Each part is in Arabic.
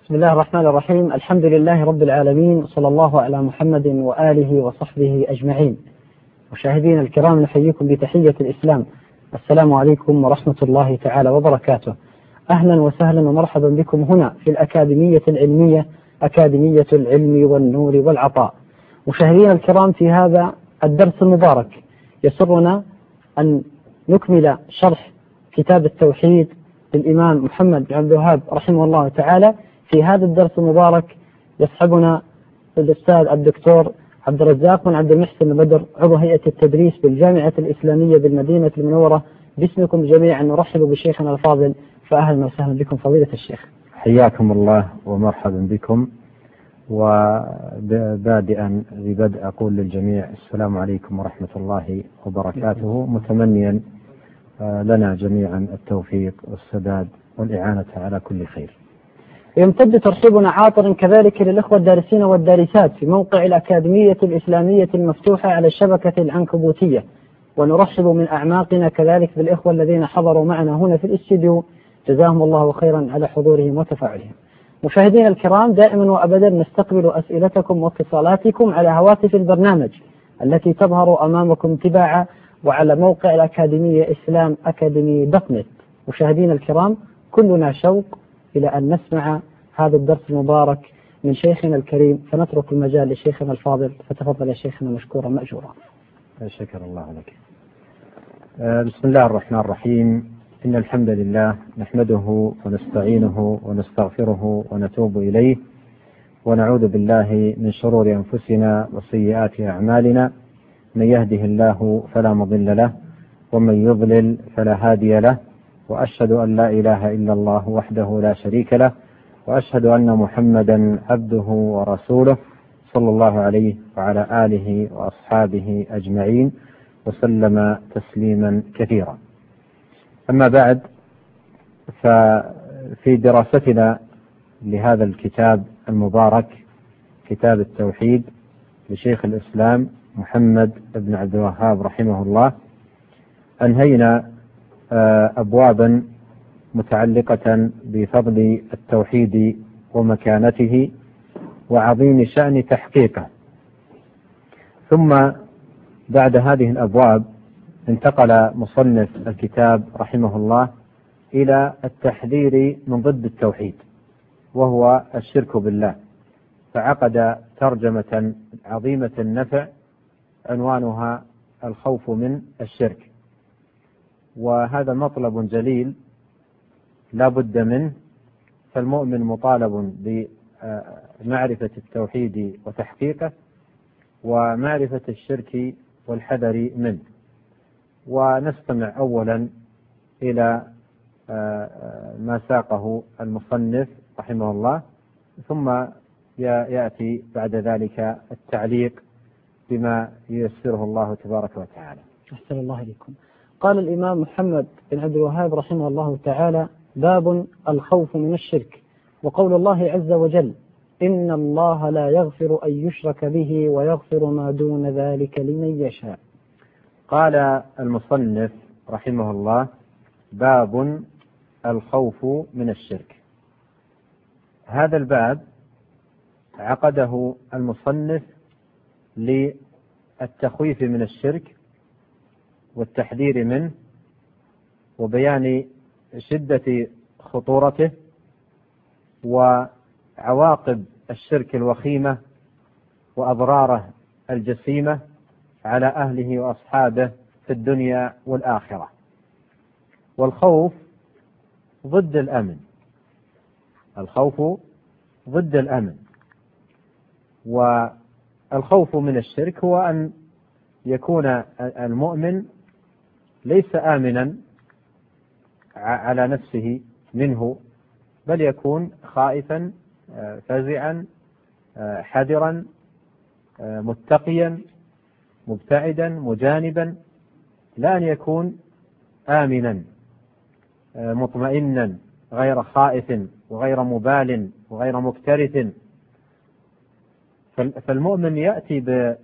بسم الله الرحمن الرحيم. الحمد لله رب العالمين، صلى الله على محمد وآله وصحبه أجمعين. مشاهدينا الكرام، نحييكم بتحية الإسلام. السلام عليكم ورحمة الله تعالى وبركاته. أهلا وسهلا ومرحبا بكم هنا في الأكاديمية العلمية، أكاديمية العلم والنور والعطاء. مشاهدينا الكرام، في هذا الدرس المبارك يسرنا أن نكمل شرح كتاب التوحيد للإمام محمد بن عبد الوهاب رحمه الله تعالى. في هذا الدرس المبارك يصحبنا الأستاذ الدكتور عبد الرزاق بن عبد المحسن البدر، عضو هيئة التدريس بالجامعة الإسلامية بالمدينة المنورة. باسمكم جميعا نرحب بشيخنا الفاضل، فأهلا وسهلا بكم فضيلة الشيخ. حياكم الله ومرحبا بكم. وبادئا ببدء أقول للجميع السلام عليكم ورحمة الله وبركاته، متمنيا لنا جميعا التوفيق والسداد والإعانة على كل خير. يمتد ترحيبنا عاطر كذلك للإخوة الدارسين والدارسات في موقع الأكاديمية الإسلامية المفتوحة على الشبكة العنكبوتية، ونرحب من أعماقنا كذلك بالإخوة الذين حضروا معنا هنا في الاستديو، جزاهم الله خيرا على حضورهم وتفاعلهم. مشاهدينا الكرام، دائما وأبدا نستقبل أسئلتكم واتصالاتكم على هواتف البرنامج التي تظهر أمامكم تباعا، وعلى موقع الأكاديمية إسلام أكاديمي .net. مشاهدينا الكرام، كلنا شوق إلى أن نسمع هذا الدرس المبارك من شيخنا الكريم، فنترك المجال لشيخنا الفاضل. فتفضل يا شيخنا مشكورا مأجورا. شكر الله لك. بسم الله الرحمن الرحيم. إن الحمد لله نحمده ونستعينه ونستغفره ونتوب إليه، ونعوذ بالله من شرور أنفسنا وسيئات أعمالنا. من يهده الله فلا مضل له، ومن يضلل فلا هادي له، وأشهد أن لا إله إلا الله وحده لا شريك له، وأشهد أن محمدا عبده ورسوله صلى الله عليه وعلى آله وأصحابه أجمعين، وسلم تسليما كثيرا. أما بعد، ففي دراستنا لهذا الكتاب المبارك، كتاب التوحيد لشيخ الإسلام محمد بن عبد الوهاب رحمه الله، أنهينا أبوابا متعلقة بفضل التوحيد ومكانته وعظيم شأن تحقيقه. ثم بعد هذه الأبواب انتقل مصنف الكتاب رحمه الله إلى التحذير من ضد التوحيد، وهو الشرك بالله، فعقد ترجمة عظيمة النفع عنوانها الخوف من الشرك. وهذا مطلب جليل لا بد منه، فالمؤمن مطالب بمعرفة التوحيد وتحقيقه، ومعرفة الشرك والحذر منه. ونستمع أولا إلى ما ساقه المصنف رحمه الله، ثم يأتي بعد ذلك التعليق بما ييسره الله تبارك وتعالى. أحسن الله إليكم. قال الإمام محمد بن عبد الوهاب رحمه الله تعالى: باب الخوف من الشرك. وقول الله عز وجل: إن الله لا يغفر أن يشرك به ويغفر ما دون ذلك لمن يشاء. قال المصنف رحمه الله: باب الخوف من الشرك. هذا الباب عقده المصنف للتخويف من الشرك والتحذير منه، وبيان شدة خطورته وعواقب الشرك الوخيمة وأضراره الجسيمة على أهله وأصحابه في الدنيا والآخرة. والخوف ضد الأمن، الخوف ضد الأمن. والخوف من الشرك هو أن يكون المؤمن ليس آمنا على نفسه منه، بل يكون خائفا فزعا حذرا متقيا مبتعدا مجانبا، لا أن يكون آمنا مطمئنا غير خائف وغير مبال وغير مكترث. فالمؤمن يأتي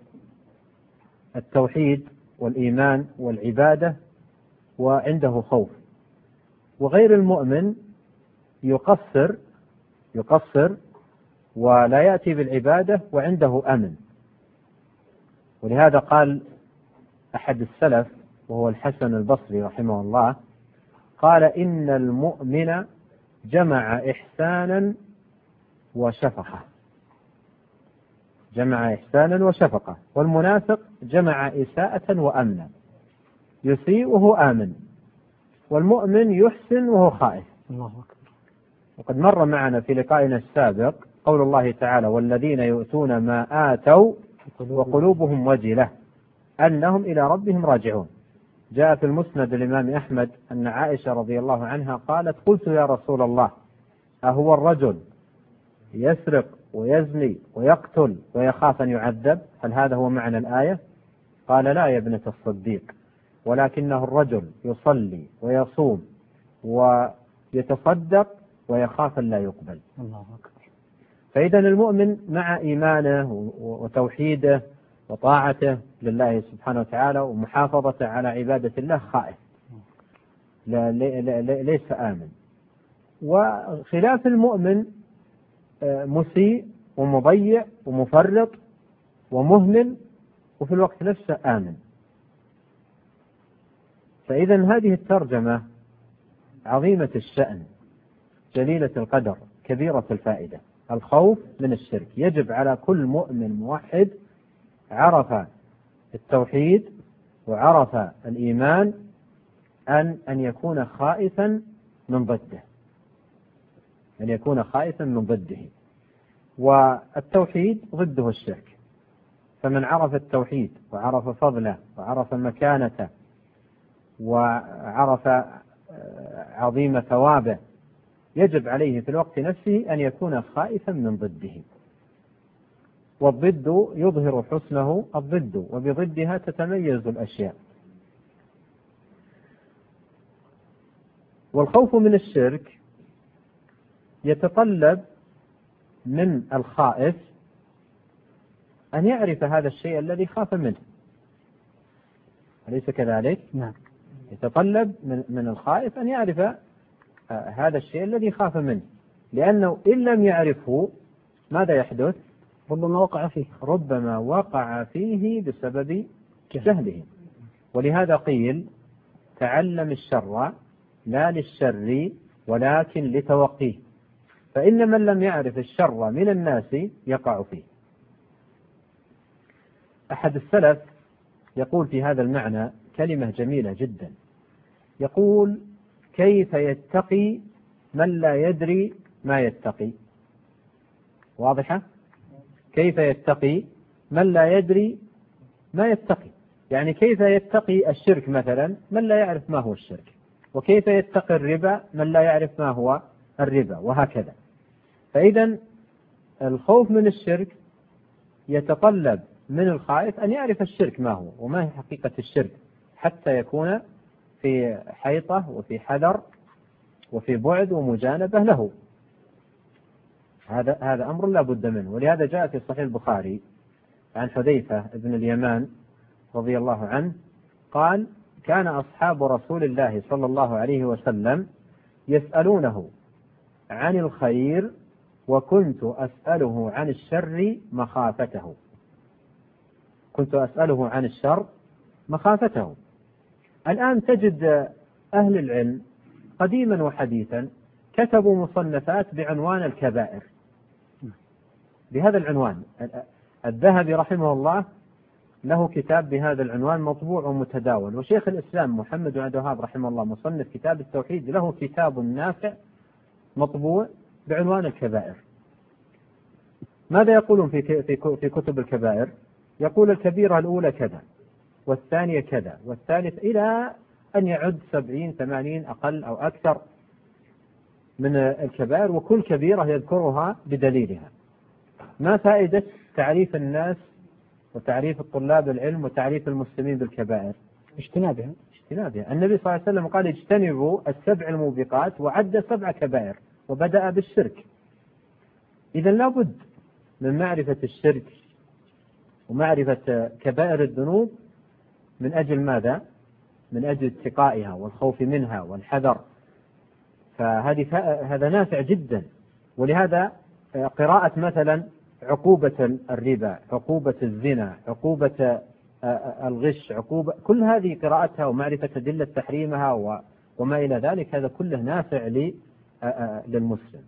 بالتوحيد والإيمان والعبادة وعنده خوف، وغير المؤمن يقصر يقصر ولا يأتي بالعبادة وعنده أمن. ولهذا قال أحد السلف وهو الحسن البصري رحمه الله، قال: إن المؤمن جمع إحسانا وشفقة، جمع إحسانا وشفقة، والمنافق جمع إساءة وأمنا، يسيء وهو آمن، والمؤمن يحسن وهو خائف. الله أكبر. وقد مر معنا في لقائنا السابق قول الله تعالى: والذين يؤتون ما آتوا وقلوبهم وجلة أنهم إلى ربهم راجعون. جاء في المسند الإمام أحمد أن عائشة رضي الله عنها قالت: قلت يا رسول الله، أهو الرجل يسرق ويزني ويقتل ويخاف أن يعذب؟ هل هذا هو معنى الآية؟ قال: لا يا ابنة الصديق، ولكنه الرجل يصلي ويصوم ويتصدق ويخاف أن لا يقبل. الله أكبر. فإذا المؤمن مع إيمانه وتوحيده وطاعته لله سبحانه وتعالى ومحافظته على عبادة الله خائف، ليس آمن. وخلاف المؤمن مسيء ومضيع ومفرط ومهمل وفي الوقت نفسه آمن. فإذا هذه الترجمة عظيمة الشأن، جليلة القدر، كبيرة الفائدة. الخوف من الشرك. يجب على كل مؤمن موحد عرف التوحيد وعرف الإيمان أن يكون خائفا من ضده، أن يكون خائفا من ضده. والتوحيد ضده الشرك، فمن عرف التوحيد وعرف فضله وعرف مكانته وعرف عظيم ثوابه يجب عليه في الوقت نفسه أن يكون خائفا من ضده. والضد يظهر حسنه الضد، وبضدها تتميز الأشياء. والخوف من الشرك يتطلب من الخائف أن يعرف هذا الشيء الذي خاف منه، أليس كذلك؟ نعم. يتطلب من الخائف أن يعرف هذا الشيء الذي خاف منه، لأنه إن لم يعرفه ماذا يحدث؟ ربما وقع فيه بسبب جهله. ولهذا قيل: تعلم الشر لا للشر ولكن لتوقيه، فإن من لم يعرف الشر من الناس يقع فيه. أحد السلف يقول في هذا المعنى كلمة جميلة جدا، يقول: كيف يتقي من لا يدري ما يتقي؟ واضحة؟ كيف يتقي من لا يدري ما يتقي؟ يعني كيف يتقي الشرك مثلا من لا يعرف ما هو الشرك، وكيف يتقي الربا من لا يعرف ما هو الربا، وهكذا. فإذا الخوف من الشرك يتطلب من الخائف أن يعرف الشرك ما هو وما هي حقيقة الشرك، حتى يكون في حيطة وفي حذر وفي بعد ومجانبة له. هذا أمر لا بد منه. ولهذا جاء في صحيح البخاري عن حذيفة بن اليمان رضي الله عنه قال: كان أصحاب رسول الله صلى الله عليه وسلم يسألونه عن الخير وكنت أسأله عن الشر مخافته. كنت أسأله عن الشر مخافته. الآن تجد أهل العلم قديما وحديثا كتبوا مصنفات بعنوان الكبائر، بهذا العنوان. الذهبي رحمه الله له كتاب بهذا العنوان مطبوع ومتداول، وشيخ الإسلام محمد بن عبد الوهاب رحمه الله مصنف كتاب التوحيد له كتاب نافع مطبوع بعنوان الكبائر. ماذا يقولون في كتب الكبائر؟ يقول: الكبيرة الأولى كذا، والثانية كذا، والثالث، إلى أن يعد 70 80 أقل أو أكثر من الكبائر، وكل كبيرة يذكرها بدليلها. ما فائدة تعريف الناس وتعريف الطلاب العلم وتعريف المسلمين بالكبائر؟ اجتنابها. النبي صلى الله عليه وسلم قال: اجتنبوا السبع الموبقات، وعد 7 كبائر وبدأ بالشرك. إذا لابد من معرفة الشرك ومعرفة كبائر الذنوب. من أجل ماذا؟ من أجل اتقائها والخوف منها والحذر. هذا نافع جدا، ولهذا قراءة مثلا عقوبة الربا، عقوبة الزنا، عقوبة الغش، عقوبة، كل هذه قراءتها ومعرفة أدلة تحريمها وما إلى ذلك، هذا كله نافع للمسلم.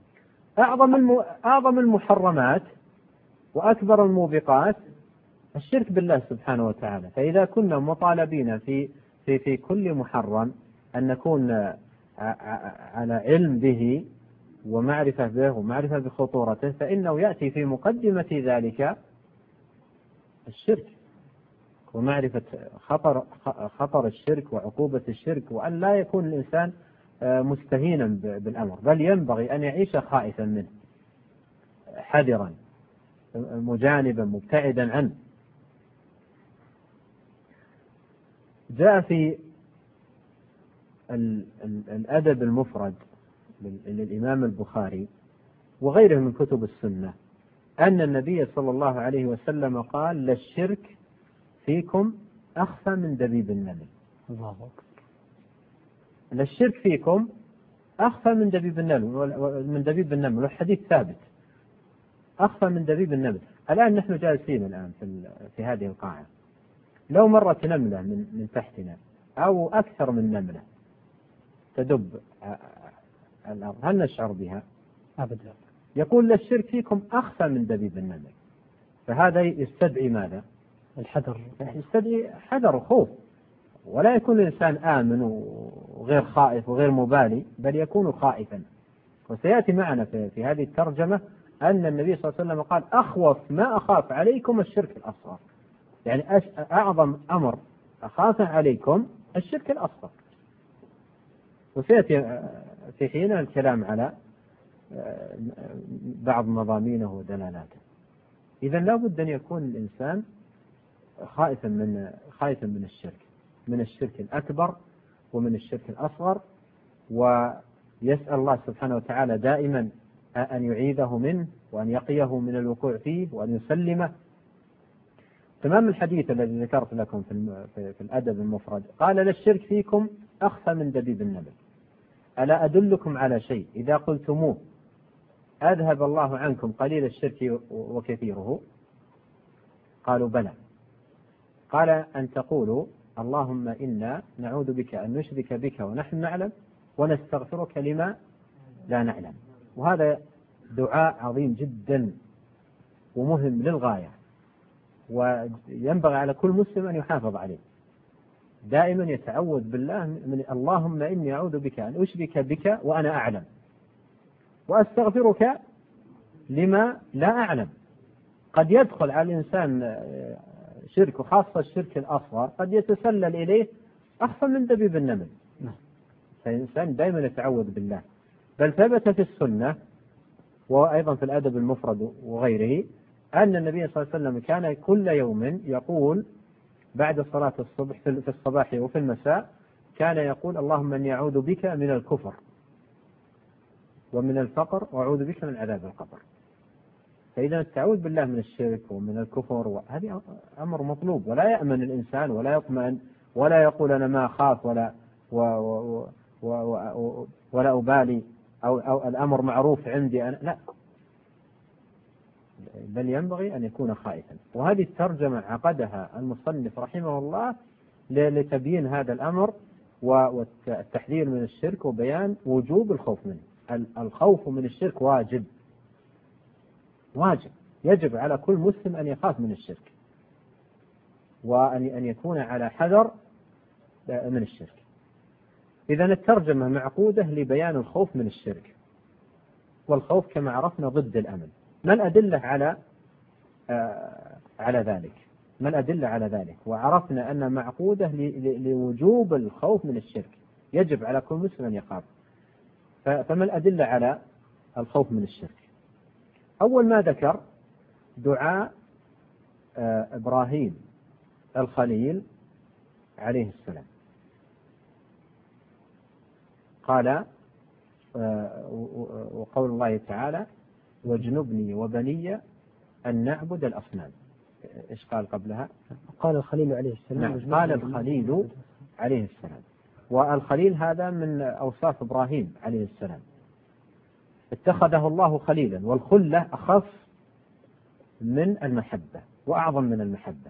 أعظم المحرمات وأكبر الموبقات الشرك بالله سبحانه وتعالى. فإذا كنا مطالبين في كل محرم أن نكون على علم به ومعرفة به ومعرفة بخطورته، فإنه يأتي في مقدمة ذلك الشرك ومعرفة خطر الشرك وعقوبة الشرك، وأن لا يكون الإنسان مستهينا بالأمر، بل ينبغي أن يعيش خائفا منه، حذرا مجانبا مبتعدا عنه. جاء في الأدب المفرد للإمام البخاري وغيره من كتب السنة أن النبي صلى الله عليه وسلم قال: للشرك فيكم أخفى من دبيب النمل. الله أكبر. للشرك فيكم أخفى من دبيب النمل، والحديث ثابت، أخفى من دبيب النمل. الآن نحن جالسين الآن في هذه القاعة، لو مرت نملة من تحتنا أو أكثر من نملة تدب الأرض، هل نشعر بها؟ أبدا. يقول: للشرك فيكم أخفى من دبيب النمل. فهذا يستدعي ماذا؟ الحذر، يستدعي حذر وخوف، ولا يكون الإنسان آمن وغير خائف وغير مبالي، بل يكون خائفا. وسيأتي معنا في هذه الترجمة أن النبي صلى الله عليه وسلم قال: أخوف ما أخاف عليكم الشرك الأصغر، يعني أعظم أمر أخاف عليكم الشرك الأصغر. وسيأتي في حين الكلام على بعض مضامينه ودلالاته. إذا لا بد أن يكون الإنسان خائفا من الشرك، من الشرك الأكبر ومن الشرك الأصغر، ويسأل الله سبحانه وتعالى دائما أن يعيذه منه وأن يقيه من الوقوع فيه وأن يسلمه. تمام الحديث الذي ذكرت لكم في الأدب المفرد، قال: للشرك فيكم أخفى من دبيب النمل، ألا أدلكم على شيء إذا قلتموه أذهب الله عنكم قليل الشرك وكثيره؟ قالوا: بلى. قال: أن تقولوا اللهم إنا نعوذ بك أن نشرك بك ونحن نعلم ونستغفرك لما لا نعلم. وهذا دعاء عظيم جدا ومهم للغاية، وينبغي على كل مسلم أن يحافظ عليه، دائما يتعوذ بالله من اللهم إني أعوذ بك أن أشرك بك وأنا أعلم وأستغفرك لما لا أعلم. قد يدخل على الإنسان شرك، وخاصة الشرك الأصغر قد يتسلل إليه أخفى من دبيب النمل. فالإنسان دائما يتعوذ بالله. بل ثبت في السنة وأيضا في الأدب المفرد وغيره أن النبي صلى الله عليه وسلم كان كل يوم يقول بعد صلاة الصبح في الصباح وفي المساء، كان يقول: اللهم إني أعوذ بك من الكفر ومن الفقر وأعوذ بك من عذاب القبر. فإذا التعوذ بالله من الشرك ومن الكفر هذه أمر مطلوب، ولا يأمن الإنسان ولا يطمئن ولا يقول أنا ما أخاف ولا أبالي أو الأمر معروف عندي أنا، لا، بل ينبغي أن يكون خائفا. وهذه الترجمة عقدها المصنف رحمه الله لتبيين هذا الأمر والتحذير من الشرك وبيان وجوب الخوف منه. الخوف من الشرك واجب، يجب على كل مسلم أن يخاف من الشرك وأن يكون على حذر من الشرك. إذن الترجمة معقودة لبيان الخوف من الشرك، والخوف كما عرفنا ضد الأمن. ما الأدلة على ذلك؟ ما الأدلة على ذلك؟ وعرفنا أن معقودة لوجوب الخوف من الشرك، يجب على كل مسلم أن يخاف. فما الأدلة على الخوف من الشرك؟ أول ما ذكر دعاء إبراهيم الخليل عليه السلام، قال وقول الله تعالى: واجنبني وبني أن نعبد الأصنام. إيش قال قبلها؟ قال الخليل عليه السلام. نعم، قال الخليل عليه السلام. والخليل هذا من أوصاف إبراهيم عليه السلام، اتخذه الله خليلا، والخلة أخف من المحبة وأعظم من المحبة.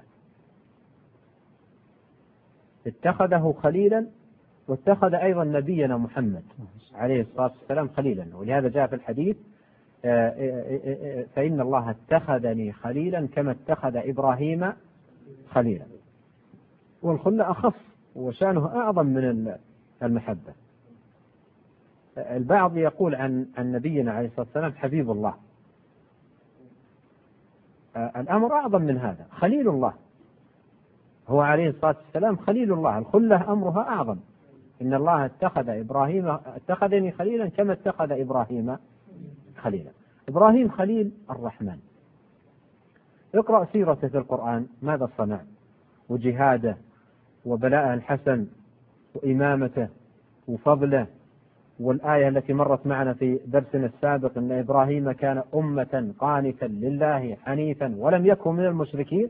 اتخذه خليلا، واتخذ أيضا نبينا محمد عليه الصلاة والسلام خليلا، ولهذا جاء في الحديث فإن الله اتخذني خليلا كما اتخذ إبراهيم خليلا. والخلة أخف وشأنه أعظم من المحبة. البعض يقول عن نبينا عليه الصلاة والسلام حبيب الله، الأمر أعظم من هذا، خليل الله، هو عليه الصلاة والسلام خليل الله، الخلة أمرها أعظم. إن الله اتخذني خليلا كما اتخذ إبراهيم خليلا. إبراهيم خليل الرحمن، اقرأ سيرته في القرآن، ماذا صنع وجهاده وبلاءه الحسن وإمامته وفضله. والآية التي مرت معنا في درسنا السابق أن إبراهيم كان أمة قانتا لله حنيفا ولم يكن من المشركين.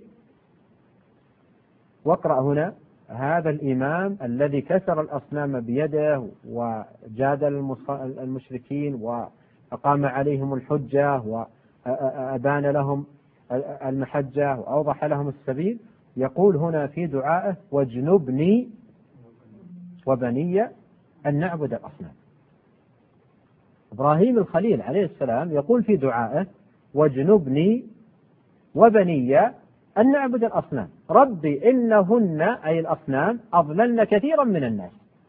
واقرأ هنا هذا الإمام الذي كسر الأصنام بيده وجادل المشركين وأقام عليهم الحجة وأبان لهم المحجة وأوضح لهم السبيل، يقول هنا في دعائه واجنبني وبني أن نعبد الأصنام. إبراهيم الخليل عليه السلام يقول في دعائه واجنبني وبني أن نعبد الأصنام، ربي إنهن أي الأصنام أضللن كثيرا من الناس.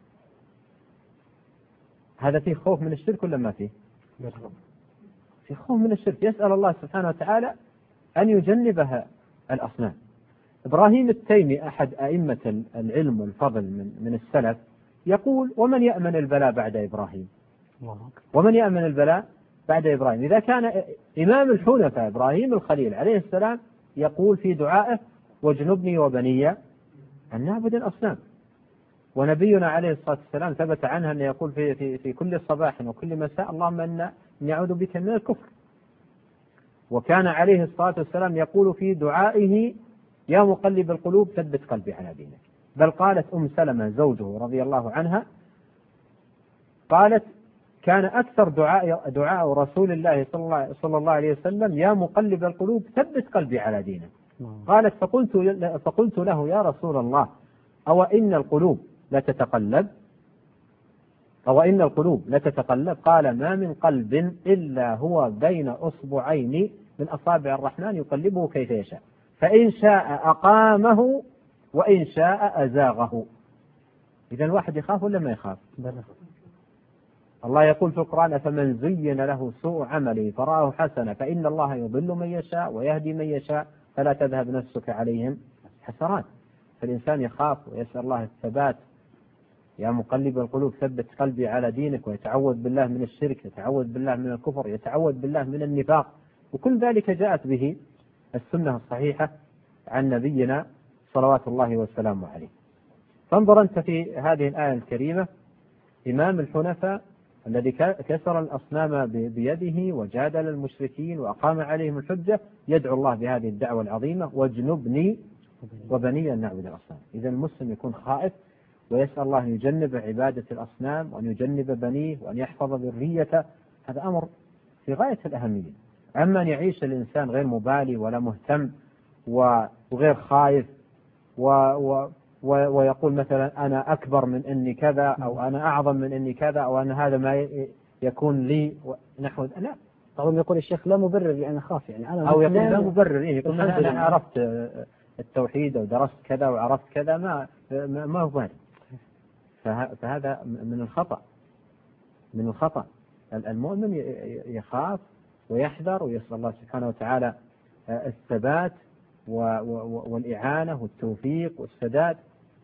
هذا فيه خوف من الشرك ولا ما فيه؟ في خوف من الشرك، يسأل الله سبحانه وتعالى أن يجنبها الأصنام. إبراهيم التيمي أحد أئمة العلم والفضل من السلف يقول ومن يأمن البلاء بعد إبراهيم؟ ومن يأمن البلاء بعد إبراهيم؟ إذا كان إمام الحنفاء إبراهيم الخليل عليه السلام يقول في دعائه واجنبني وبني أن نعبد الأصنام، ونبينا عليه الصلاة والسلام ثبت عنه أن يقول في كل صباح وكل مساء اللهم إني أعوذ بك من الكفر. وكان عليه الصلاة والسلام يقول في دعائه يا مقلب القلوب ثبت قلبي على دينك. بل قالت أم سلمة زوجه رضي الله عنها قالت كان أكثر دعاء رسول الله صلى الله عليه وسلم يا مقلب القلوب ثبت قلبي على دينك. قالت فقلت له يا رسول الله أو إن القلوب لتتقلب؟ قال ما من قلب إلا هو بين أصبعين من أصابع الرحمن يقلبه كيف يشاء، فإن شاء أقامه وإن شاء أزاغه. إذا الواحد يخاف ولا ما يخاف؟ الله يقول في القرآن فمن زين له سوء عمله فرآه حسنا فإن الله يضل من يشاء ويهدي من يشاء فلا تذهب نفسك عليهم حسرات. فالإنسان يخاف ويسأل الله الثبات، يا مقلب القلوب ثبت قلبي على دينك، ويتعوذ بالله من الشرك، يتعوذ بالله من الكفر، يتعوذ بالله من النفاق. وكل ذلك جاءت به السنة الصحيحة عن نبينا صلوات الله وسلامه عليه. فانظر أنت في هذه الآية الكريمة إمام الحنفاء الذي كسر الأصنام بيده وجادل المشركين وأقام عليهم الحجة يدعو الله بهذه الدعوة العظيمة واجنبني وبني أن نعبد الأصنام. إذا المسلم يكون خائف ويسأل الله أن يجنب عبادة الأصنام وأن يجنب بنيه وأن يحفظ ذريته، هذا أمر في غاية الأهمية. أما أن يعيش الإنسان غير مبالي ولا مهتم وغير خائف ويقول مثلا أنا أكبر من أني كذا أو أنا أعظم من أني كذا أو أنا هذا ما يكون لي نحو لا. طبعا يقول الشيخ لا مبرر يعني أخاف يعني أنا أو يقول لا مبرر يقول أنا عرفت التوحيد أو درست كذا وعرفت كذا ما هو بالي. فهذا من الخطأ. المؤمن يخاف ويحذر ويسأل الله سبحانه وتعالى الثبات والإعانة والتوفيق والسداد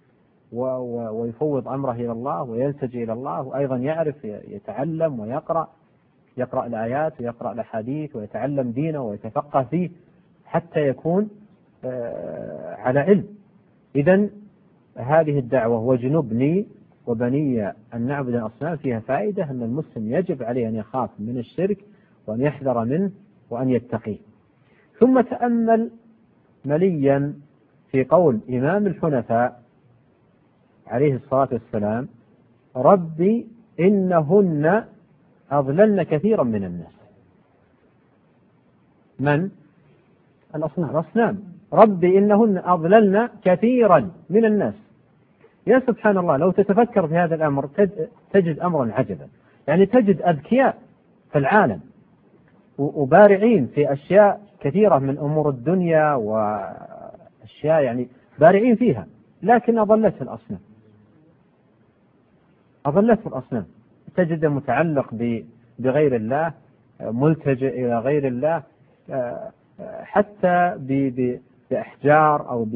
ويفوض أمره إلى الله ويلتجئ إلى الله، وأيضا يعرف يتعلم ويقرأ الآيات ويقرأ الأحاديث ويتعلم دينه ويتفقه فيه حتى يكون على علم. إذن هذه الدعوة واجنبني وبني أن نعبد الأصنام فيها فائدة أن المسلم يجب عليه أن يخاف من الشرك وأن يحذر منه وأن يتقيه. ثم تأمل مليا في قول إمام الحنفاء عليه الصلاة والسلام ربي إنهن أضللن كثيرا من الناس. من؟ الأصنام. ربي إنهن أضللن كثيرا من الناس. يا سبحان الله، لو تتفكر في هذا الأمر تجد أمرا عجبا. يعني تجد أذكياء في العالم وبارعين في أشياء كثيرة من أمور الدنيا وأشياء يعني بارعين فيها، لكن أضلته الأصنام. تجد متعلق بغير الله، ملتجئ إلى غير الله، حتى بأحجار أو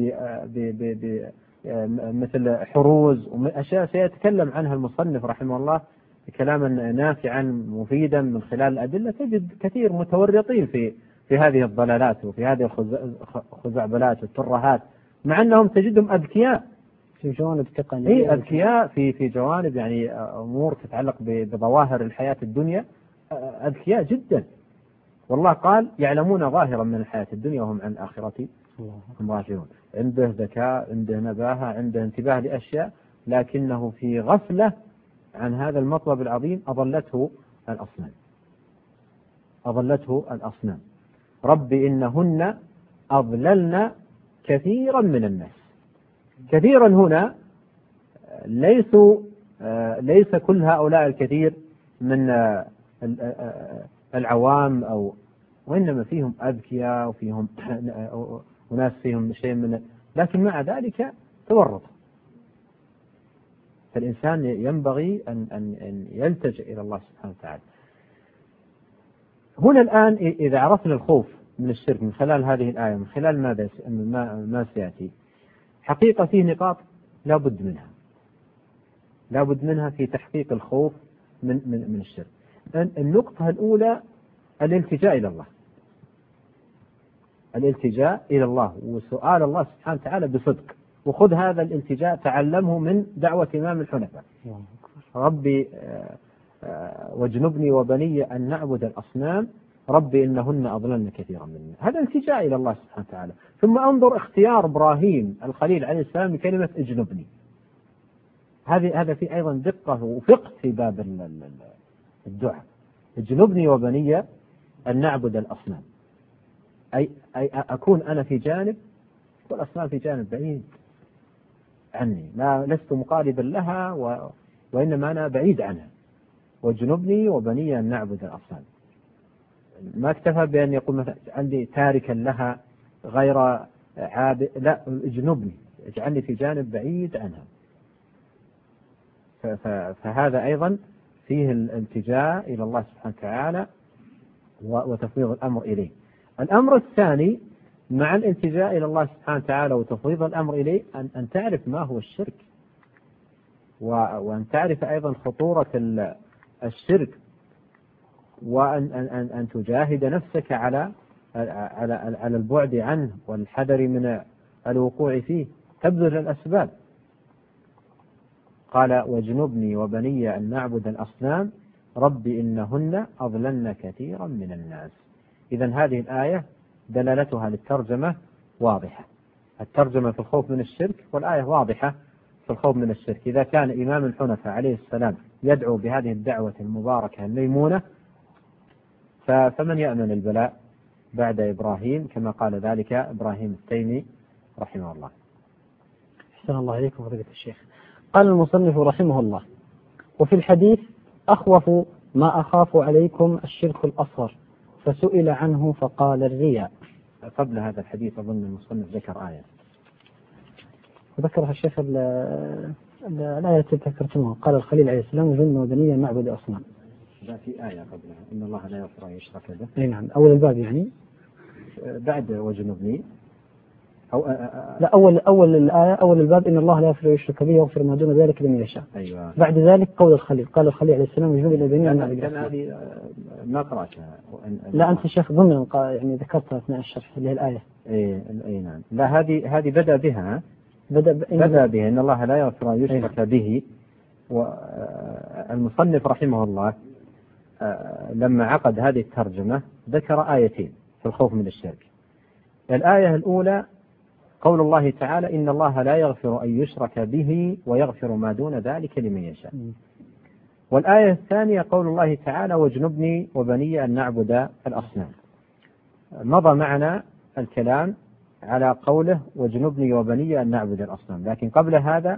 مثل حروز وأشياء سيتكلم عنها المصنف رحمه الله كلاما نافعا مفيدا من خلال الأدلة. تجد كثير متورطين في هذه الضلالات وفي هذه الخزعبلات والترهات، مع أنهم تجدهم أذكياء في جوانب تقنية، أذكياء في جوانب يعني أمور تتعلق بظواهر الحياة الدنيا، أذكياء جدا. والله قال يعلمون ظاهرا من الحياة الدنيا وهم عن الآخرة هم غافلون. عنده ذكاء، عنده نباهة، عنده انتباه لأشياء، لكنه في غفلة عن هذا المطلب العظيم. أضلته الأصنام. رب إنهن أضللن كثيرا من الناس. كثيرا هنا ليس كل هؤلاء الكثير من العوام وإنما فيهم أذكياء وفيهم وناس فيهم شيء من، لكن مع ذلك تورط. فالإنسان ينبغي أن يلتجئ إلى الله سبحانه وتعالى. هنا الآن إذا عرفنا الخوف من الشرك من خلال هذه الآية، من خلال ما سيأتي، حقيقة فيه نقاط لا بد منها في تحقيق الخوف من الشرك. النقطة الأولى الالتجاء إلى الله وسؤال الله سبحانه وتعالى بصدق. وخذ هذا الالتجاء تعلمه من دعوة إمام الحنفاء: ربي واجنبني وبني أن نعبد الأصنام ربي إنهن أضللن كثيرا منا. هذا التجاء إلى الله سبحانه وتعالى. ثم انظر اختيار إبراهيم الخليل عليه السلام لكلمة اجنبني. هذا في أيضا دقة وفقه في باب الدعاء. اجنبني وبني أن نعبد الأصنام، أي أكون أنا في جانب والأصنام في جانب بعيد عني، لست مقاربا لها وإنما أنا بعيد عنها. واجنبني وبني أن نعبد الأصنام. ما اكتفى بأن يقول مثلا عندي تاركا لها غير عابد، لا، اجنبني، اجعلني في جانب بعيد عنها. فهذا أيضا فيه الالتجاء إلى الله سبحانه وتعالى وتفويض الأمر إليه. الأمر الثاني مع الالتجاء إلى الله سبحانه وتعالى وتفويض الأمر إليه أن تعرف ما هو الشرك، وأن تعرف أيضا خطورة الشرك، وأن تجاهد نفسك على البعد عنه والحذر من الوقوع فيه، تبذل الأسباب. قال واجنبني وبني أن نعبد الأصنام ربي إنهن أضللن كثيرا من الناس. إذن هذه الآية دلالتها للترجمة واضحة. الترجمة في الخوف من الشرك، والآية واضحة في الخوف من الشرك. إذا كان إمام الحنفاء عليه السلام يدعو بهذه الدعوة المباركة الميمونة، فمن يأمن البلاء بعد إبراهيم، كما قال ذلك إبراهيم التيمي رحمه الله. أحسن الله إليكم فضيلة الشيخ. قال المصنف رحمه الله: وفي الحديث أخوف ما أخاف عليكم الشرك الأصغر، فسئل عنه فقال الرياء. قبل هذا الحديث أظن المصنف ذكر آية وذكرها الشيخ الآية التي ذكرتموها. قال الخليل عليه السلام وجنبنا وبني نعبد الأصنام. لا، في آية قبلها إن الله لا يغفر أن يشرك به. أي نعم، أول الباب يعني بعد وجنبني لا، أول الآية أول الباب إن الله لا يغفر يشرك به ويغفر ما دون ذلك لمن يشاء. أيوة. بعد ذلك قول الخليل، قال الخليل عليه السلام وجنبنا وبني كان هذه ما قرأتها. لا، أنت الشيخ ضمن يعني ذكرتها أثناء الشرح اللي هي الآية. أي نعم. لا، هذه بدأ بها إن الله لا يغفر أن يشرك به. والمصنف رحمه الله لما عقد هذه الترجمة ذكر آيتين في الخوف من الشرك. الآية الأولى قول الله تعالى إن الله لا يغفر أن يشرك به ويغفر ما دون ذلك لمن يشاء. والآية الثانية قول الله تعالى واجنبني وبني أن نعبد الأصنام. مضى معنا الكلام على قوله واجنبني وبني أن نعبد الأصنام، لكن قبل هذا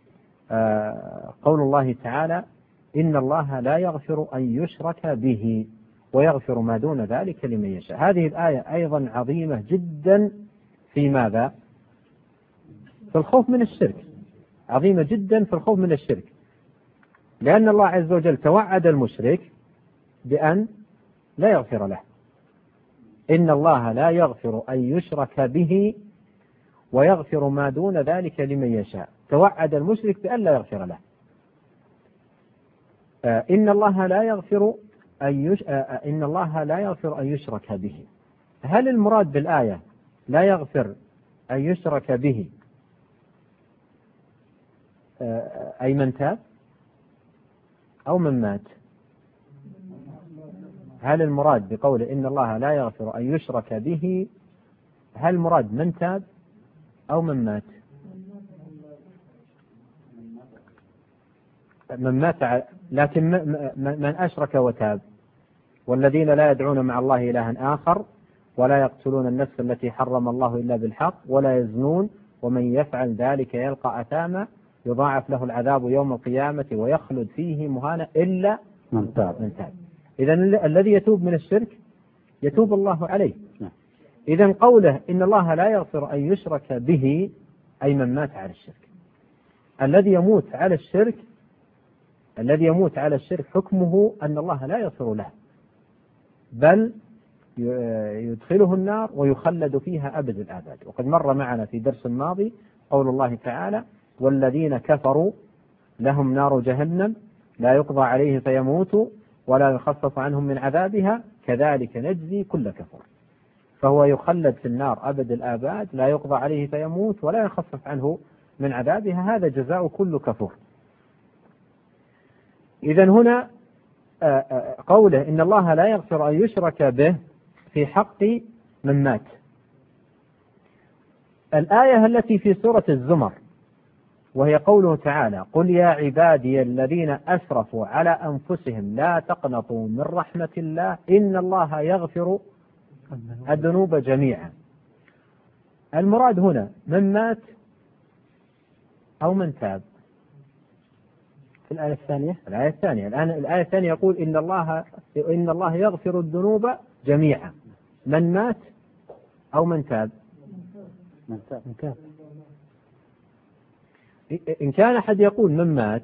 قول الله تعالى إن الله لا يغفر أن يشرك به ويغفر ما دون ذلك لمن يشاء. هذه الآية أيضا عظيمة جدا في ماذا؟ في الخوف من الشرك، عظيمة جدا في الخوف من الشرك، لأن الله عز وجل توعد المشرك بأن لا يغفر له. إن الله لا يغفر أن يشرك به ويغفر ما دون ذلك لمن يشاء. توعد المشرك بأن لا يغفر له. إن الله لا يغفر أن يشرك به. هل المراد بالآية لا يغفر أن يشرك به أي من تاب أو من مات؟ هل المراد بقول إن الله لا يغفر أن يشرك به هل المراد من تاب أو من مات؟ من مات، لكن من أشرك وتاب. والذين لا يدعون مع الله إلها آخر ولا يقتلون النفس التي حرم الله إلا بالحق ولا يزنون ومن يفعل ذلك يلقى أثاما يضاعف له العذاب يوم القيامة ويخلد فيه مهانا إلا من تاب. إذن الذي يتوب من الشرك يتوب الله عليه. إذن قوله إن الله لا يغفر أن يشرك به أي من مات على الشرك. الذي يموت على الشرك حكمه أن الله لا يغفر له، بل يدخله النار ويخلد فيها أبد الآباد. وقد مر معنا في درس الماضي قول الله تعالى والذين كفروا لهم نار جهنم لا يقضى عليه فيموتوا ولا يخفف عنهم من عذابها كذلك نجزي كل كفر. فهو يخلد في النار أبد الآباد لا يقضى عليه فيموت ولا يخفف عنه من عذابها، هذا جزاء كل كفور. إذن هنا قوله إن الله لا يغفر أن يشرك به في حق من مات. الآية التي في سورة الزمر وهي قوله تعالى قل يا عبادي الذين أسرفوا على أنفسهم لا تقنطوا من رحمة الله إن الله يغفر الذنوب جميعا. المراد هنا من مات أو من تاب؟ في الآية الثانية. الآن الآية الثانية يقول إن الله يغفر الذنوب جميعا. من مات أو من تاب؟ من تاب. إن كان أحد يقول من مات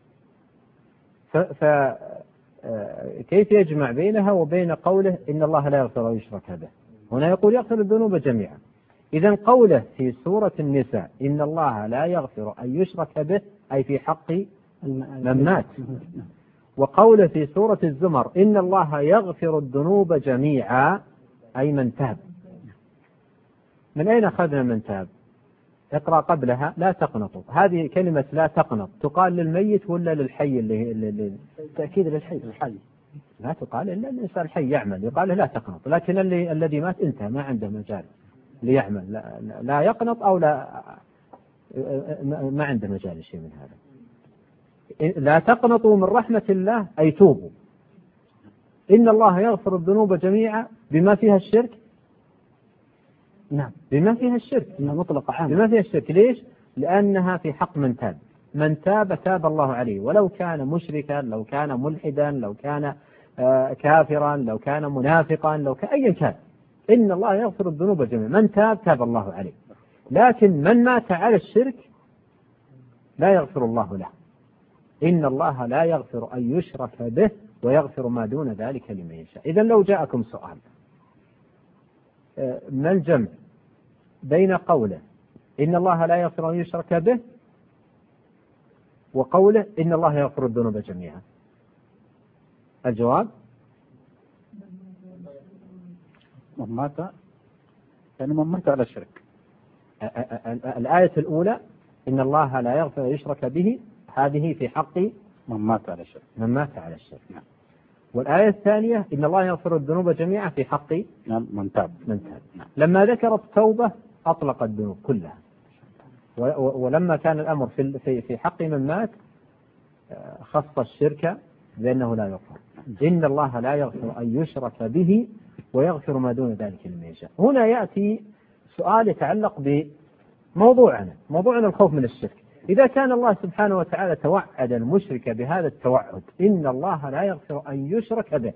فكيف يجمع بينها وبين قوله إن الله لا يغفر أن يشرك به؟ هنا يقول يغفر الذنوب جميعا. إذن قوله في سورة النساء إن الله لا يغفر أن يشرك به أي في حق من مات، وقوله في سورة الزمر إن الله يغفر الذنوب جميعا أي من تاب. من أين أخذنا من تاب؟ اقرأ قبلها لا تقنطوا. هذه كلمة لا تقنط تقال للميت ولا للحي؟ تأكيد للحي. لا تقال إلا الإنسان الحي يعمل يقال لا تقنط، لكن الذي مات انتهى ما عنده مجال ليعمل، لا يقنط أو ما عنده مجال شيء من هذا. لا تقنطوا من رحمة الله أي توبوا. إن الله يغفر الذنوب جميعا بما فيها الشرك. نعم بما فيها الشرك مطلق عام. بما فيها الشرك. ليش؟ لأنها في حق من تاب. من تاب تاب الله عليه، ولو كان مشركا، لو كان ملحدا، لو كان كافرا، لو كان منافقا، لو كان أيا كان، إن الله يغفر الذنوب جميعا. من تاب تاب الله عليه. لكن من مات على الشرك لا يغفر الله له. إن الله لا يغفر أن يشرك به ويغفر ما دون ذلك لمن يشاء. إذن لو جاءكم سؤال ما الجمع بين قوله إن الله لا يغفر أن يشرك به وقوله إن الله يغفر الذنوب جميعا؟ الجواب من مات يعني من مات على الشرك. الآية الأولى إن الله لا يغفر أن يشرك به هذه في حق من مات على الشرك. نعم. والآية الثانية إن الله يغفر الذنوب جميعا في حق من تاب. نعم. لما ذكرت التوبة أطلق الذنوب كلها، ولما كان الأمر في حق من مات خص الشرك بأنه لا يغفر. إن الله لا يغفر أن يشرك به ويغفر ما دون ذلك لمن يشاء. هنا يأتي سؤال يتعلق بموضوعنا، موضوعنا الخوف من الشرك. إذا كان الله سبحانه وتعالى توعد المشرك بهذا التوعد، إن الله لا يغفر أن يشرك به،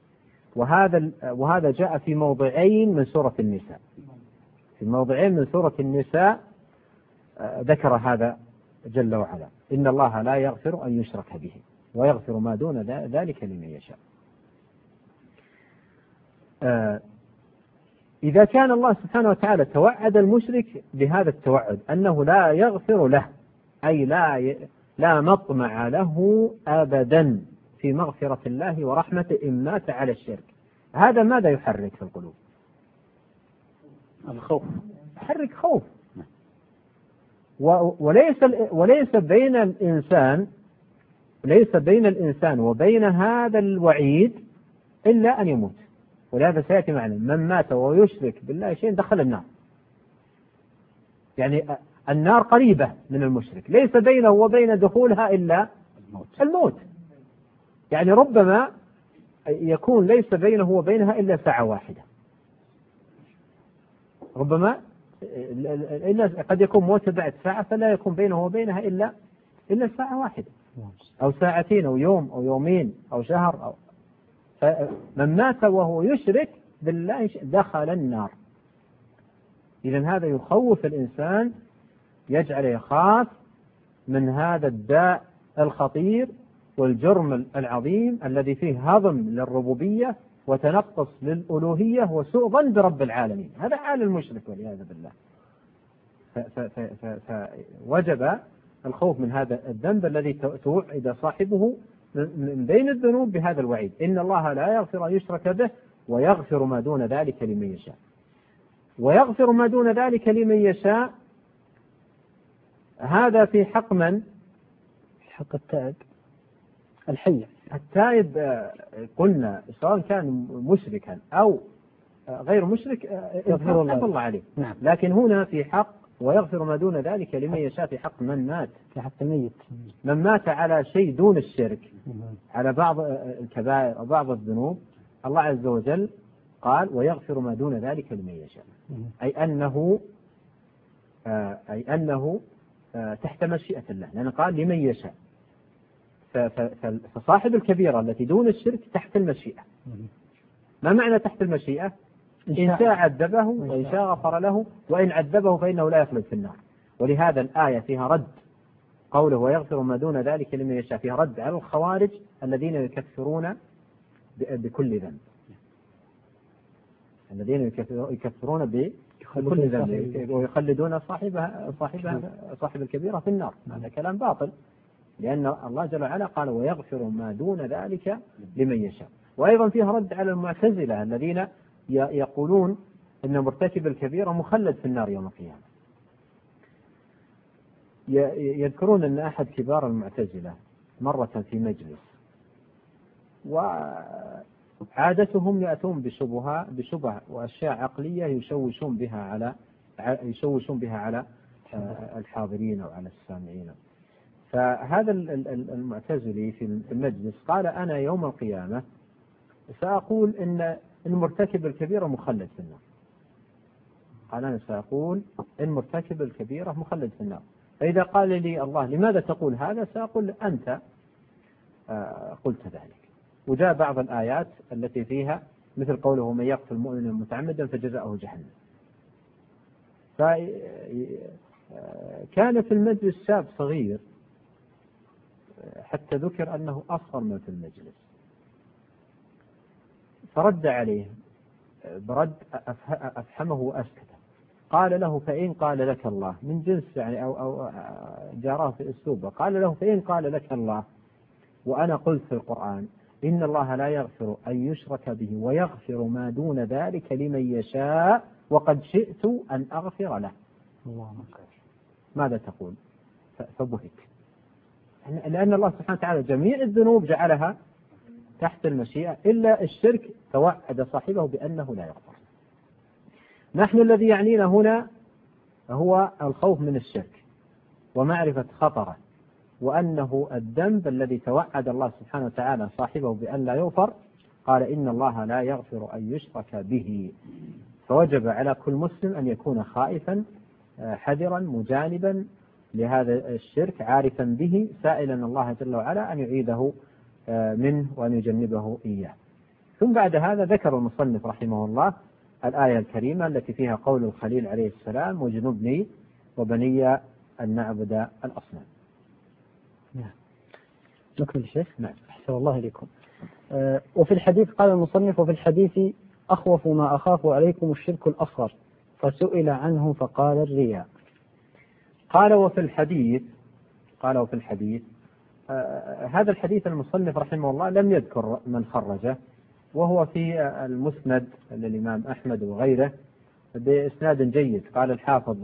وهذا جاء في موضعين من سورة النساء، في موضعين من سورة النساء ذكر هذا جل وعلا، إن الله لا يغفر أن يشرك به ويغفر ما دون ذلك لمن يشاء. إذا كان الله سبحانه وتعالى توعد المشرك بهذا التوعد أنه لا يغفر له، أي لا مطمع له أبدا في مغفرة الله ورحمته إن مات على الشرك، هذا ماذا يحرك في القلوب؟ الخوف، يحرك خوف. وليس بين الإنسان وبين هذا الوعيد إلا أن يموت. ولهذا سيأتي معنا من مات ويشرك بالله شيء دخل النار. يعني النار قريبة من المشرك، ليس بينه وبين دخولها إلا الموت. يعني ربما يكون ليس بينه وبينها إلا ساعة واحدة، ربما قد يكون موت بعد ساعة، فلا يكون بينه وبينها إلا ساعة واحدة أو ساعتين أو يوم أو يومين أو شهر من مات وهو يشرك بالله دخل النار. إذن هذا يخوف الإنسان، يجعل يخاف من هذا الداء الخطير والجرم العظيم الذي فيه هضم للربوبية وتنقص للألوهية وسوء ظن برب العالمين. هذا حال المشرك والعياذ بالله. فوجب الخوف من هذا الذنب الذي توعد صاحبه من بين الذنوب بهذا الوعيد، إن الله لا يغفر أن يشرك به ويغفر ما دون ذلك لمن يشاء. ويغفر ما دون ذلك لمن يشاء، هذا في حق من؟ في حق التائب الحي. التائب قلنا سواء كان مشركا أو غير مشرك يغفر الله عليه. نعم. لكن هنا في حق ويغفر ما دون ذلك لمن يشاء، في حق من مات، في حق الميت، من مات على شيء دون الشرك، على بعض الكبائر أو بعض الذنوب، الله عز وجل قال ويغفر ما دون ذلك لمن يشاء، أي أنه تحت مشيئة الله، لأنه قال لمن يشاء. فصاحب الكبيرة التي دون الشرك تحت المشيئة. ما معنى تحت المشيئة؟ إن شاء عذبه وإن شاء غفر له، وإن عذبه فإنه لا يخلد في النار. ولهذا الآية فيها رد، قوله ويغفر ما دون ذلك لمن يشاء، فيها رد على الخوارج الذين يكفرون بكل ذنب، الذين يكفرون بكل ذنب ويخلدون صاحب الكبيرة في النار. هذا كلام باطل، لأن الله جل وعلا قال ويغفر ما دون ذلك لمن يشاء. وأيضا فيها رد على المعتزلة الذين يقولون أن مرتكب الكبيرة مخلد في النار يوم القيامة. يذكرون أن أحد كبار المعتزلة مرة في مجلس، وعادتهم يأتون بشبه وأشياء عقلية يشوشون بها على الحاضرين أو على السامعين. فهذا المعتزلي في المجلس قال أنا يوم القيامة سأقول إن المرتكب الكبيرة مخلد في النار. قال أنا سأقول إن مرتكب الكبيرة مخلد في النار. فإذا قال لي الله لماذا تقول هذا، سأقول أنت قلت ذلك. وجاء بعض الآيات التي فيها مثل قوله من يقتل مؤمنا متعمدا فجزاؤه جهنم. فكان في المجلس شاب صغير حتى ذكر أنه أصغر من في المجلس، فرد عليه برد أفحمه وأسكته. قال له فإن قال لك الله، من جنس يعني أو جاراه في أسلوبه، قال له فإن قال لك الله وأنا قلت في القرآن إن الله لا يغفر أن يشرك به ويغفر ما دون ذلك لمن يشاء وقد شئت أن أغفر له، ماذا تقول؟ فبهت، لأن الله سبحانه وتعالى جميع الذنوب جعلها تحت المشيئة إلا الشرك، توعد صاحبه بأنه لا يغفر. نحن الذي يعنينا هنا هو الخوف من الشرك ومعرفة خطره وأنه الذنب الذي توعد الله سبحانه وتعالى صاحبه بأن لا يغفر، قال إن الله لا يغفر أن يشرك به. فوجب على كل مسلم أن يكون خائفا حذرا مجانبا لهذا الشرك، عارفا به، سائلا الله جل وعلا أن يعيده منه وأن يجنبه إياه. ثم بعد هذا ذكر المصنف رحمه الله الآية الكريمة التي فيها قول الخليل عليه السلام: واجنبني وبني أن نعبد الأصنام. نكمل الشيخ. نعم. أحسن الله إليكم. وفي الحديث قال المصنف: وفي الحديث أخوف ما أخاف عليكم الشرك الأصغر، فسئل عنه فقال الرياء. قال وفي الحديث هذا الحديث المصنف رحمه الله لم يذكر من خرجه، وهو في المسند للإمام أحمد وغيره بإسناد جيد. قال الحافظ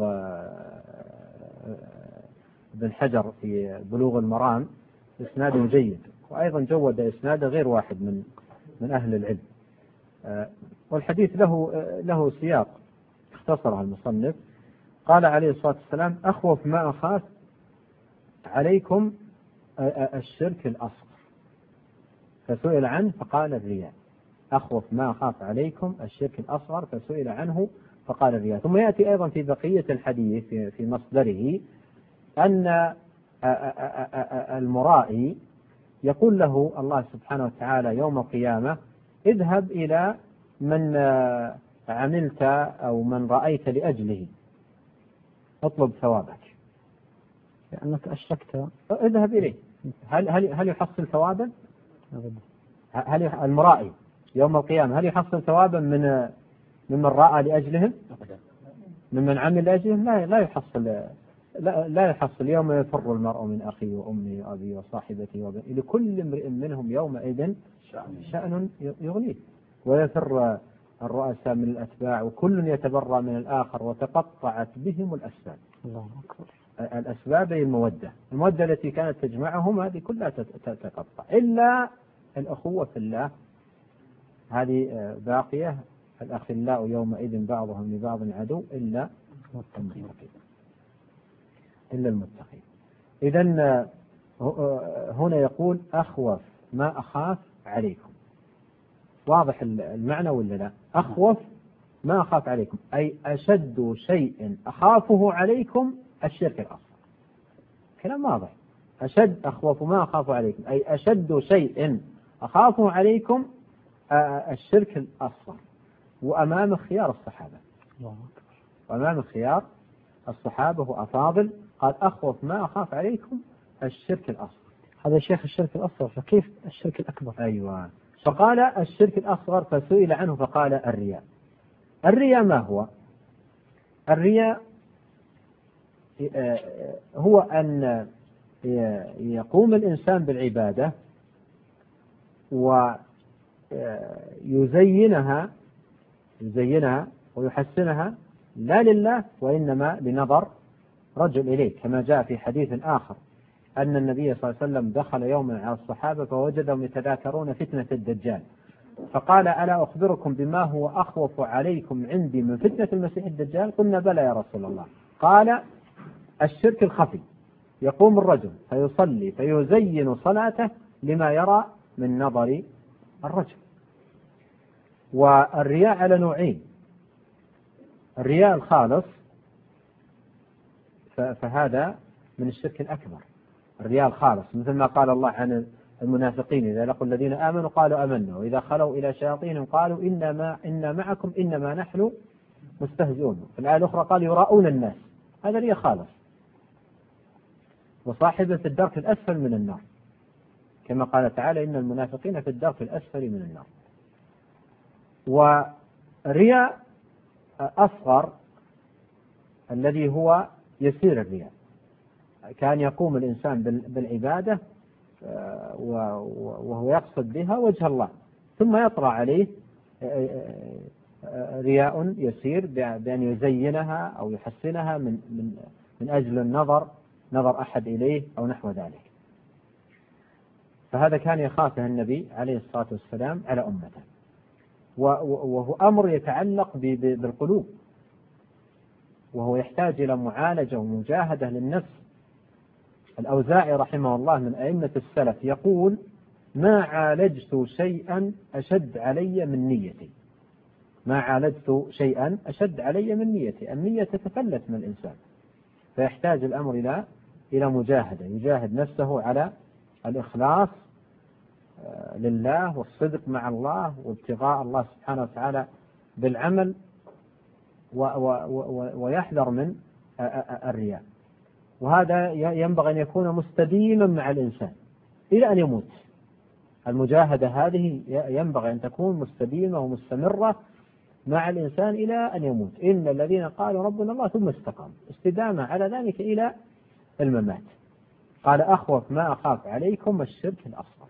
بن حجر في بلوغ المرام إسناد جيد، وأيضا جود إسناد غير واحد من أهل العلم. والحديث له سياق اختصرها المصنف. قال عليه الصلاة والسلام: أخوف ما أخاف عليكم الشرك الأصغر، فسئل عنه فقال الرياء. أخوف ما أخاف عليكم الشرك الأصغر، فسئل عنه فقال الرياء. ثم يأتي أيضا في بقية الحديث في مصدره أن المرائي يقول له الله سبحانه وتعالى يوم القيامة: اذهب إلى من عملت أو من رأيت لأجله، اطلب ثوابك لأنك أشركت، اذهب إليه. هل يحصل ثوابا؟ هل المرائي يوم القيامة هل يحصل ثوابا ممن رأى لأجلهم؟ ممن عمل لأجلهم؟ لا يحصل. لا يحصل. يوم يفر المرء من أخيه وأمه وأبيه وصاحبته وبنيه، لكل امرئ منهم يومئذ شأن يغنيه، ويفر الرؤساء من الأتباع، وكل يتبرأ من الآخر، وتقطعت بهم الأسباب. الله أكبر. الأسباب هي المودة التي كانت تجمعهم، هذه كلها تتقطع، إلا الأخوة في الله، هذه باقية. الأخلاء يومئذ بعضهم لبعض عدو إلا المتقين. إذن هنا يقول: أخوف ما أخاف عليكم. واضح المعنى ولا لا؟ أخوف ما أخاف عليكم أي أشد شيء أخافه عليكم الشرك الأصغر. كلام واضح. أخوف ما أخاف عليكم أي أشد شيء أخافه عليكم الشرك الأصغر، وأمام خيار الصحابة. وأمام خيار الصحابة وأفاضل، قال: أخوف ما أخاف عليكم الشرك الأصغر. هذا شيخ الشرك الأصغر، فكيف الشرك الأكبر؟ أيوة. فقال الشرك الأصغر، فسئل عنه فقال الرياء. الرياء ما هو؟ الرياء هو أن يقوم الإنسان بالعبادة ويزينها ويحسنها لا لله، وإنما لنظر رجل إليه، كما جاء في حديث آخر أن النبي صلى الله عليه وسلم دخل يوما على الصحابة فوجدهم يتذاكرون فتنة الدجال، فقال: ألا أخبركم بما هو أخوف عليكم عندي من فتنة المسيح الدجال؟ قلنا: بلى يا رسول الله. قال: الشرك الخفي، يقوم الرجل فيصلي فيزين صلاته لما يرى من نظر الرجل. والرياء على نوعين: الرياء الخالص فهذا من الشرك الأكبر، الرياء الخالص، مثل ما قال الله عن المنافقين: إذا لقوا الذين آمنوا قالوا آمنا، وإذا خلوا إلى شياطينهم قالوا إنا معكم إنما نحن مستهزئون. في الآية الأخرى قال: يراؤون الناس. هذا رياء خالص، وصاحبه في الدرك الأسفل من النار، كما قال تعالى: إن المنافقين في الدرك الأسفل من النار. ورياء أصغر الذي هو يسير الرياء، كان يقوم الإنسان بالعبادة وهو يقصد بها وجه الله، ثم يطرأ عليه رياء يسير بأن يزينها أو يحسنها من أجل نظر أحد إليه أو نحو ذلك. فهذا كان يخافه النبي عليه الصلاة والسلام على أمته، وهو أمر يتعلق بالقلوب، وهو يحتاج إلى معالجة ومجاهدة للنفس الأوزاعي رحمه الله من أئمة السلف يقول: ما عالجت شيئا أشد علي من نيتي. ما عالجت شيئا أشد علي من نيتي. النية تتفلت من الإنسان، فيحتاج الأمر إلى مجاهدة، يجاهد نفسه على الإخلاص لله والصدق مع الله وابتغاء الله سبحانه وتعالى بالعمل، ويحذر من الرياء. وهذا ينبغي أن يكون مستديما مع الإنسان إلى أن يموت. المجاهدة هذه ينبغي أن تكون مستديمة ومستمرة مع الإنسان إلى أن يموت. إن الذين قالوا ربنا الله ثم استقاموا، استدامة على ذلك إلى الممات. قال: أخوف ما أخاف عليكم الشرك الأصغر.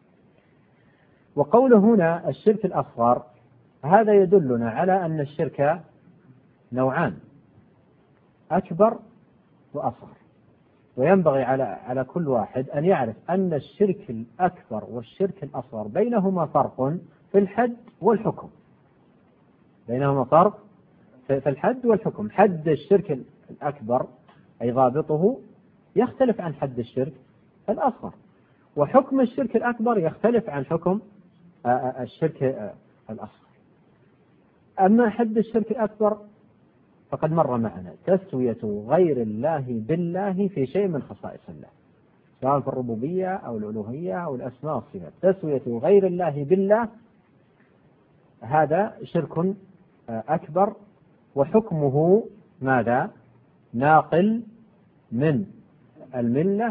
وقوله هنا الشرك الأصغر هذا يدلنا على أن الشرك نوعان: أكبر وأصغر. وينبغي على كل واحد أن يعرف أن الشرك الأكبر والشرك الأصغر بينهما فرق في الحد والحكم. بينهما فرق في الحد والحكم. حد الشرك الأكبر أي ضابطه يختلف عن حد الشرك الأصغر، وحكم الشرك الأكبر يختلف عن حكم الشرك الأصغر. أما حد الشرك الأكبر فقد مر معنا: تسوية غير الله بالله في شيء من خصائص الله، سواء في الربوبية أو الألوهية أو الأسماء والصفات. تسوية غير الله بالله هذا شرك أكبر، وحكمه ماذا؟ ناقل من الملة،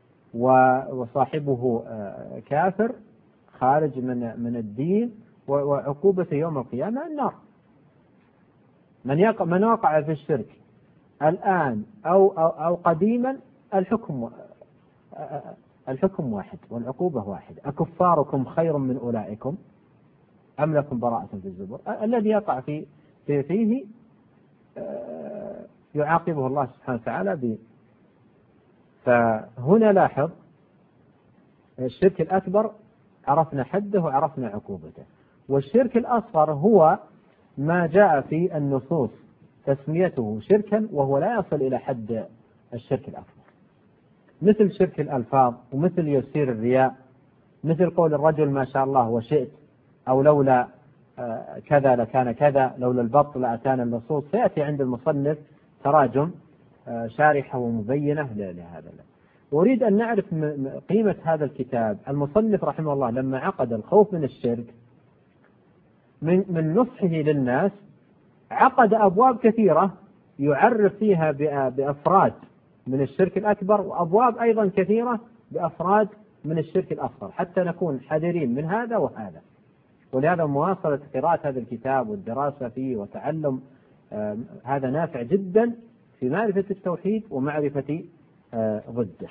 وصاحبه كافر خارج من الدين، وعقوبة يوم القيامة النار. من وقع في الشرك الآن أو قديما الحكم واحد والعقوبة واحد. أكفاركم خير من أولئكم أم لكم براءة في الزبر؟ الذي يقع فيه يعاقبه الله سبحانه وتعالى فهنا لاحظ: الشرك الأكبر عرفنا حده وعرفنا عقوبته، والشرك الأصغر هو ما جاء في النصوص تسميته شركا وهو لا يصل إلى حد الشرك الأكبر، مثل شرك الألفاظ، ومثل يسير الرياء، مثل قول الرجل ما شاء الله وشئت، أو لولا كذا لكان كذا، لولا البط لأتانا النصوص. سيأتي عند المصنف تراجم شارحة ومبينة لهذا. أريد أن نعرف قيمة هذا الكتاب. المصنف رحمه الله لما عقد الخوف من الشرك من نصحه للناس عقد أبواب كثيرة يعرف فيها بأفراد من الشرك الأكبر، وأبواب أيضا كثيرة بأفراد من الشرك الأصغر، حتى نكون حذرين من هذا وهذا. ولهذا مواصلة قراءة هذا الكتاب والدراسة فيه وتعلم هذا نافع جدا في معرفة التوحيد ومعرفة ضده.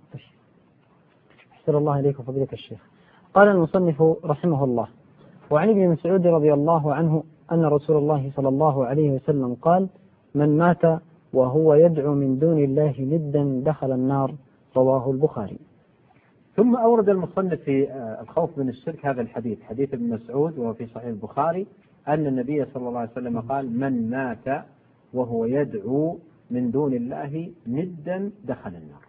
أحسن الله إليكم فضيلة الشيخ. قال المصنف رحمه الله: وعن ابن مسعود رضي الله عنه أن رسول الله صلى الله عليه وسلم قال: من مات وهو يدعو من دون الله ندا دخل النار. رواه البخاري. ثم أورد المصنف في الخوف من الشرك هذا الحديث، حديث ابن مسعود وهو في صحيح البخاري، أن النبي صلى الله عليه وسلم قال: من مات وهو يدعو من دون الله ندا دخل النار.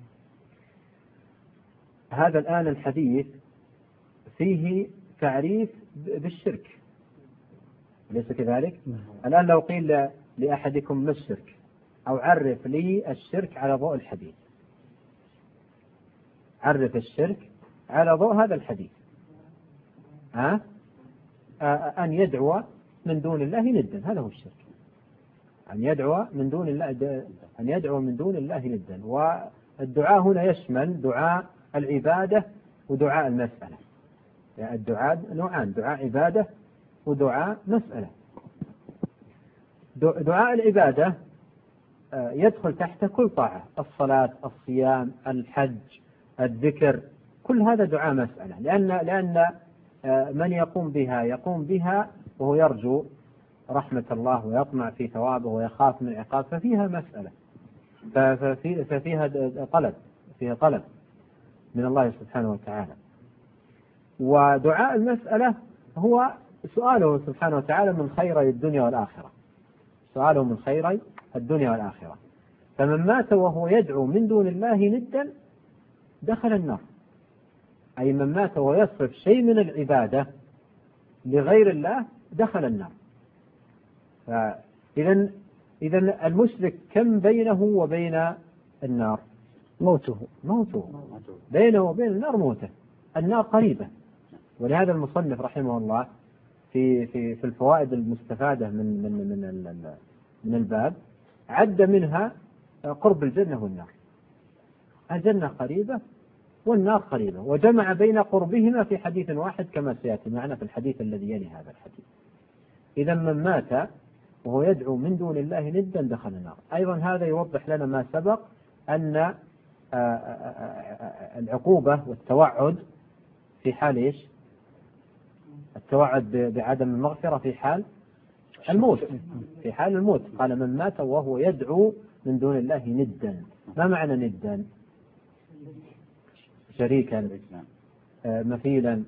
هذا الآن الحديث فيه تعريف بالشرك، ليس كذلك؟ الآن لو قيل لأحدكم ما الشرك، أو عرف لي الشرك على ضوء الحديث، عرف الشرك على ضوء هذا الحديث. أن يدعو من دون الله ندا، هذا هو الشرك. أن يدعو من دون الله ندا. والدعاء هنا يشمل دعاء العبادة ودعاء المسألة. يعني الدعاء نوعان: دعاء عبادة ودعاء مسألة. دعاء العبادة يدخل تحت كل طاعة: الصلاة، الصيام، الحج، الذكر، كل هذا دعاء مسألة، لأن من يقوم بها وهو يرجو رحمة الله ويطمع في ثوابه ويخاف من عقاب، ففيها مسألة، ففيها طلب من الله سبحانه وتعالى. ودعاء المسألة هو سؤاله سبحانه وتعالى من خيري الدنيا والآخرة، سؤاله من خيري الدنيا والآخرة. فمن مات وهو يدعو من دون الله ندا دخل النار، أي من مات وهو يصرف شيء من العبادة لغير الله دخل النار. إذن المشرك كم بينه وبين النار؟ موته بينه وبين النار موته. النار قريبة. ولهذا المصنف رحمه الله في الفوائد المستفادة من الباب عد منها قرب الجنة والنار. الجنة قريبة والنار قريبة، وجمع بين قربهما في حديث واحد كما سيأتي معنا في الحديث الذي يلي هذا الحديث. إذا من مات وهو يدعو من دون الله ندا دخل النار. أيضا هذا يوضح لنا ما سبق أن العقوبة والتوعد في حال إيش؟ التوعد بعدم المغفرة في حال الموت. في حال الموت قال من مات وهو يدعو من دون الله ندا. ما معنى ندا؟ شريكا، مثيلا،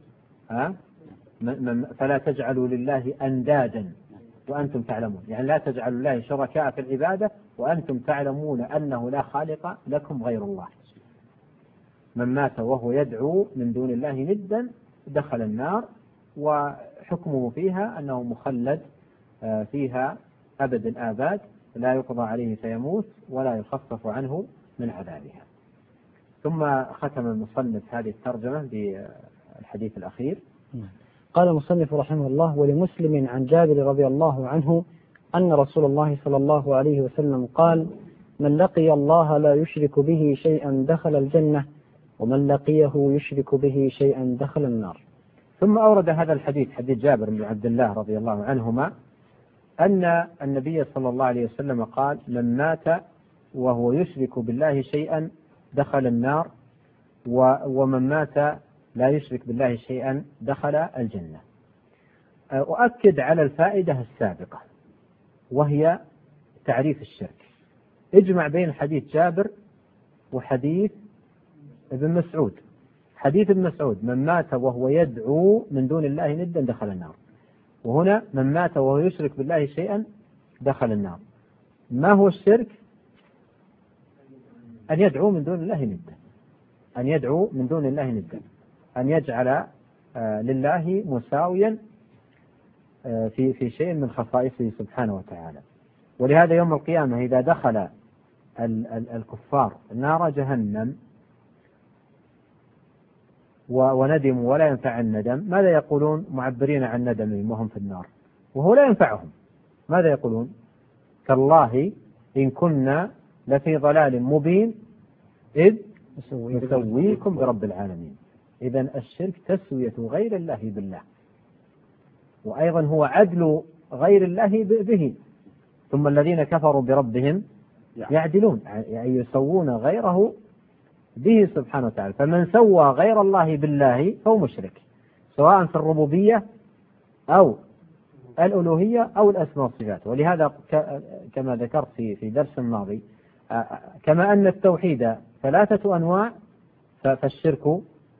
فلا تجعلوا لله أندادا وأنتم تعلمون، يعني لا تجعلوا الله شركاء في العبادة وأنتم تعلمون أنه لا خالق لكم غير الله. من مات وهو يدعو من دون الله ندا دخل النار، وحكمه فيها أنه مخلد فيها أبد الآباد، لا يقضى عليه فيموت ولا يخفف عنه من عذابها. ثم ختم المصنف هذه الترجمة بالحديث الأخير. قال المصنف رحمه الله: ولمسلم عن جابر رضي الله عنه أن رسول الله صلى الله عليه وسلم قال: من لقي الله لا يشرك به شيئا دخل الجنة، ومن لقيه يشرك به شيئا دخل النار. ثم أورد هذا الحديث، حديث جابر بن عبد الله رضي الله عنهما، أن النبي صلى الله عليه وسلم قال: من مات وهو يشرك بالله شيئا دخل النار، ومن مات لا يشرك بالله شيئا دخل الجنة. أؤكد على الفائدة السابقة وهي تعريف الشرك. اجمع بين حديث جابر وحديث ابن مسعود. حديث ابن مسعود: من مات وهو يدعو من دون الله ندا دخل النار، وهنا من مات وهو يشرك بالله شيئا دخل النار. ما هو الشرك؟ أن يدعو من دون الله ندا، أن يدعو من دون الله ندا، أن يجعل لله مساويا في شيء من خصائصه سبحانه وتعالى. ولهذا يوم القيامة إذا دخل الكفار نار جهنم وندموا ولا ينفع الندم، ماذا يقولون معبرين عن ندمهم وهم في النار وهو لا ينفعهم؟ ماذا يقولون؟ تالله إن كنا لفي ضلال مبين إذ نسويكم برب العالمين. إذن الشرك تسوية غير الله بالله، وأيضا هو عدل غير الله به. ثم الذين كفروا بربهم يعدلون، يعني يسوون غيره به سبحانه وتعالى. فمن سوى غير الله بالله فهو مشرك، سواء في الربوبية أو الألوهية أو الأسماء والصفات. ولهذا كما ذكرت في درس الماضي، كما أن التوحيد 3 أنواع، فالشرك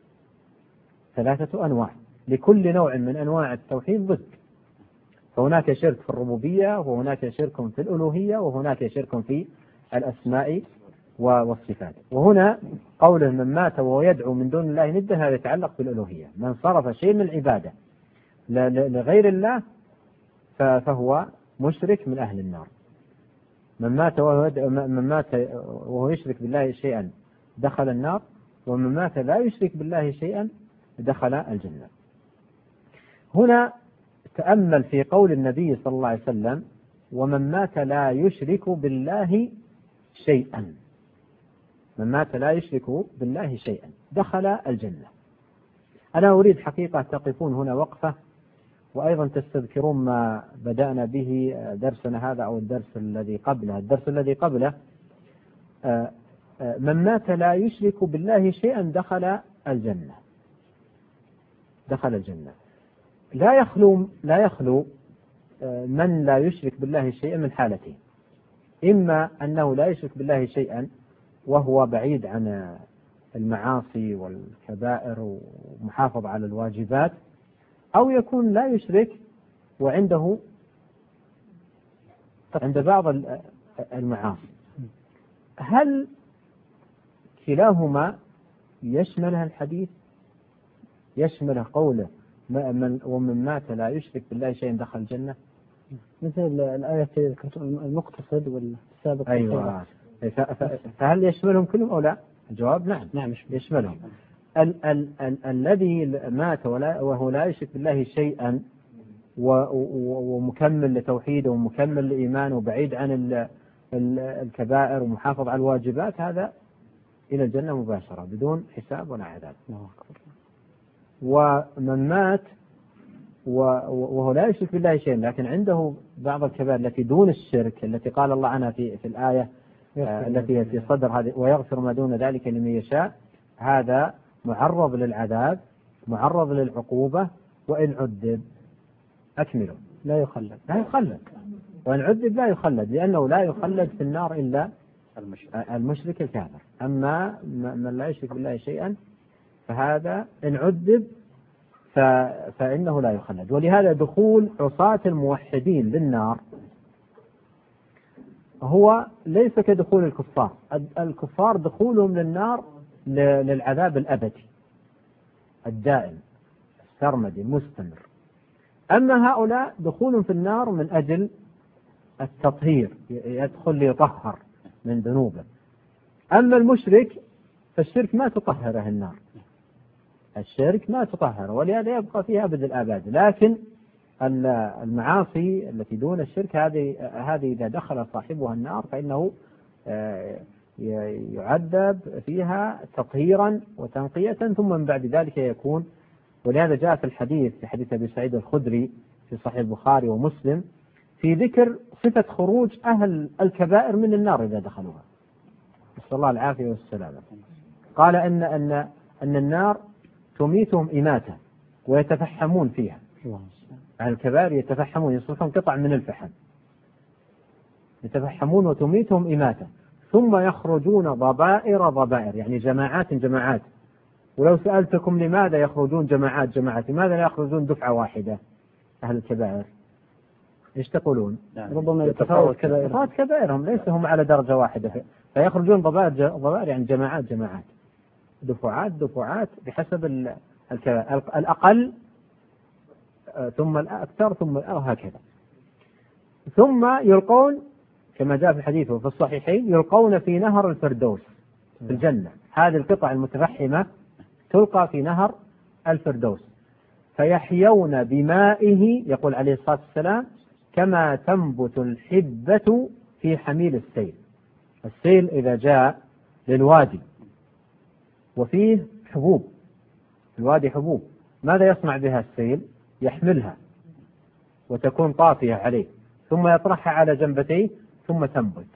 3 أنواع، لكل نوع من أنواع التوحيد ضد. فهناك شرك في الربوبية، وهناك شرك في الألوهية، وهناك شرك في الأسماء والصفات. وهنا قوله من مات وهو يدعو من دون الله ندا، هذا يتعلق بالألوهية. من صرف شيء من العبادة لغير الله فهو مشرك من أهل النار. من مات وهو يشرك بالله شيئا دخل النار، ومن مات لا يشرك بالله شيئا دخل الجنة. هنا تأمل في قول النبي صلى الله عليه وسلم: ومن مات لا يشرك بالله شيئا. من مات لا يشرك بالله شيئا دخل الجنة. أنا أريد حقيقة تقفون هنا وقفة، وأيضا تستذكرون ما بدأنا به درسنا هذا أو الدرس الذي قبله. الدرس الذي قبله من مات لا يشرك بالله شيئا دخل الجنة. دخل الجنة. لا يخلو من لا يشرك بالله شيئا من حالتين: إما أنه لا يشرك بالله شيئا وهو بعيد عن المعاصي والكبائر ومحافظ على الواجبات، أو يكون لا يشرك وعنده عند بعض المعاصي. هل كلاهما يشملها الحديث؟ يشمل قوله ومن مات لا يشرك بالله شيئا دخل الجنة، مثل الآية المقتصد والسابق. أيوة. فهل يشملهم كلهم أو لا؟ الجواب نعم، نعم يشملهم. الذي مات وهو لا يشرك بالله شيئا ومكمل لتوحيده ومكمل لإيمانه وبعيد عن الكبائر ومحافظ على الواجبات، هذا إلى الجنة مباشرة بدون حساب ولا عذاب. ومن مات وهو لا يشرك بالله شيئا لكن عنده بعض الكبائر التي دون الشرك التي قال الله عنها في الآية التي في صدر هذه ويغفر ما دون ذلك لمن يشاء، هذا معرض للعذاب، معرض للعقوبة، وإن عذب أكمله لا يخلد، وإن عذب لا يخلد، لأنه لا يخلد في النار إلا المشرك الكافر. أما من لا يشرك بالله شيئا فهذا إن عذب فإنه لا يخلد. ولهذا دخول عصاة الموحدين للنار هو ليس كدخول الكفار. الكفار دخولهم للنار للعذاب الأبدي الدائم السرمدي المستمر، أما هؤلاء دخولهم في النار من أجل التطهير، يدخل ليطهر من ذنوبه. أما المشرك فالشرك ما تطهره النار، الشرك ما تطهره، ولهذا يبقى فيها أبد الآباد. لكن المعاصي التي دون الشرك هذه إذا دخل صاحبها النار فإنه يعذب فيها تطهيرا وتنقية، ثم من بعد ذلك يكون. ولهذا جاء في الحديث في حديث أبي سعيد الخدري في صحيح البخاري ومسلم في ذكر صفة خروج أهل الكبائر من النار إذا دخلوها، نسأل الله العافية والسلامة. قال أن النار تميتهم إماتة ويتفحمون فيها. أهل الكبائر يتفحمون، يصبحون قطع من الفحم، يتفحمون وتميتهم إماتة، ثم يخرجون ضبائر، يعني جماعات. ولو سألتكم لماذا يخرجون جماعات، لماذا لا يخرجون دفعة واحدة أهل الكبائر؟ ايش تقولون؟ ربما يتفاوت كبائرهم، ليس هم على درجة واحدة، فيخرجون ضبائر يعني جماعات، دفعات بحسب الكبائر، الأقل ثم الأكثر ثم هكذا. ثم يلقون كما جاء في الحديث وفي الصحيحين يلقون في نهر الفردوس في الجنة. هذه القطع المتفحمة تلقى في نهر الفردوس فيحيون بمائه، يقول عليه الصلاة والسلام، كما تنبت الحبة في حميل السيل. السيل إذا جاء للوادي وفيه حبوب، الوادي حبوب، ماذا يصنع بها السيل؟ يحملها وتكون طافية عليه، ثم يطرحها على جنبتيه ثم تنبت.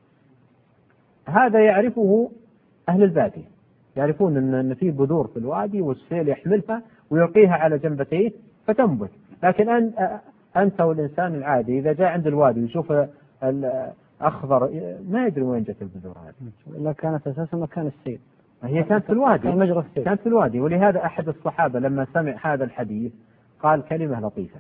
هذا يعرفه أهل البادية، يعرفون أن في بذور في الوادي والسيل يحملها ويلقيها على جنبتيه فتنبت. لكن أنت والإنسان العادي إذا جاء عند الوادي ويشوف الأخضر ما يدري وين جت البذور هذه، لا كانت أساسا مكان السيل، هي كانت في الوادي. ولهذا أحد الصحابة لما سمع هذا الحديث قال كلمة لطيفة،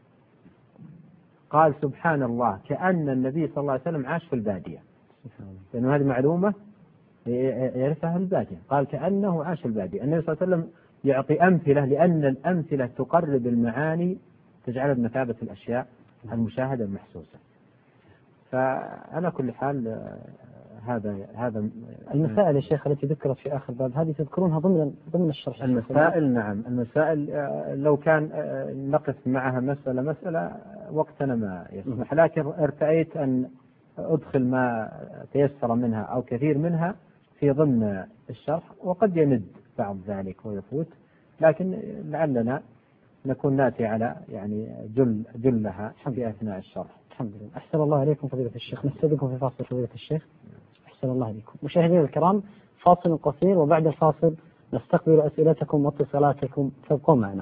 قال سبحان الله كأن النبي صلى الله عليه وسلم عاش في البادية، لأن هذه معلومة يعرفها البادية. قال كأنه عاش في البادية. النبي صلى الله عليه وسلم يعطي أمثلة، لأن الأمثلة تقرب المعاني، تجعلها بمثابة الأشياء المشاهدة المحسوسة. فعلى كل حال هذا المسائل يا شيخ التي ذكرت في آخر باب هذه تذكرونها ضمن الشرح. المسائل نعم، المسائل لو كان نقف معها مسألة وقتنا ما يسمح، لكن ارتأيت أن أدخل ما تيسر منها أو كثير منها في ضمن الشرح، وقد يمد بعض ذلك ويفوت، لكن لعلنا نكون ناتي على يعني جلها في أثناء الشرح. الحمد لله. أحسن الله عليكم فضيلة الشيخ. نستأذنكم في فاصل فضيلة الشيخ. أحسن الله عليكم. مشاهدينا الكرام، فاصل قصير وبعد الفاصل نستقبل أسئلتكم واتصالاتكم، فابقوا معنا.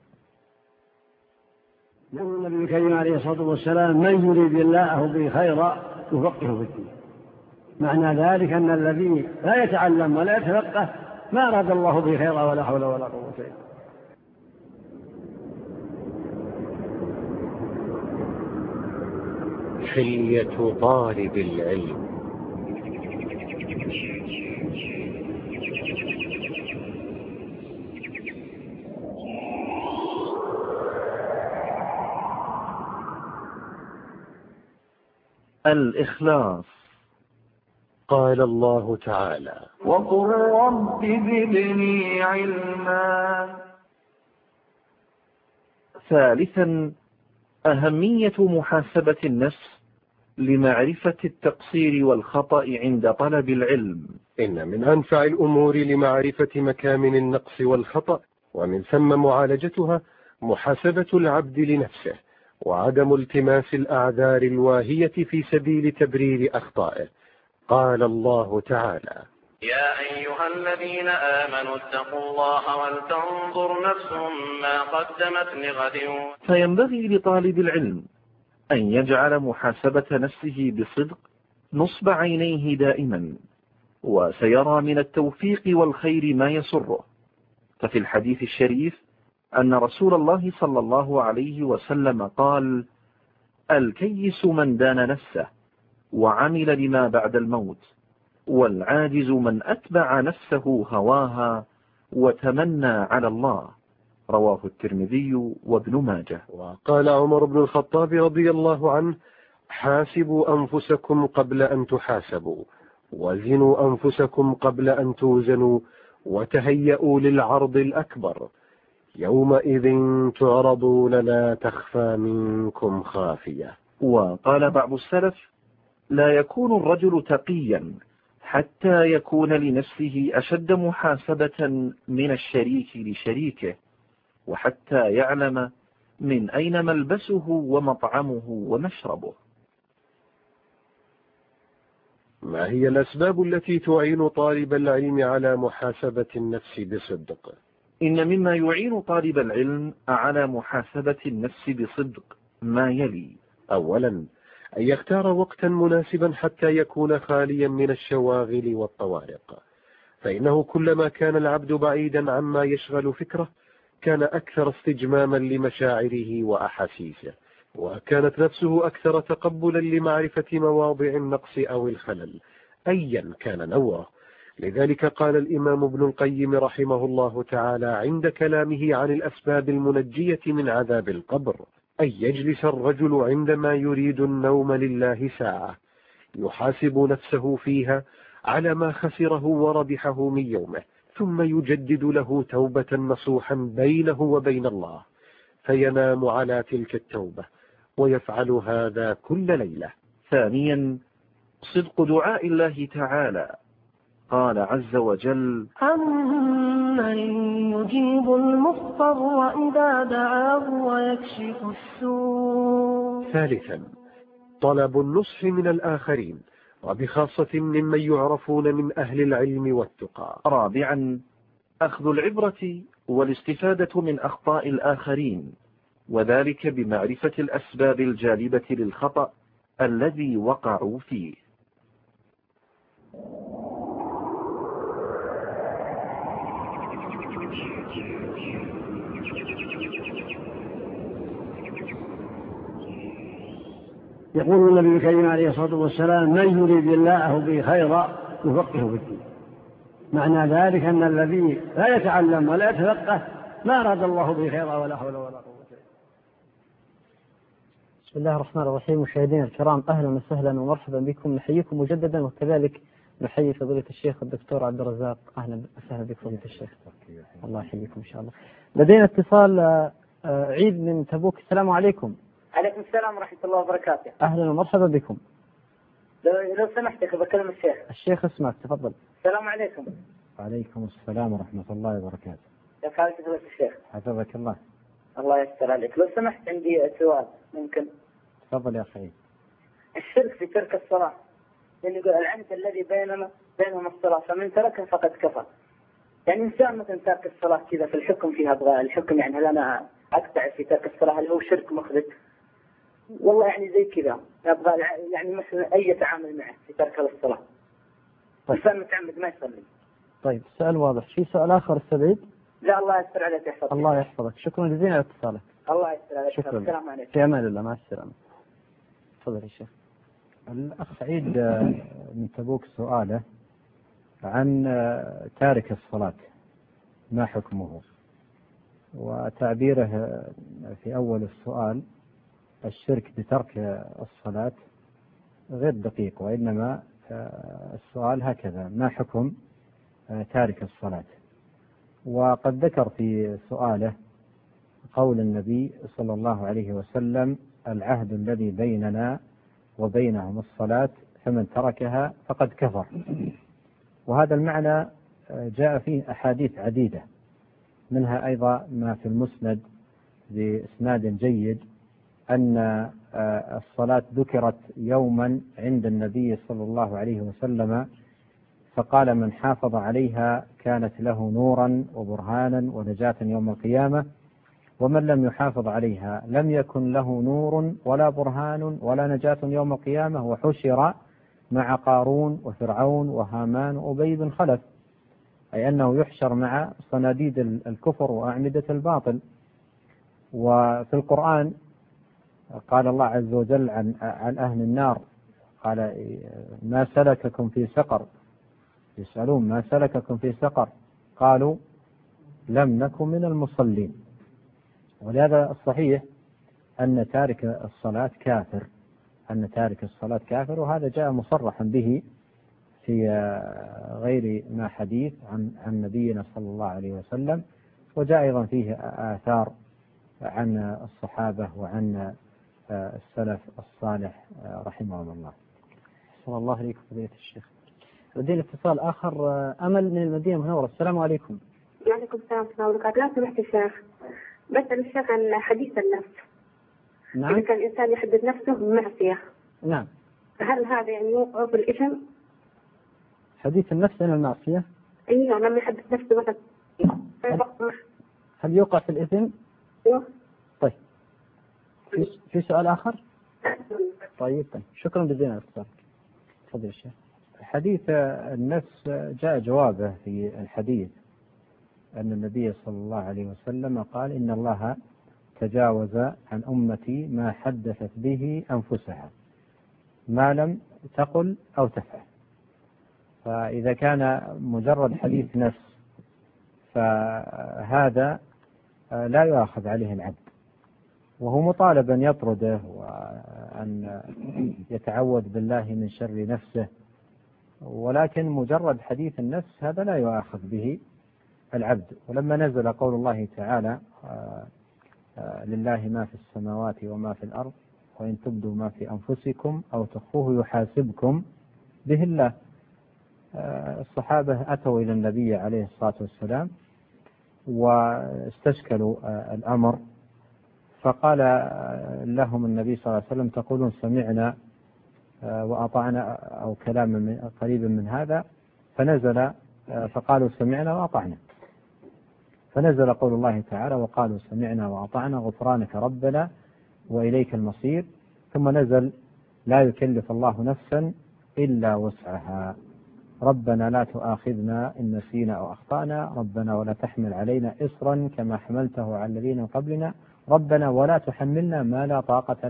يقول النبي الكريم عليه الصلاة والسلام: من يريد الله به خيرا يفقهه في الدين. معنى ذلك أن الذي لا يتعلم ولا يتفقه ما أراد الله به خيرا ولا حول ولا قوة إلا بالله. حلية طالب العلم. الإخلاص. قال الله تعالى: وقل رب زدني علما. ثالثا، أهمية محاسبة النفس لمعرفة التقصير والخطأ عند طلب العلم. إن من أنفع الأمور لمعرفة مكامن النقص والخطأ ومن ثم معالجتها محاسبة العبد لنفسه، وعدم التماس الأعذار الواهية في سبيل تبرير أخطائه. قال الله تعالى: يا أيها الذين آمنوا اتقوا الله ولتنظر نفس ما قدمت لغد. فينبغي لطالب العلم أن يجعل محاسبة نفسه بصدق نصب عينيه دائما، وسيرى من التوفيق والخير ما يسره. ففي الحديث الشريف أن رسول الله صلى الله عليه وسلم قال: الكيس من دان نفسه وعمل لما بعد الموت، والعاجز من أتبع نفسه هواها وتمنى على الله. رواه الترمذي وابن ماجه. وقال عمر بن الخطاب رضي الله عنه: حاسبوا أنفسكم قبل أن تحاسبوا، وزنوا أنفسكم قبل أن توزنوا، وتهيئوا للعرض الأكبر، يومئذ تعرضون لا تخفى منكم خافية. وقال بعض السلف: لا يكون الرجل تقيا حتى يكون لنفسه أشد محاسبة من الشريك لشريكه، وحتى يعلم من أين ملبسه ومطعمه ومشربه. ما هي الأسباب التي تعين طالب العلم على محاسبة النفس بصدق؟ إن مما يعين طالب العلم على محاسبة النفس بصدق ما يلي: أولا، أن يختار وقتا مناسبا حتى يكون خاليا من الشواغل والطوارق، فإنه كلما كان العبد بعيدا عما يشغل فكره كان أكثر استجماما لمشاعره وأحاسيسه، وكانت نفسه أكثر تقبلا لمعرفة مواضع النقص أو الخلل أيا كان نوعه. لذلك قال الإمام ابن القيم رحمه الله تعالى عند كلامه عن الأسباب المنجية من عذاب القبر: أن يجلس الرجل عندما يريد النوم لله ساعة يحاسب نفسه فيها على ما خسره وربحه من يومه، ثم يجدد له توبة نصوحا بينه وبين الله، فينام على تلك التوبة، ويفعل هذا كل ليلة. ثانيا، صدق دعاء الله تعالى. قال عز وجل: أمن يجيب المضطر إذا دعاه ويكشف السوء. ثالثا، طلب النصح من الآخرين، وبخاصة ممن يعرفون من أهل العلم والتقى. رابعا، أخذ العبرة والاستفادة من أخطاء الآخرين، وذلك بمعرفة الأسباب الجالبة للخطأ الذي وقعوا فيه. يقول النبي الكريم عليه الصلاة والسلام: من يريد الله به خيرا يفقهه في الدين. معنى ذلك أن الذي لا يتعلم ولا يتفقه ما أراد الله به خيرا ولا حول ولا قوة. بسم الله الرحمن الرحيم. مشاهدينا الكرام، أهلا وسهلا ومرحبا بكم، نحييكم مجددا، وكذلك نحيي فضيلة الشيخ الدكتور عبد الرزاق. أهلا وسهلا بكم فضيلة الشيخ. الله يحييكم إن شاء الله. لدينا اتصال عيد من تبوك. السلام عليكم. عليكم السلام ورحمة الله وبركاته. أهلا ومرحبا بكم. لو سمحت بكلم الشيخ اسمعك، تفضل. السلام عليكم. وعليكم السلام ورحمة الله وبركاته. كيف حالك فضيلة الشيخ؟ حفظك الله. الله يستر عليك. لو سمحت عندي سؤال ممكن؟ تفضل يا أخي. الشرك في ترك الصلاة، يعني يقول العهد الذي بينهم الصلاة فمن تركها فقد كفر. يعني إنسان مثلا ترك الصلاة كذا، في الحكم فيها أبغى الحكم، يعني هل أنا أقطع في ترك الصلاة هل هو شرك مخرج؟ والله يعني زي كذا أبغى يعني مثلا أي تعامل معه في ترك الصلاة. إنسان متعمد ما يصلي. طيب، السؤال واضح. في سؤال آخر السعيد؟ لا، الله يستر عليك يحفظك. الله يحفظك. شكرا جزيلا على اتصالك. الله يستر عليك. شكرا. السلام عليكم. في أمان الله. مع السلامة. تفضل يا شيخ. الأخ سعيد من تبوك سؤاله عن تارك الصلاة ما حكمه؟ وتعبيره في أول السؤال الشرك بترك الصلاة غير دقيق، وإنما السؤال هكذا: ما حكم تارك الصلاة؟ وقد ذكر في سؤاله قول النبي صلى الله عليه وسلم: العهد الذي بيننا وبينهم الصلاة فمن تركها فقد كفر. وهذا المعنى جاء فيه أحاديث عديدة، منها أيضا ما في المسند بإسناد جيد أن الصلاة ذكرت يوما عند النبي صلى الله عليه وسلم فقال: من حافظ عليها كانت له نورا وبرهانا ونجاة يوم القيامة، ومن لم يحافظ عليها لم يكن له نور ولا برهان ولا نجاة يوم القيامة، وحشر مع قارون وفرعون وهامان وأبي بن خلف، أي أنه يحشر مع صناديد الكفر وأعمدة الباطل. وفي القرآن قال الله عز وجل عن أهل النار، قال: ما سلككم في سقر؟ يسألون: ما سلككم في سقر؟ قالوا: لم نكن من المصلين. ولهذا الصحيح أن تارك الصلاة كافر، وهذا جاء مصرحا به في غير ما حديث عن نبينا صلى الله عليه وسلم، وجاء أيضا فيه آثار عن الصحابة وعن السلف الصالح رحمهم الله. صلى الله عليكم فضيلة الشيخ. لدينا اتصال آخر، أمل من المدينة المنورة. السلام عليكم. وعليكم السلام ورحمة الله وبركاته. لو سمحت الشيخ، بسأل الشيخ عن حديث النفس. نعم. إذا كان الإنسان يحدث نفسه بمعصية، نعم، هل هذا يعني يوقع في الإثم؟ حديث النفس عن المعصية؟ أيوه، لما يحدث نفسه مثلا هل يوقع في الإثم؟ أيوه. طيب، في سؤال آخر؟ طيب، شكرا جزيلا الاتصال. تفضل الشيخ. حديث النفس جاء جوابه في الحديث أن النبي صلى الله عليه وسلم قال: إن الله تجاوز عن أمتي ما حدثت به أنفسها ما لم تقل أو تفعل. فإذا كان مجرد حديث نفس فهذا لا يؤاخذ عليه العبد، وهو مطالب أن يطرده وأن يتعوذ بالله من شر نفسه، ولكن مجرد حديث النفس هذا لا يؤاخذ به العبد. ولما نزل قول الله تعالى: لله ما في السماوات وما في الأرض وإن تبدوا ما في أنفسكم أو تخفوه يحاسبكم به الله، الصحابة أتوا إلى النبي عليه الصلاة والسلام واستشكلوا الأمر، فقال لهم النبي صلى الله عليه وسلم: تقولون سمعنا وأطعنا، أو كلام قريب من هذا. فنزل فقالوا سمعنا وأطعنا، فنزل قول الله تعالى: وقالوا سمعنا وأطعنا غفرانك ربنا وإليك المصير. ثم نزل: لا يكلف الله نفسا إلا وسعها، ربنا لا تؤاخذنا إن نسينا أو أخطأنا، ربنا ولا تحمل علينا إصرا كما حملته على الذين من قبلنا، ربنا ولا تحملنا ما لا طاقة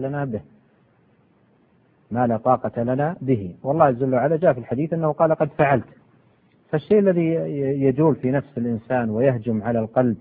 لنا به. والله عز وجل جاء في الحديث أنه قال: قد فعلت. فالشيء الذي يجول في نفس الإنسان ويهجم على القلب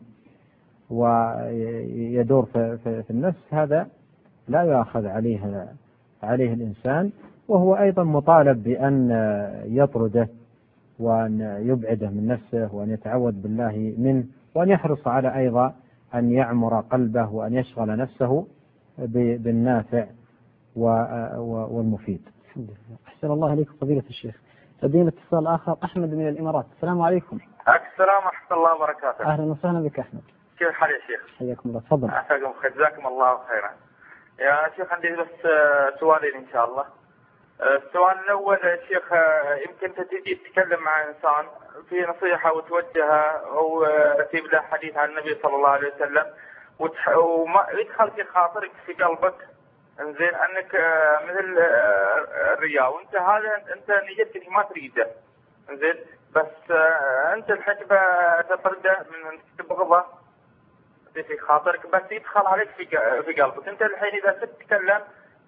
ويدور في النفس هذا لا يؤاخذ عليه الإنسان، وهو أيضا مطالب بأن يطرده وأن يبعده من نفسه وأن يتعوذ بالله منه، وأن يحرص على أيضا أن يعمر قلبه وأن يشغل نفسه بالنافع والمفيد. أحسن الله عليكم فضيلة الشيخ. لدينا اتصال آخر، أحمد من الإمارات. السلام عليكم. السلام ورحمة الله وبركاته. أهلا وسهلا بك أحمد. كيف الحال يا شيخ؟ حياكم الله. تفضل. عساكم بخير، جزاكم الله خيرا. يا شيخ عندي بس سؤالين إن شاء الله. السؤال الأول يا شيخ، يمكن تجي تتكلم مع إنسان في نصيحة وتوجهه أو تجيب له حديث عن النبي صلى الله عليه وسلم وما يدخل في خاطرك في قلبك انزين انك مثل الرياء، وانت هذا انت نيتك ما تريده انزين، بس انت الحين تطرده من تبغضه في خاطرك، بس يدخل عليك في قلبك. انت الحين اذا تتكلم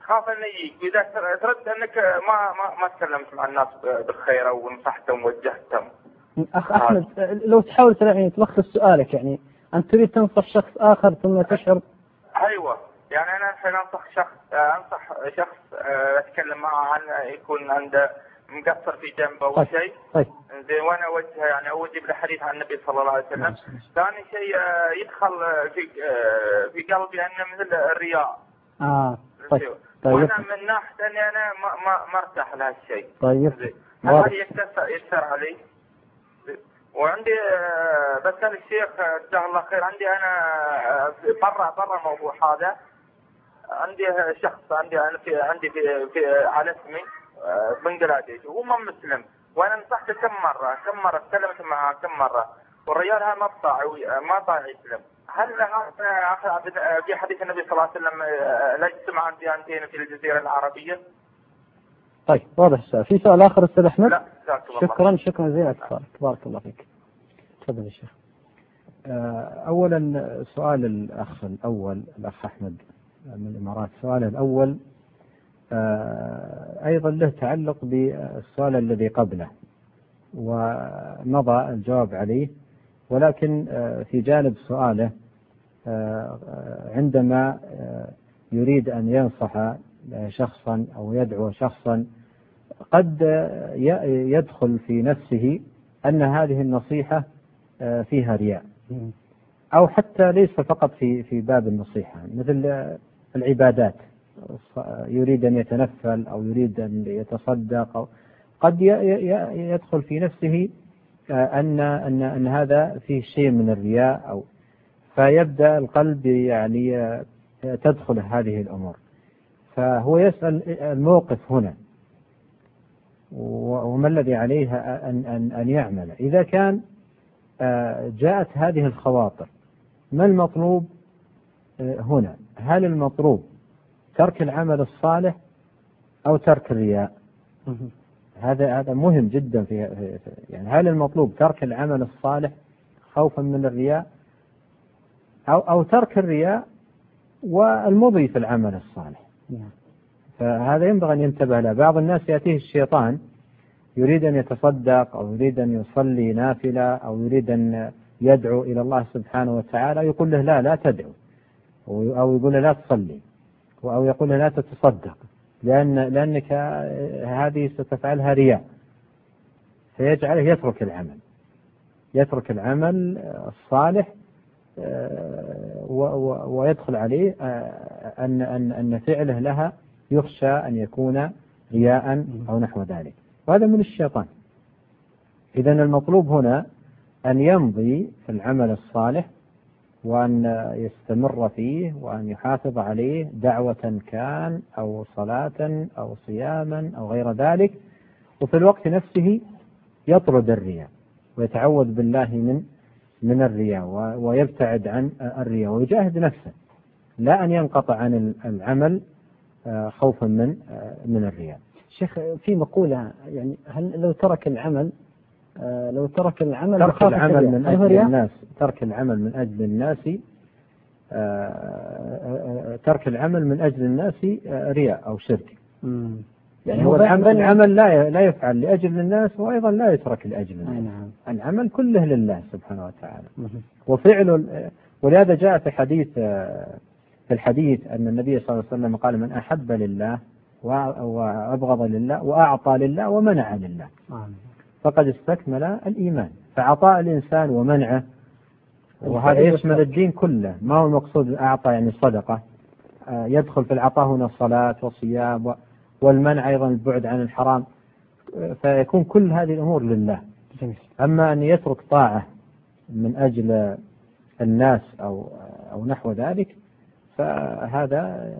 خاف أن يجيك إذا ترد أنك ما تكلمت مع الناس بالخير أو نصحتهم ووجهتهم. أخ أحمد لو تحاول يعني تلخص سؤالك، يعني أنت تريد تنصح شخص آخر ثم تشعر. أيوة، يعني أنا الحين أنصح شخص أتكلم معه عن يكون عنده مقصر في جنبه أو شيء. طيب. زين، وأنا أوجهه يعني أوجب له حديث عن النبي صلى الله عليه وسلم. ثاني شيء يدخل في قلبي أنه مثل الرياء. طيب. وأنا من ناحية أني أنا ما ارتاح لهالشيء. طيب. هذا يكثر علي. وعندي بسأل الشيخ جزاه الله خير، عندي أنا برا الموضوع هذا، عندي شخص عندي في على اسمي بنجلاديش وهو ما مسلم، وأنا نصحته كم مرة تكلمت معه كم مرة، والرجال هذا ما طاع يسلم. هل في حديث النبي صلى الله عليه وسلم لا يجتمع ديانتين في الجزيرة العربية؟ طيب واضح السؤال. في سؤال آخر أستاذ أحمد؟ لا. شكرا جزيلا اتصالك، بارك الله فيك. تفضل يا شيخ. أولا سؤال الأخ الأول الأخ أحمد من الإمارات، سؤال الأول أيضا له تعلق بالسؤال الذي قبله ومضى الجواب عليه، ولكن في جانب سؤاله عندما يريد أن ينصح شخصا أو يدعو شخصا قد يدخل في نفسه أن هذه النصيحة فيها رياء، أو حتى ليس فقط في باب النصيحة، مثل العبادات، يريد أن يتنفل أو يريد أن يتصدق، أو قد يدخل في نفسه أن هذا فيه شيء من الرياء، أو فيبدأ القلب يعني تدخل هذه الأمور. فهو يسأل الموقف هنا وما الذي عليه أن يعمل إذا كان جاءت هذه الخواطر. ما المطلوب هنا؟ هل المطلوب ترك العمل الصالح أو ترك الرياء؟ هذا مهم جدا يعني هل المطلوب ترك العمل الصالح خوفا من الرياء أو ترك الرياء والمضي في العمل الصالح؟ فهذا ينبغي أن ينتبه له. بعض الناس يأتيه الشيطان يريد أن يتصدق أو يريد أن يصلي نافلة أو يريد أن يدعو إلى الله سبحانه وتعالى، يقول له لا تدعو، أو يقول له لا تصلي، أو يقول له لا تتصدق لأنك هذه ستفعلها رياء، فيجعله يترك العمل الصالح ويدخل عليه أن فعله لها يخشى أن يكون رياء أو نحو ذلك، وهذا من الشيطان. إذن المطلوب هنا أن يمضي في العمل الصالح وأن يستمر فيه وأن يحافظ عليه دعوة كان أو صلاة أو صياما أو غير ذلك، وفي الوقت نفسه يطرد الرياء ويتعوذ بالله من الرياء ويبتعد عن الرياء ويجاهد نفسه، لا أن ينقطع عن العمل خوفا من الرياء. شيخ في مقولة، يعني هل لو ترك العمل ترك العمل من أجل الناس رياء أو شرك. يعني هو العمل لا يفعل لأجل الناس، وأيضا لا يترك لأجل الناس. العمل كله لله سبحانه وتعالى وفعل. ولهذا جاء في الحديث أن النبي صلى الله عليه وسلم قال: من أحب لله وأبغض لله وأعطى لله ومنع لله فقد استكمل الإيمان. فعطاء الإنسان ومنعه، وهذا يشمل الدين كله، ما هو المقصود أعطى يعني صدقة، يدخل في العطاء هنا الصلاة والصيام، والمنع أيضا البعد عن الحرام، فيكون كل هذه الأمور لله. أما أن يترك طاعة من أجل الناس أو نحو ذلك فهذا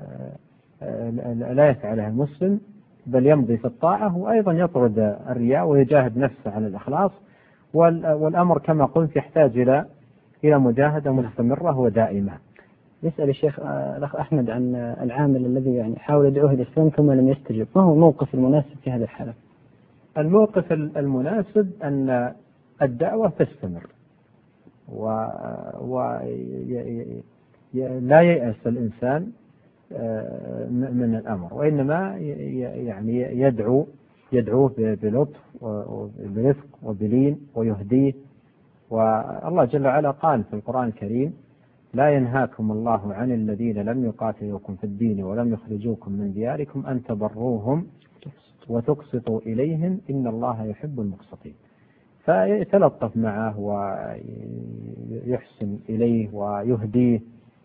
لا يفعله المسلم، بل يمضي في الطاعة وأيضا يطرد الرياء ويجاهد نفسه على الإخلاص. والأمر كما قلت يحتاج إلى مجاهدة مستمرة ودائمة. يسأل الشيخ الأخ أحمد عن العامل الذي يعني حاول يدعوه الإسلام ثم لم يستجب، ما هو الموقف المناسب في هذه الحالة؟ الموقف المناسب أن الدعوة تستمر ولا ييأس الإنسان من الأمر، وإنما يعني يدعوه بلطف وبرفق وبلين ويهديه. والله جل وعلا قال في القرآن الكريم: لا ينهاكم الله عن الذين لم يقاتلوكم في الدين ولم يخرجوكم من دياركم أن تبروهم وتقسطوا إليهم إن الله يحب المقسطين. فيتلطف معه ويحسن إليه ويهديه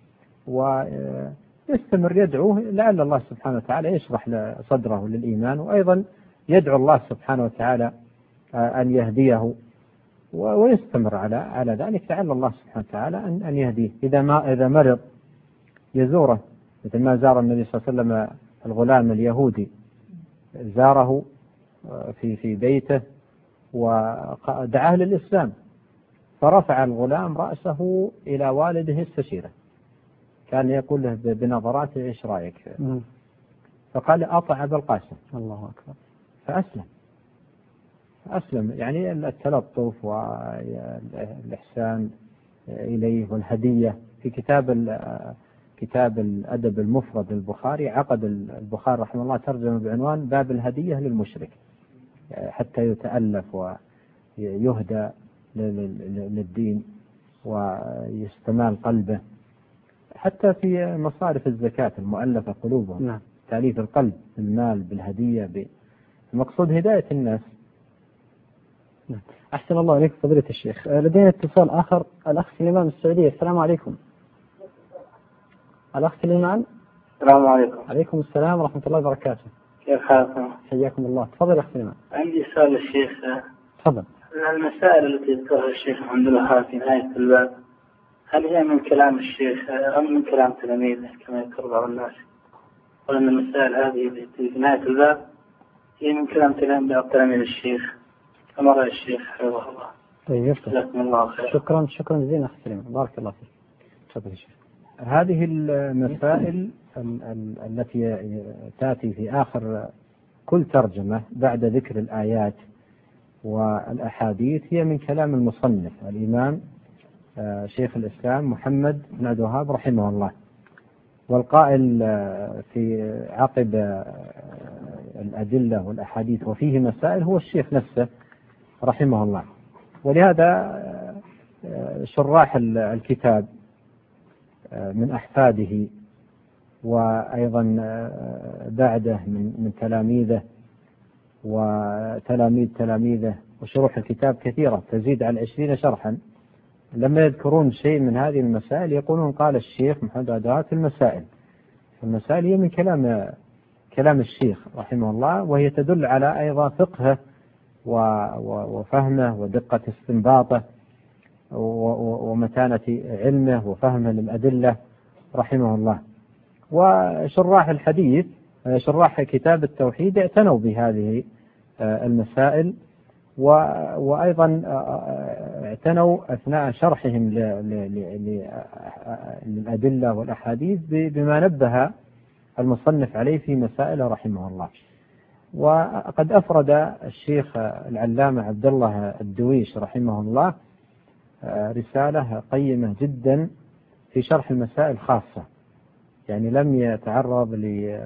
ويستمر يدعوه، لعل الله سبحانه وتعالى يشرح صدره للإيمان، وأيضا يدعو الله سبحانه وتعالى أن يهديه ويستمر على ذلك، لعل الله سبحانه وتعالى أن يهديه. إذا مرض يزوره، مثل ما زار النبي صلى الله عليه وسلم الغلام اليهودي، زاره في بيته ودعاه للإسلام، فرفع الغلام رأسه إلى والده استشيره، كان يقول له بنظرات: إيش رأيك؟ فقال: أطع أبا القاسم. الله أكبر. فأسلم. يعني التلطف والإحسان إليه والهدية. في كتاب الأدب المفرد البخاري، عقد البخاري رحمه الله ترجمة بعنوان باب الهدية للمشرك، حتى يتألف ويهدى للدين ويستمال قلبه. حتى في مصارف الزكاة المؤلفة قلوبهم، نعم، تأليف القلب بالمال بالهدية، المقصود هداية الناس. أحسن الله عليك فضيلة الشيخ. لدينا اتصال آخر، الأخ سليمان من السعودية. السلام عليكم. الأخ سليمان. السلام عليكم. عليكم السلام ورحمة الله وبركاته. كيف حالكم؟ حياكم الله. تفضل أخ سليمان. عندي سؤال للشيخ. تفضل. المسائل التي ذكرها الشيخ محمد الوهاب في نهاية الباب، هل هي من كلام الشيخ أم من كلام تلاميذه كما يذكر بعض الناس؟ وأن المسائل هذه التي في نهاية الباب هي من كلام تلاميذ الشيخ كما رأى الشيخ حفظه الله. طيب، جزاكم الله خير. شكرا جزيلا أخ سليمان، بارك الله فيك. تفضل يا شيخ. هذه المسائل التي تأتي في آخر كل ترجمة بعد ذكر الآيات والأحاديث هي من كلام المصنف الإمام شيخ الإسلام محمد بن عبد الوهاب رحمه الله. والقائل في عقب الأدلة والأحاديث وفيه مسائل هو الشيخ نفسه رحمه الله. ولهذا شراح الكتاب من أحفاده وأيضا بعده من تلاميذه وتلاميذ تلاميذه، وشروح الكتاب كثيرة تزيد على 20 شرحا، لما يذكرون شيء من هذه المسائل يقولون قال الشيخ محمد عدوات في المسائل. المسائل هي من كلام الشيخ رحمه الله، وهي تدل على أيضا فقهه وفهمه ودقة استنباطه ومتانة علمه وفهمه للأدلة رحمه الله. وشراح الحديث شراح كتاب التوحيد اعتنوا بهذه المسائل، وأيضا اعتنوا أثناء شرحهم للأدلة والأحاديث بما نبه المصنف عليه في مسائل رحمه الله. وقد أفرد الشيخ العلامة عبد الله الدويش رحمه الله رسالة قيمة جدا في شرح المسائل خاصة، يعني لم يتعرض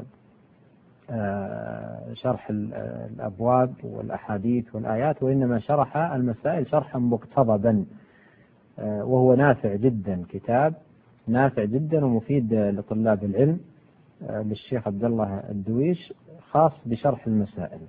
لشرح الأبواب والأحاديث والآيات، وإنما شرح المسائل شرحا مقتضبا، وهو نافع جدا، كتاب نافع جدا ومفيد لطلاب العلم للشيخ عبد الله الدويش خاص بشرح المسائل.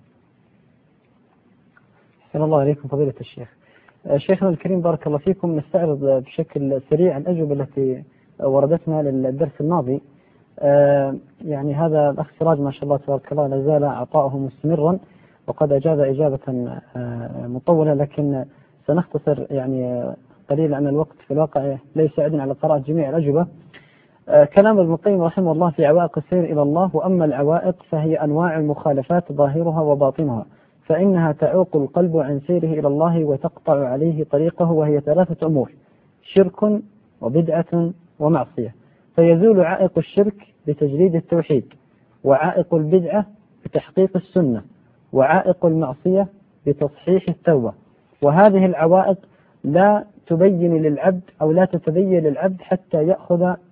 أحسن الله عليكم فضيلة الشيخ. شيخنا الكريم بارك الله فيكم، نستعرض بشكل سريع الأجوبة التي وردتنا للدرس الماضي. يعني هذا الأخ سراج ما شاء الله تبارك الله لا زال عطاؤه مستمرا، وقد أجاب إجابة مطولة، لكن سنختصر يعني قليلا أن الوقت في الواقع ليس يعدنا على قراءة جميع الأجوبة. كلام ابن القيم رحمه الله في عوائق السير إلى الله: وأما العوائق فهي أنواع المخالفات ظاهرها وباطنها، فإنها تعوق القلب عن سيره إلى الله وتقطع عليه طريقه، وهي 3 أمور: شرك وبدعة ومعصية. فيزول عائق الشرك بتجريد التوحيد، وعائق البدعة بتحقيق السنة، وعائق المعصية بتصحيح التوبة. وهذه العوائق لا تبين للعبد أو لا تتبين للعبد حتى يأخذ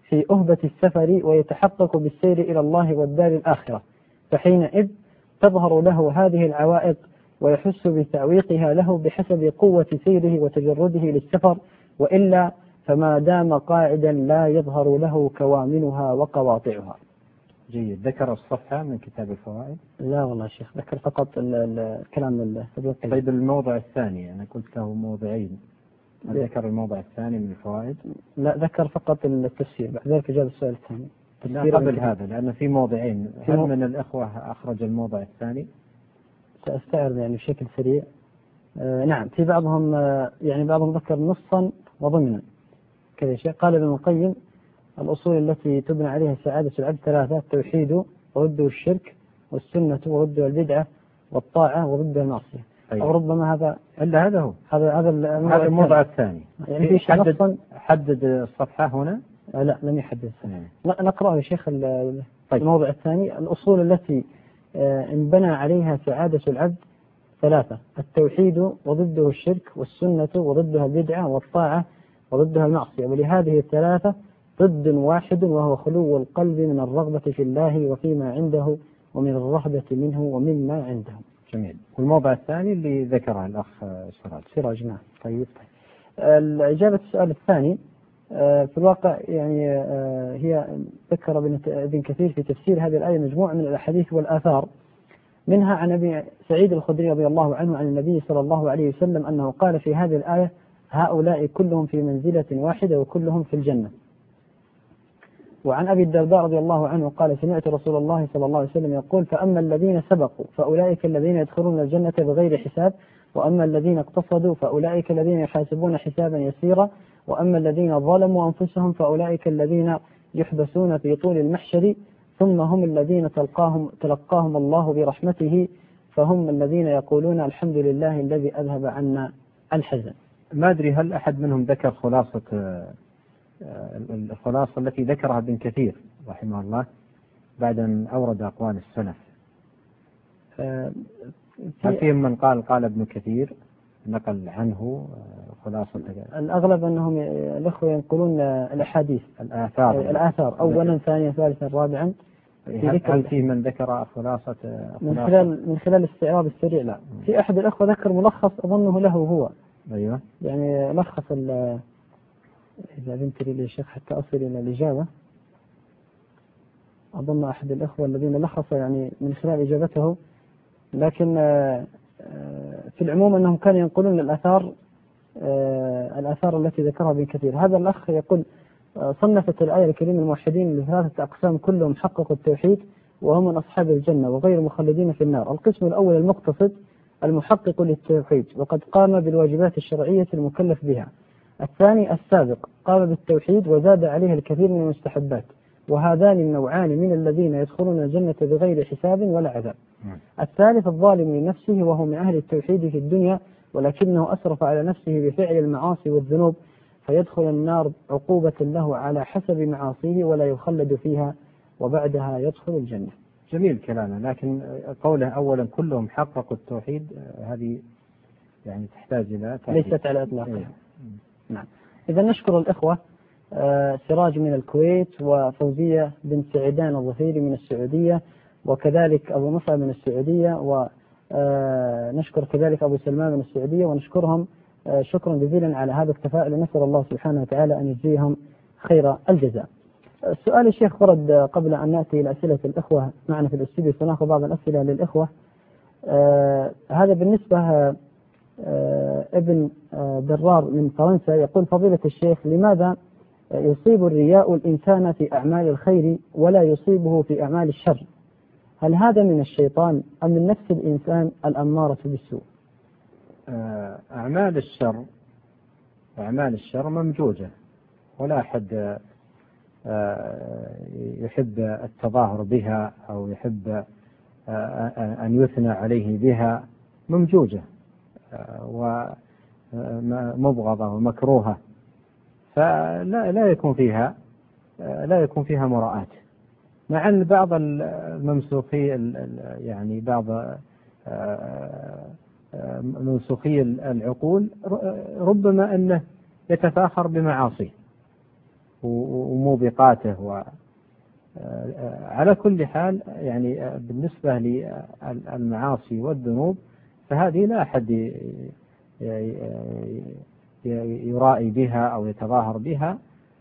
في أهبة السفر ويتحقق بالسير إلى الله والدار الآخرة، فحينئذ تظهر له هذه العوائق ويحس بتعويقها له بحسب قوة سيره وتجرده للسفر، وإلا فما دام قاعدا لا يظهر له كوامنها وقواطعها. جيد. ذكر الصفحة من كتاب الفوائد؟ لا والله شيخ، ذكر فقط الكلام. طيب الموضع الثاني أنا قلت له موضعين، ذكر الموضع الثاني من الفوائد؟ لا، ذكر فقط التفسير، بعد ذلك جاب السؤال الثاني. لا قبل هذا، لأن في موضعين. هل من الأخوة أخرج الموضع الثاني؟ سأستعرض يعني بشكل سريع. نعم، في بعضهم يعني بعضهم ذكر نصا وضمنا كذا شيء. قال ابن القيم: الأصول التي تبنى عليها سعادة العبد ثلاثة: التوحيد وضده الشرك، والسنة وضده البدعة، والطاعة وضده المعصية. أو ربما هذا إلا هذا هو هذا الموضع الثاني. يعني في حدد الصفحة هنا؟ لا، لم يحدد. نقرأ يا شيخ الموضع الثاني: الأصول التي انبنى عليها سعادة العبد ثلاثة: التوحيد وضده الشرك، والسنة وضدها البدعة، والطاعة وضدها المعصية. ولهذه الثلاثة ضد واحد، وهو خلو القلب من الرغبة في الله وفيما عنده، ومن الرهبة منه ومما عنده. جميل. والموضع الثاني اللي ذكره الأخ سراج. نعم. طيب. الإجابة السؤال الثاني في الواقع يعني هي ذكر ابن كثير في تفسير هذه الآية مجموعة من الأحاديث والآثار، منها عن أبي سعيد الخدري رضي الله عنه عن النبي صلى الله عليه وسلم أنه قال في هذه الآية: هؤلاء كلهم في منزلة واحدة وكلهم في الجنة. وعن أبي الدرداء رضي الله عنه قال: سمعت رسول الله صلى الله عليه وسلم يقول: فأما الذين سبقوا فأولئك الذين يدخلون الجنة بغير حساب، وأما الذين اقتصدوا فأولئك الذين يحاسبون حسابا يسيرا، وأما الذين ظلموا أنفسهم فأولئك الذين يحبسون في طول المحشر، ثم هم الذين تلقاهم الله برحمته، فهم الذين يقولون: الحمد لله الذي أذهب عنا الحزن. ما أدري هل أحد منهم ذكر الخلاصة التي ذكرها ابن كثير رحمه الله بعد أن أورد أقوال السلف؟ هل فيهم من قال ابن كثير نقل عنه خلاصة؟ الأغلب أنهم الأخوة ينقلون الأحاديث الآثار أولا ثانيا ثالثا رابعا. هل فيه من ذكر خلاصة من خلال الاستعراض السريع؟ لا. في أحد الأخوة ذكر ملخص أظنه له هو. أيوة. يعني لخص إذا بنت لي يا شيخ حتى أصل إلى الإجابة. أظن أحد الأخوة الذين لخص يعني من خلال إجابته، لكن في العموم أنهم كانوا ينقلون الآثار التي ذكرها ابن كثير. هذا الأخ يقول: صنفت الآية الكريمة الموحدين لثلاثة أقسام كلهم حققوا التوحيد وهم من أصحاب الجنة وغير مخلدين في النار. القسم الأول المقتصد المحقق للتوحيد وقد قام بالواجبات الشرعية المكلف بها. الثاني السابق قام بالتوحيد وزاد عليه الكثير من المستحبات، وهذان النوعان من الذين يدخلون الجنة بغير حساب ولا عذاب. الثالث الظالم لنفسه وهو من أهل التوحيد في الدنيا ولكنه أسرف على نفسه بفعل المعاصي والذنوب فيدخل النار عقوبة له على حسب معاصيه ولا يخلد فيها وبعدها يدخل الجنة. جميل كلامه، لكن قوله أولا كلهم حققوا التوحيد هذه يعني تحتاج إلى تعريف. ليست على إطلاقها. نعم. إذا نشكر الإخوة سراج من الكويت، وفوزية بنت سعيدان الظفيري من السعودية، وكذلك أبو مصعب من السعودية، ونشكر كذلك أبو سلمان من السعودية، ونشكرهم شكرا جزيلا على هذا التفاؤل، ونسأل الله سبحانه وتعالى أن يجزيهم خير الجزاء. السؤال الشيخ ورد قبل أن نأتي إلى أسئلة الإخوة معنا في الاستوديو، سنأخذ بعض الأسئلة للإخوة. هذا بالنسبة ابن درار من فرنسا يقول: فضيلة الشيخ، لماذا يصيب الرياء الإنسان في أعمال الخير ولا يصيبه في أعمال الشر؟ هل هذا من الشيطان أم من نفس الإنسان الأمارة بالسوء؟ أعمال الشر ممجوجة، ولا أحد يحب التظاهر بها أو يحب أن يثنى عليه بها، ممجوجة ومبغضة ومكروهة، فلا يكون فيها مراءة. مع أن بعض الممسوخي يعني بعض منسوخي العقول ربما أنه يتفاخر بمعاصيه وموبقاته. على كل حال يعني بالنسبة للمعاصي والذنوب فهذه لا أحد يرائي بها أو يتظاهر بها،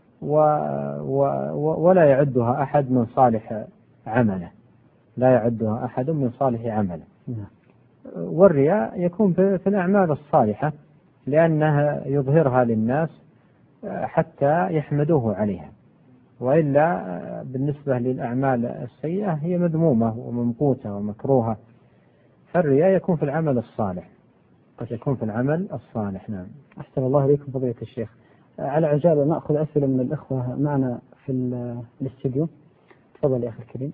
ولا يعدها أحد من صالح عمله، لا يعدها أحد من صالح عمله. والرياء يكون في الأعمال الصالحة لأنها يظهرها للناس حتى يحمدوه عليها، وإلا بالنسبة للأعمال السيئة هي مذمومة وممقوتة ومكروهة. فالرياء يكون في العمل الصالح، قد يكون في العمل الصالح. نعم. أحسن الله إليكم فضيلة الشيخ. على عجالة نأخذ أسئلة من الإخوة معنا في الاستديو. تفضل يا أخي الكريم.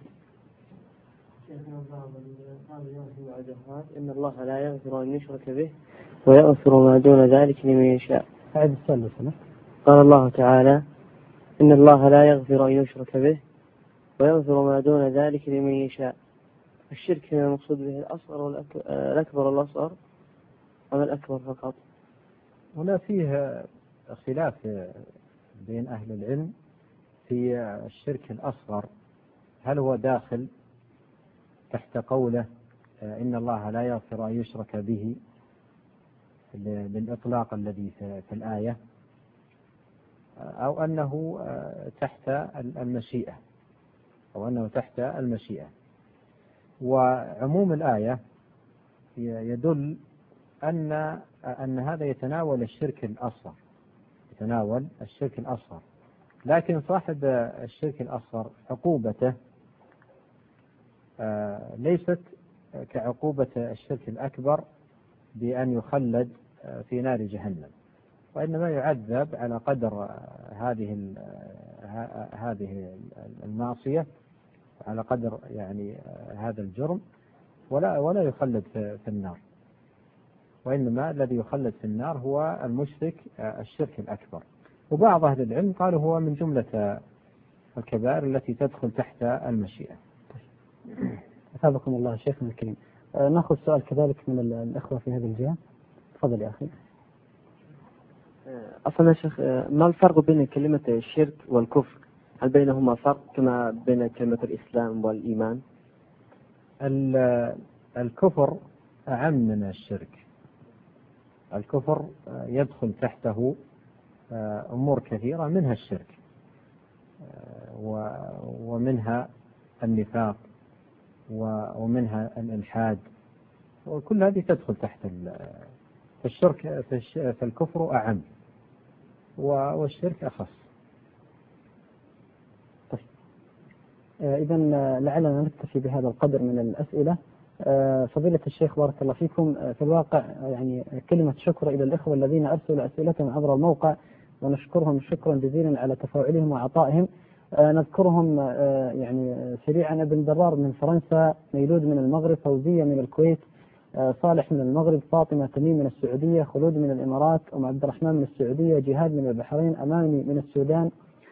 إن الله لا يغفر أن يشرك به ويغفر ما دون ذلك لمن يشاء. أعد السؤال لسنة. قال الله تعالى: إن الله لا يغفر أن يشرك به ويغفر ما دون ذلك لمن يشاء. الشرك هنا المقصود به الأصغر والأكبر الأصغر أم الأكبر فقط؟ هنا فيه خلاف بين أهل العلم في الشرك الأصغر، هل هو داخل تحت قوله إن الله لا يغفر أن يشرك به للإطلاق الذي في الآية، أو أنه تحت المشيئة، وعموم الآية يدل أن هذا يتناول الشرك الأصغر، لكن صاحب الشرك الأصغر عقوبته ليست كعقوبة الشرك الأكبر بأن يخلد في نار جهنم، وإنما يعذب على قدر هذه المعصية، على قدر يعني هذا الجرم، ولا يخلد في النار، وإنما الذي يخلد في النار هو المشرك الشرك الأكبر. وبعض أهل العلم قالوا هو من جملة الكبائر التي تدخل تحت المشيئة. أثابكم الله شيخنا الكريم. نأخذ سؤال كذلك من الأخوة في هذه الجهة. تفضل يا أخي. أصلا يا شيخ، ما الفرق بين كلمة الشرك والكفر؟ هل بينهما فرق كما بين كلمة الإسلام والإيمان؟ الكفر أعم من الشرك. الكفر يدخل تحته أمور كثيرة، منها الشرك ومنها النفاق ومنها الإلحاد، وكل هذه تدخل تحت الشرك. فالكفر أعم والشرك أخص. طيب إذا لعلنا نكتفي بهذا القدر من الأسئلة. فضيلة الشيخ بارك الله فيكم، في الواقع يعني كلمة شكر إلى الإخوة الذين أرسلوا أسئلتهم عبر الموقع، ونشكرهم شكرا جزيلا على تفاعلهم وعطائهم. نذكرهم يعني سريعا: ابن درار من فرنسا، ميلود من المغرب، فوزية من الكويت، صالح من المغرب، فاطمة تميم من السعودية، خلود من الإمارات، أم عبد الرحمن من السعودية، جهاد من البحرين، أماني من السودان،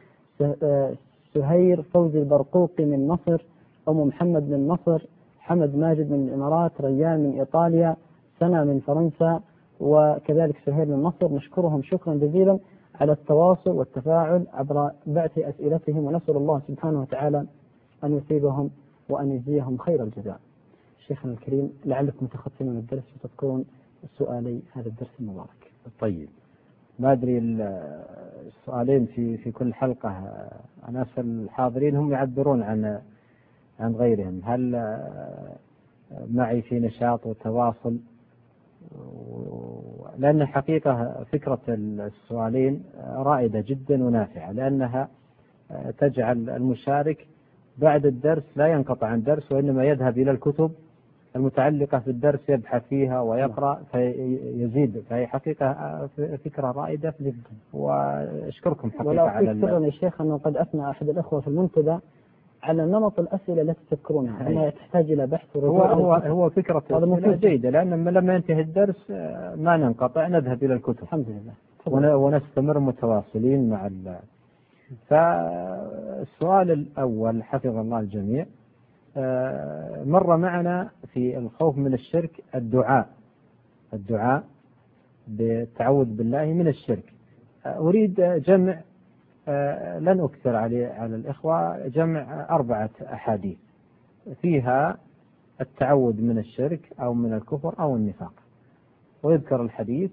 سهير فوزي البرقوقي من مصر، أم محمد من مصر، حمد ماجد من الإمارات، ريان من إيطاليا، سنة من فرنسا، وكذلك سهير من مصر. نشكرهم شكرا جزيلا على التواصل والتفاعل عبر بعث أسئلتهم، ونسأل الله سبحانه وتعالى أن يثيبهم وأن يجزيهم خير الجزاء. شيخنا الكريم، لعلكم تختمون الدرس وتذكرون سؤالي هذا الدرس المبارك. طيب، ما أدري السؤالين في كل حلقة، أنا أسأل الحاضرين هم يعبرون عن غيرهم. هل معي في نشاط وتواصل؟ لأن حقيقة فكرة السؤالين رائدة جدا ونافعة، لأنها تجعل المشارك بعد الدرس لا ينقطع عن درس، وإنما يذهب إلى الكتب المتعلقة في الدرس يبحث فيها ويقرأ فيزيد. فهي حقيقة فكرة رائدة، وأشكركم حقيقة على ولا يا شيخ أنه قد أثنى أحد الأخوة في المنتدى على نمط الأسئلة التي تذكرونها، أنها تحتاج إلى بحث هو فكرة جيدة، لأن لما ينتهي الدرس ما ننقطع، نذهب إلى الكتب الحمد لله ونستمر متواصلين مع فالسؤال الأول حفظ الله الجميع، مر معنا في الخوف من الشرك الدعاء بالتعوذ بالله من الشرك. أريد جمع لن أكثر على الإخوة جمع 4 أحاديث فيها التعوذ من الشرك أو من الكفر أو النفاق، ويذكر الحديث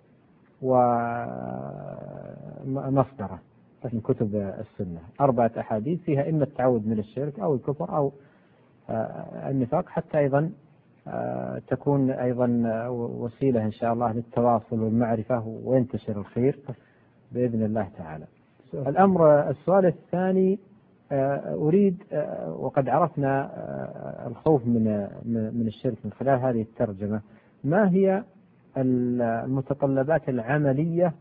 ومصدره من كتب السنة. 4 أحاديث فيها إما التعوذ من الشرك أو الكفر أو النفاق، حتى أيضا تكون أيضا وسيلة إن شاء الله للتواصل والمعرفة وينتشر الخير بإذن الله تعالى. السؤال الثاني، أريد وقد عرفنا الخوف من الشرك من خلال هذه الترجمة، ما هي المتطلبات العملية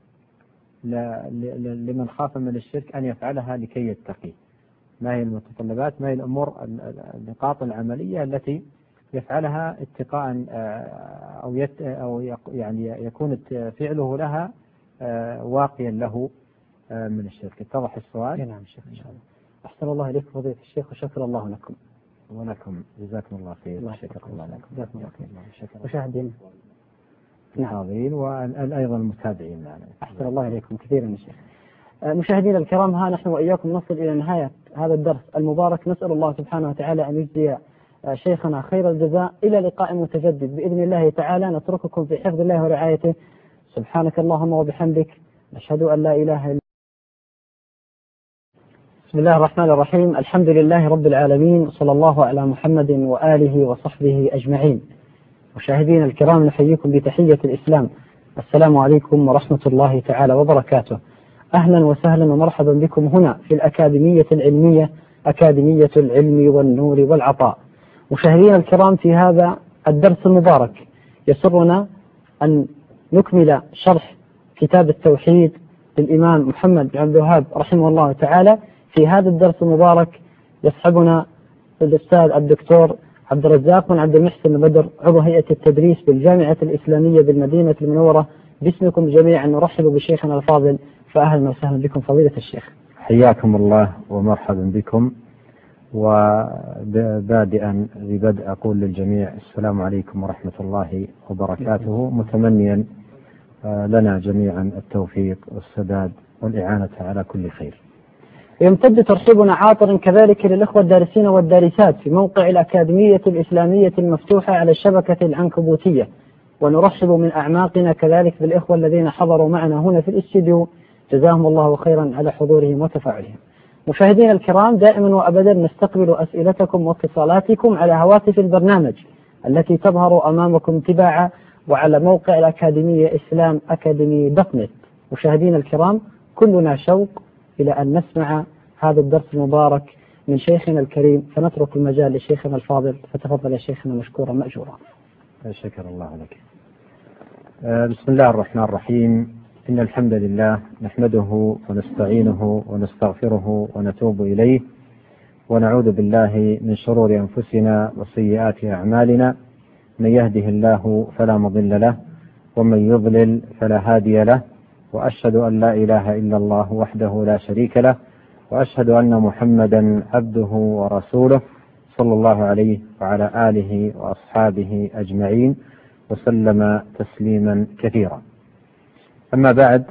لمن خاف من الشرك أن يفعلها لكي يتقي؟ ما هي المتطلبات، ما هي الأمور النقاط العملية التي يفعلها اتقاء أو يعني يكون فعله لها واقيا له من الشرك؟ اتضح السؤال؟ نعم شيخ إن شاء الله. أحسن الله إليك فضيلة الشيخ وشكر الله لكم. ولكم جزاكم الله خير. شكر الله لكم. جزاكم الله خير. مشاهدين الحاضرين وأيضا المتابعين معنا. أحسن الله إليكم كثيرا يا شيخ. مشاهدينا الكرام، ها نحن وإياكم نصل إلى نهاية هذا الدرس المبارك. نسأل الله سبحانه وتعالى أن يجزي شيخنا خير الجزاء. إلى لقاء متجدد بإذن الله تعالى، نترككم في حفظ الله ورعايته. سبحانك اللهم وبحمدك، نشهد أن لا إله إلا. بسم الله الرحمن الرحيم. الحمد لله رب العالمين، صلى الله على محمد وآله وصحبه أجمعين. مشاهدينا الكرام، نحييكم بتحية الإسلام. السلام عليكم ورحمة الله تعالى وبركاته. أهلا وسهلا ومرحبا بكم هنا في الأكاديمية العلمية، أكاديمية العلم والنور والعطاء. مشاهدينا الكرام، في هذا الدرس المبارك يسرنا أن نكمل شرح كتاب التوحيد للإمام محمد بن عبد الوهاب رحمه الله تعالى. في هذا الدرس المبارك يصحبنا الأستاذ الدكتور عبد الرزاق بن عبد المحسن البدر، عضو هيئة التدريس بالجامعة الإسلامية بالمدينة المنورة. باسمكم جميعا نرحب بشيخنا الفاضل، فأهلا وسهلا بكم فضيلة الشيخ. حياكم الله ومرحبا بكم. وبادئا ببدء أقول للجميع السلام عليكم ورحمة الله وبركاته، متمنيا لنا جميعا التوفيق والسداد والإعانة على كل خير. يمتد ترحيبنا عاطر كذلك للإخوة الدارسين والدارسات في موقع الأكاديمية الإسلامية المفتوحة على الشبكة العنكبوتية، ونرحب من أعماقنا كذلك بالإخوة الذين حضروا معنا هنا في الاستديو، جزاهم الله خيرا على حضورهم وتفاعلهم. مشاهدينا الكرام، دائما وأبدا نستقبل أسئلتكم واتصالاتكم على هواتف البرنامج التي تظهر أمامكم تباعا، وعلى موقع الأكاديمية إسلام أكاديمي .net. مشاهدينا الكرام، كلنا شوق إلى أن نسمع هذا الدرس المبارك من شيخنا الكريم، فنترك المجال لشيخنا الفاضل. فتفضل يا شيخنا مشكورا مأجورا. شكر الله لك. بسم الله الرحمن الرحيم. إن الحمد لله نحمده ونستعينه ونستغفره ونتوب إليه، ونعوذ بالله من شرور أنفسنا وسيئات أعمالنا. من يهده الله فلا مضل له، ومن يضلل فلا هادي له، وأشهد أن لا إله إلا الله وحده لا شريك له، وأشهد أن محمدا عبده ورسوله صلى الله عليه وعلى آله وأصحابه أجمعين، وسلم تسليما كثيرا. أما بعد،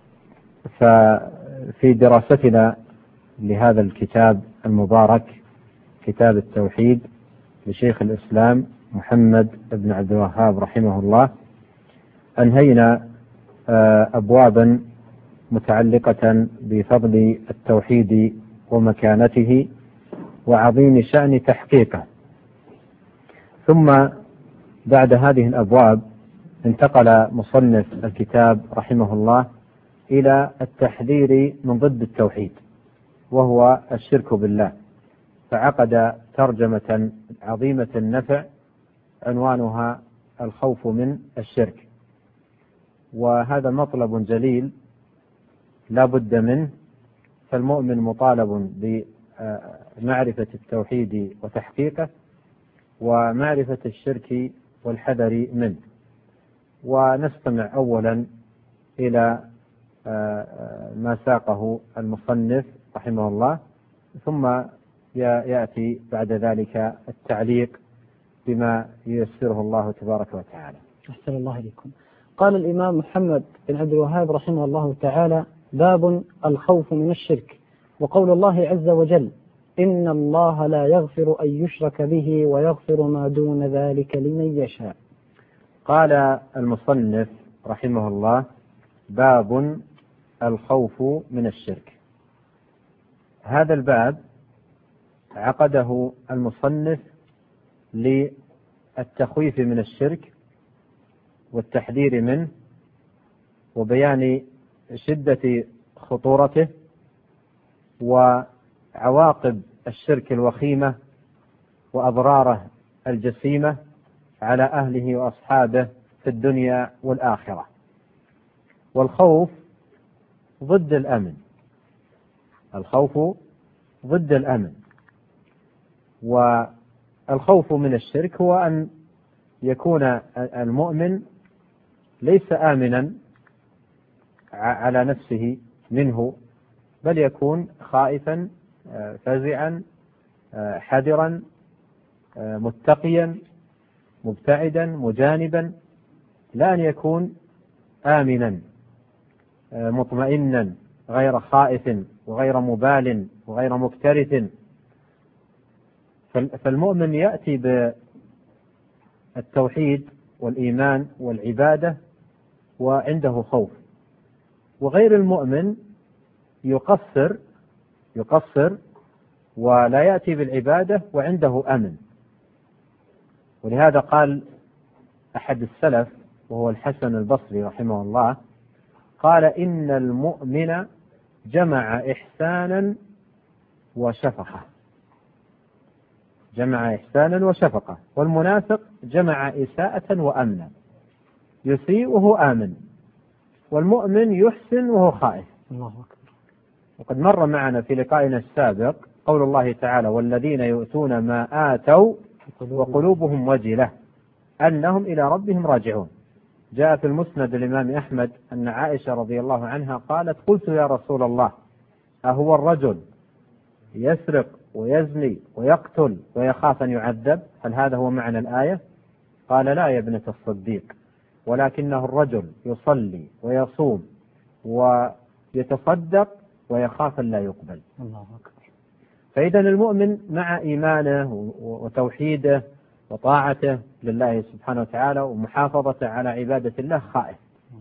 ففي دراستنا لهذا الكتاب المبارك، كتاب التوحيد لشيخ الإسلام محمد بن عبد الوهاب رحمه الله، أنهينا أبوابا متعلقة بفضل التوحيد ومكانته وعظيم شأن تحقيقه. ثم بعد هذه الأبواب انتقل مصنف الكتاب رحمه الله إلى التحذير من ضد التوحيد، وهو الشرك بالله، فعقد ترجمة عظيمة النفع عنوانها الخوف من الشرك. وهذا مطلب جليل لا بد منه، فالمؤمن مطالب بمعرفة التوحيد وتحقيقه، ومعرفة الشرك والحذر منه. ونستمع أولا إلى ما ساقه المصنف رحمه الله، ثم يأتي بعد ذلك التعليق بما ييسره الله تبارك وتعالى. أحسن الله إليكم. قال الإمام محمد بن عبد الوهاب رحمه الله تعالى: باب الخوف من الشرك. وقول الله عز وجل: إن الله لا يغفر أن يشرك به ويغفر ما دون ذلك لمن يشاء. قال المصنف رحمه الله: باب الخوف من الشرك. هذا الباب عقده المصنف للتخويف من الشرك والتحذير منه وبيان شدة خطورته وعواقب الشرك الوخيمة وأضراره الجسيمة على أهله وأصحابه في الدنيا والآخرة. والخوف ضد الأمن، الخوف ضد الأمن. والخوف من الشرك هو أن يكون المؤمن ليس آمنا على نفسه منه، بل يكون خائفا فزعا حذرا متقيا مبتعدا مجانبا، لا أن يكون آمنا مطمئنا غير خائف وغير مبال وغير مكترث. فالمؤمن يأتي بالتوحيد والإيمان والعبادة وعنده خوف، وغير المؤمن يقصر ولا يأتي بالعبادة وعنده أمن. ولهذا قال أحد السلف وهو الحسن البصري رحمه الله، قال: إن المؤمن جمع إحسانا وشفقة، جمع إحسانا وشفقة، والمنافق جمع إساءة وأمنا، يسيء وهو آمن، والمؤمن يحسن وهو خائف. الله أكبر. وقد مر معنا في لقائنا السابق قول الله تعالى: والذين يؤتون ما آتوا وقلوبهم وجلة أنهم إلى ربهم راجعون. جاء في المسند الإمام أحمد أن عائشة رضي الله عنها قالت: قلت يا رسول الله، أهو الرجل يسرق ويزني ويقتل ويخاف أن يعذب؟ هل هذا هو معنى الآية؟ قال: لا يا ابنة الصديق، ولكنه الرجل يصلي ويصوم ويتصدق ويخاف أن لا يقبل. الله أكبر. فإذا المؤمن مع إيمانه وتوحيده وطاعته لله سبحانه وتعالى ومحافظته على عبادة الله خائف،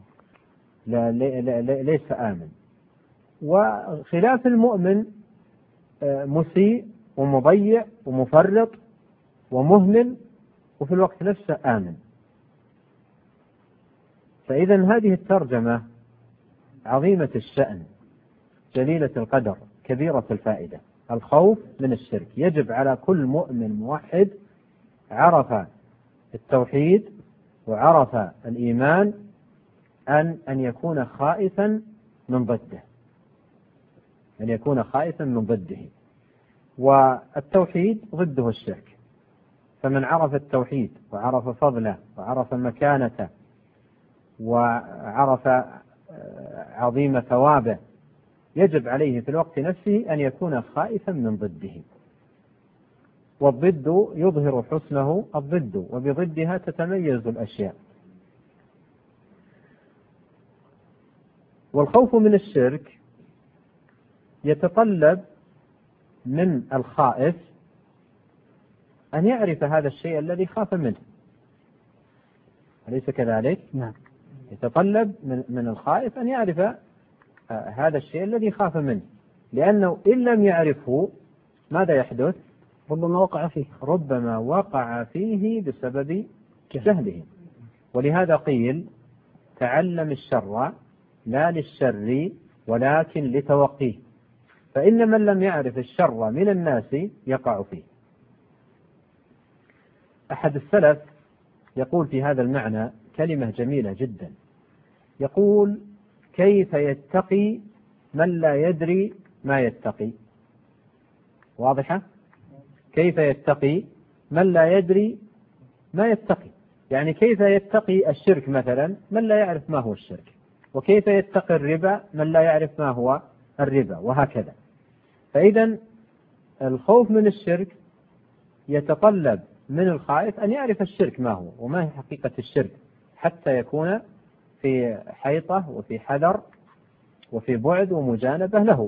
ليس آمن. وخلاف المؤمن مسيء ومضيع ومفرط ومهمل وفي الوقت نفسه آمن. فإذا هذه الترجمة عظيمة الشأن جليلة القدر كبيرة الفائدة. الخوف من الشرك يجب على كل مؤمن موحد عرف التوحيد وعرف الإيمان أن يكون خائفا من ضده، أن يكون خائفا من ضده. والتوحيد ضده الشرك، فمن عرف التوحيد وعرف فضله وعرف مكانته وعرف عظيم ثوابه يجب عليه في الوقت نفسه أن يكون خائفا من ضده. والضد يظهر حسنه الضد، وبضدها تتميز الأشياء. والخوف من الشرك يتطلب من الخائف أن يعرف هذا الشيء الذي خاف منه، أليس كذلك؟ نعم. يتطلب من الخائف أن يعرف هذا الشيء الذي خاف منه، لأنه إن لم يعرفه ماذا يحدث؟ ربما وقع فيه بسبب جهله. ولهذا قيل: تعلم الشر لا للشر ولكن لتوقيه، فإن من لم يعرف الشر من الناس يقع فيه. أحد السلف يقول في هذا المعنى كلمة جميلة جدا، يقول: كيف يتقي من لا يدري ما يتقي؟ واضحة؟ كيف يتقي من لا يدري ما يتقي؟ يعني كيف يتقي الشرك مثلا من لا يعرف ما هو الشرك، وكيف يتقي الربا من لا يعرف ما هو الربا، وهكذا. فإذا الخوف من الشرك يتطلب من الخائف أن يعرف الشرك ما هو وما هي حقيقة الشرك، حتى يكون في حيطة وفي حذر وفي بعد ومجانبة له.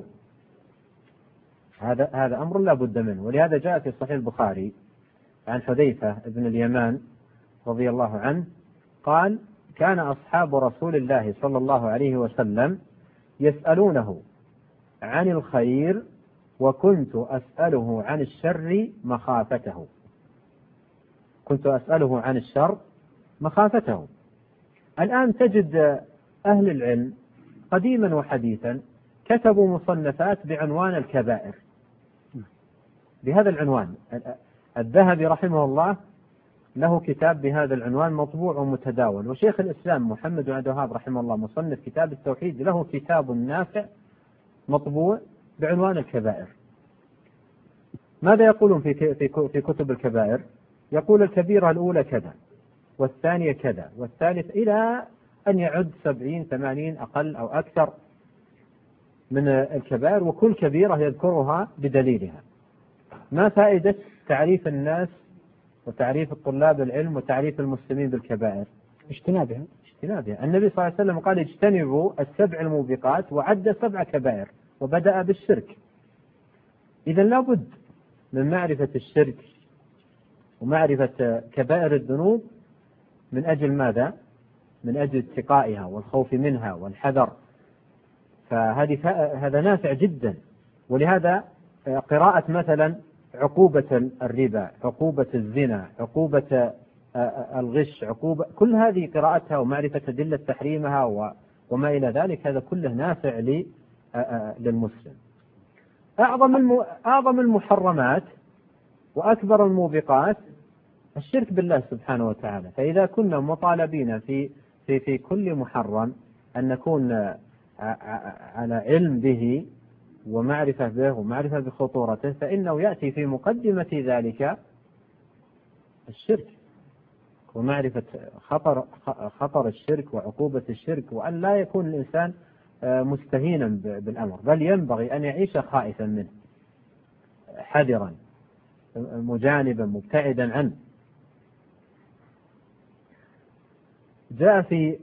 هذا أمر لا بد منه. ولهذا جاء في صحيح البخاري عن حذيفة بن اليمان رضي الله عنه قال: كان أصحاب رسول الله صلى الله عليه وسلم يسألونه عن الخير وكنت أسأله عن الشر مخافته. كنت أسأله عن الشر مخافته. الآن تجد أهل العلم قديما وحديثا كتبوا مصنفات بعنوان الكبائر، بهذا العنوان. الذهبي رحمه الله له كتاب بهذا العنوان مطبوع ومتداول، وشيخ الإسلام محمد بن عبد الوهاب رحمه الله مصنف كتاب التوحيد له كتاب نافع مطبوع بعنوان الكبائر. ماذا يقولون في كتب الكبائر؟ يقول الكبيرة الأولى كذا، والثانية كذا، والثالث، إلى أن يعد 70 80 أقل أو أكثر من الكبائر، وكل كبيرة يذكرها بدليلها. ما فائدة تعريف الناس وتعريف الطلاب العلم وتعريف المسلمين بالكبائر؟ اجتنابها. النبي صلى الله عليه وسلم قال: اجتنبوا السبع الموبقات، وعد 7 كبائر وبدأ بالشرك. إذا لابد من معرفة الشرك ومعرفة كبائر الذنوب. من أجل ماذا؟ من أجل اتقائها والخوف منها والحذر. هذا نافع جدا. ولهذا قراءة مثلا عقوبة الربا، عقوبة الزنا، عقوبة الغش، عقوبة، كل هذه قراءتها ومعرفة أدلة تحريمها وما إلى ذلك، هذا كله نافع للمسلم. أعظم المحرمات وأكبر الموبقات الشرك بالله سبحانه وتعالى. فإذا كنا مطالبين في كل محرم أن نكون على علم به ومعرفة به ومعرفة بخطورته، فإنه يأتي في مقدمة ذلك الشرك ومعرفة خطر الشرك وعقوبة الشرك، وأن لا يكون الإنسان مستهينا بالأمر، بل ينبغي أن يعيش خائفا منه، حذرا مجانبا مبتعدا عنه. جاء في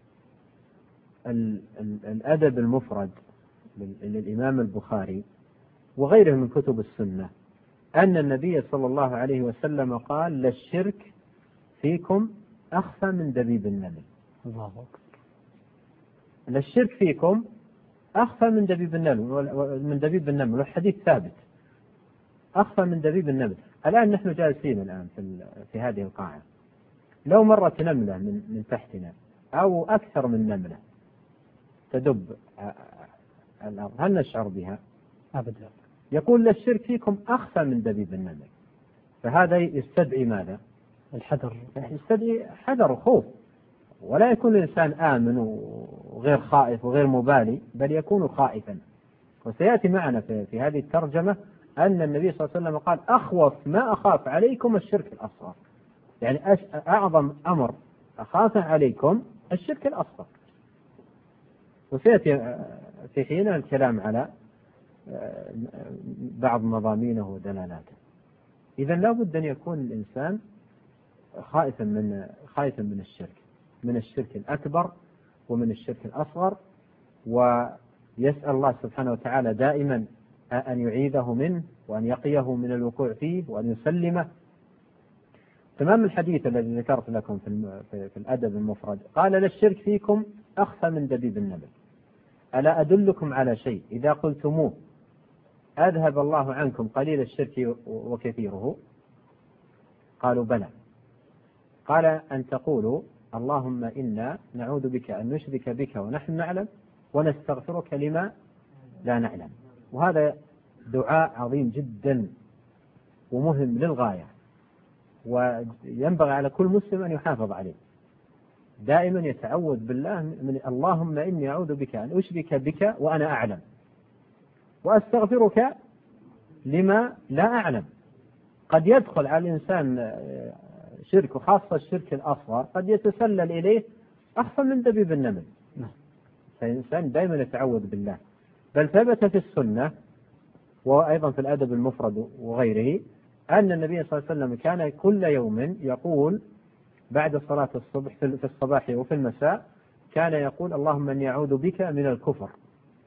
الأدب المفرد للإمام البخاري وغيره من كتب السنة أن النبي صلى الله عليه وسلم قال: للشرك فيكم أخفى من دبيب النمل. الله أكبر. للشرك فيكم أخفى من دبيب النمل، والحديث ثابت، أخفى من دبيب النمل. الآن نحن جالسين الآن في هذه القاعة، لو مرت نملة من تحتنا أو أكثر من نملة تدب الأرض، هل نشعر بها؟ أبدا. يقول: للشرك فيكم أخفى من دبيب النمل. فهذا يستدعي ماذا؟ الحذر. يستدعي حذر وخوف، ولا يكون الإنسان آمن وغير خائف وغير مبالي، بل يكون خائفا. وسيأتي معنا في هذه الترجمة أن النبي صلى الله عليه وسلم قال: أخوف ما أخاف عليكم الشرك الأصغر. يعني أعظم أمر أخاف عليكم الشرك الأصغر. وسيأتي في حين الكلام على بعض مضامينه ودلالاته. إذا لا بد أن يكون الإنسان خائفا من الشرك، من الشرك الأكبر ومن الشرك الأصغر، ويسأل الله سبحانه وتعالى دائما أن يعيذه منه وأن يقيه من الوقوع فيه وأن يسلمه. تمام الحديث الذي ذكرت لكم في الأدب المفرد قال: للشرك فيكم أخفى من دبيب النمل. ألا أدلكم على شيء إذا قلتموه أذهب الله عنكم قليل الشرك وكثيره؟ قالوا: بلى. قال: أن تقولوا اللهم إنا نعوذ بك أن نشرك بك ونحن نعلم ونستغفرك لما لا نعلم. وهذا دعاء عظيم جدا ومهم للغاية، وينبغي على كل مسلم أن يحافظ عليه، دائما يتعوذ بالله من اللهم إني أعوذ بك أن أشرك بك وأنا أعلم وأستغفرك لما لا أعلم. قد يدخل على الإنسان شرك، وخاصة الشرك الأصغر قد يتسلل إليه أخفى من دبيب النمل. فالإنسان دائما يتعوذ بالله. بل ثبت في السنة وأيضا في الأدب المفرد وغيره أن النبي صلى الله عليه وسلم كان كل يوم يقول بعد صلاة الصبح في الصباح وفي المساء، كان يقول اللهم إني أعوذ بك من الكفر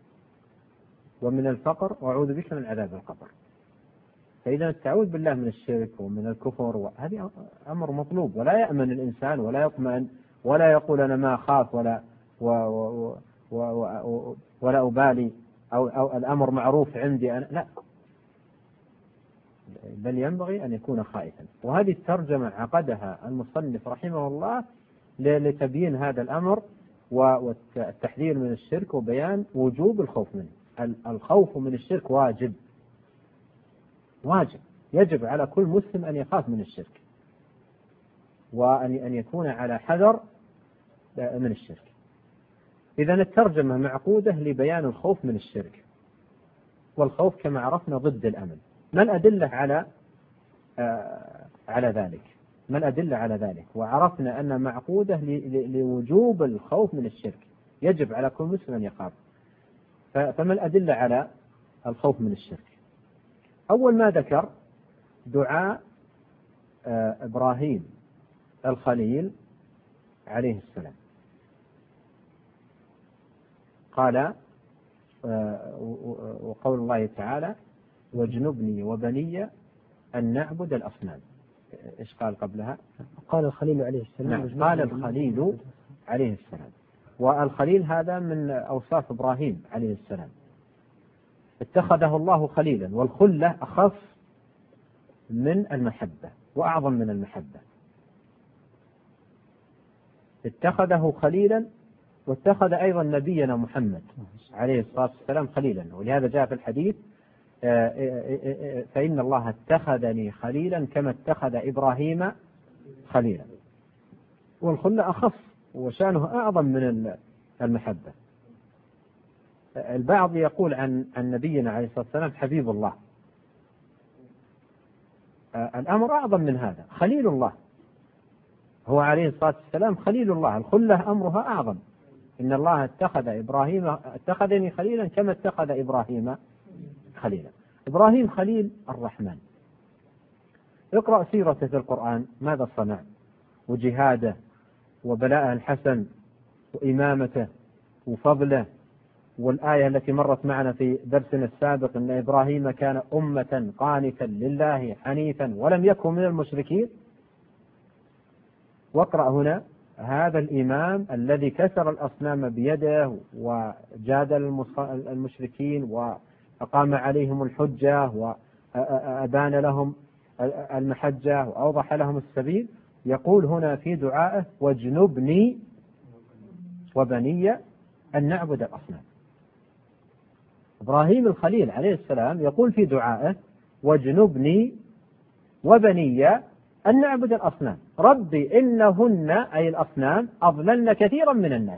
ومن الفقر وأعوذ بك من عذاب القبر. فإذا التعوذ بالله من الشرك ومن الكفر هذه أمر مطلوب، ولا يأمن الإنسان ولا يطمئن ولا يقول أنا ما أخاف ولا أبالي أو الأمر معروف عندي أنا، لا، بل ينبغي أن يكون خائفا. وهذه الترجمة عقدها المصنف رحمه الله لتبيين هذا الأمر والتحذير من الشرك وبيان وجوب الخوف منه. الخوف من الشرك واجب، يجب على كل مسلم أن يخاف من الشرك وأن يكون على حذر من الشرك. إذن الترجمة معقودة لبيان الخوف من الشرك، والخوف كما عرفنا ضد الأمن. ما الأدلة على ذلك؟ ما الأدلة على ذلك؟ وعرفنا أن معقودة لوجوب الخوف من الشرك، يجب على كل مسلم أن يخاف. فما الأدلة على الخوف من الشرك؟ أول ما ذكر دعاء إبراهيم الخليل عليه السلام، قال وقول الله تعالى واجنبني وبني أن نعبد الأصنام. إيش قال قبلها؟ قال الخليل عليه السلام. نعم، قال الخليل عليه السلام. والخليل هذا من أوصاف إبراهيم عليه السلام، اتخذه الله خليلا، والخلة أخف من المحبة وأعظم من المحبة. اتخذه خليلا، واتخذ أيضا نبينا محمد عليه الصلاة والسلام خليلا. ولهذا جاء في الحديث فإن الله اتخذني خليلا كما اتخذ إبراهيم خليلا. والخلة أخف وشأنه أعظم من المحبة. البعض يقول عن نبينا عليه الصلاة والسلام حبيب الله، الأمر أعظم من هذا، خليل الله، هو عليه الصلاة والسلام خليل الله، الخلة أمرها أعظم. إن الله اتخذني خليلا كما اتخذ إبراهيم خليلا. إبراهيم خليل الرحمن، اقرأ سيرته في القرآن، ماذا صنع وجهاده وبلاءه الحسن وإمامته وفضله. والآية التي مرت معنا في درسنا السابق أن إبراهيم كان أمة قانتا لله حنيفا ولم يكن من المشركين. واقرأ هنا هذا الإمام الذي كسر الأصنام بيده وجادل المشركين وأقام عليهم الحجة وأبان لهم المحجة وأوضح لهم السبيل، يقول هنا في دعائه واجنبني وبني أن نعبد الأصنام. إبراهيم الخليل عليه السلام يقول في دعائه واجنبني وبني أن نعبد الأصنام، ربي إنهن أي الأصنام أضللن كثيرا من الناس.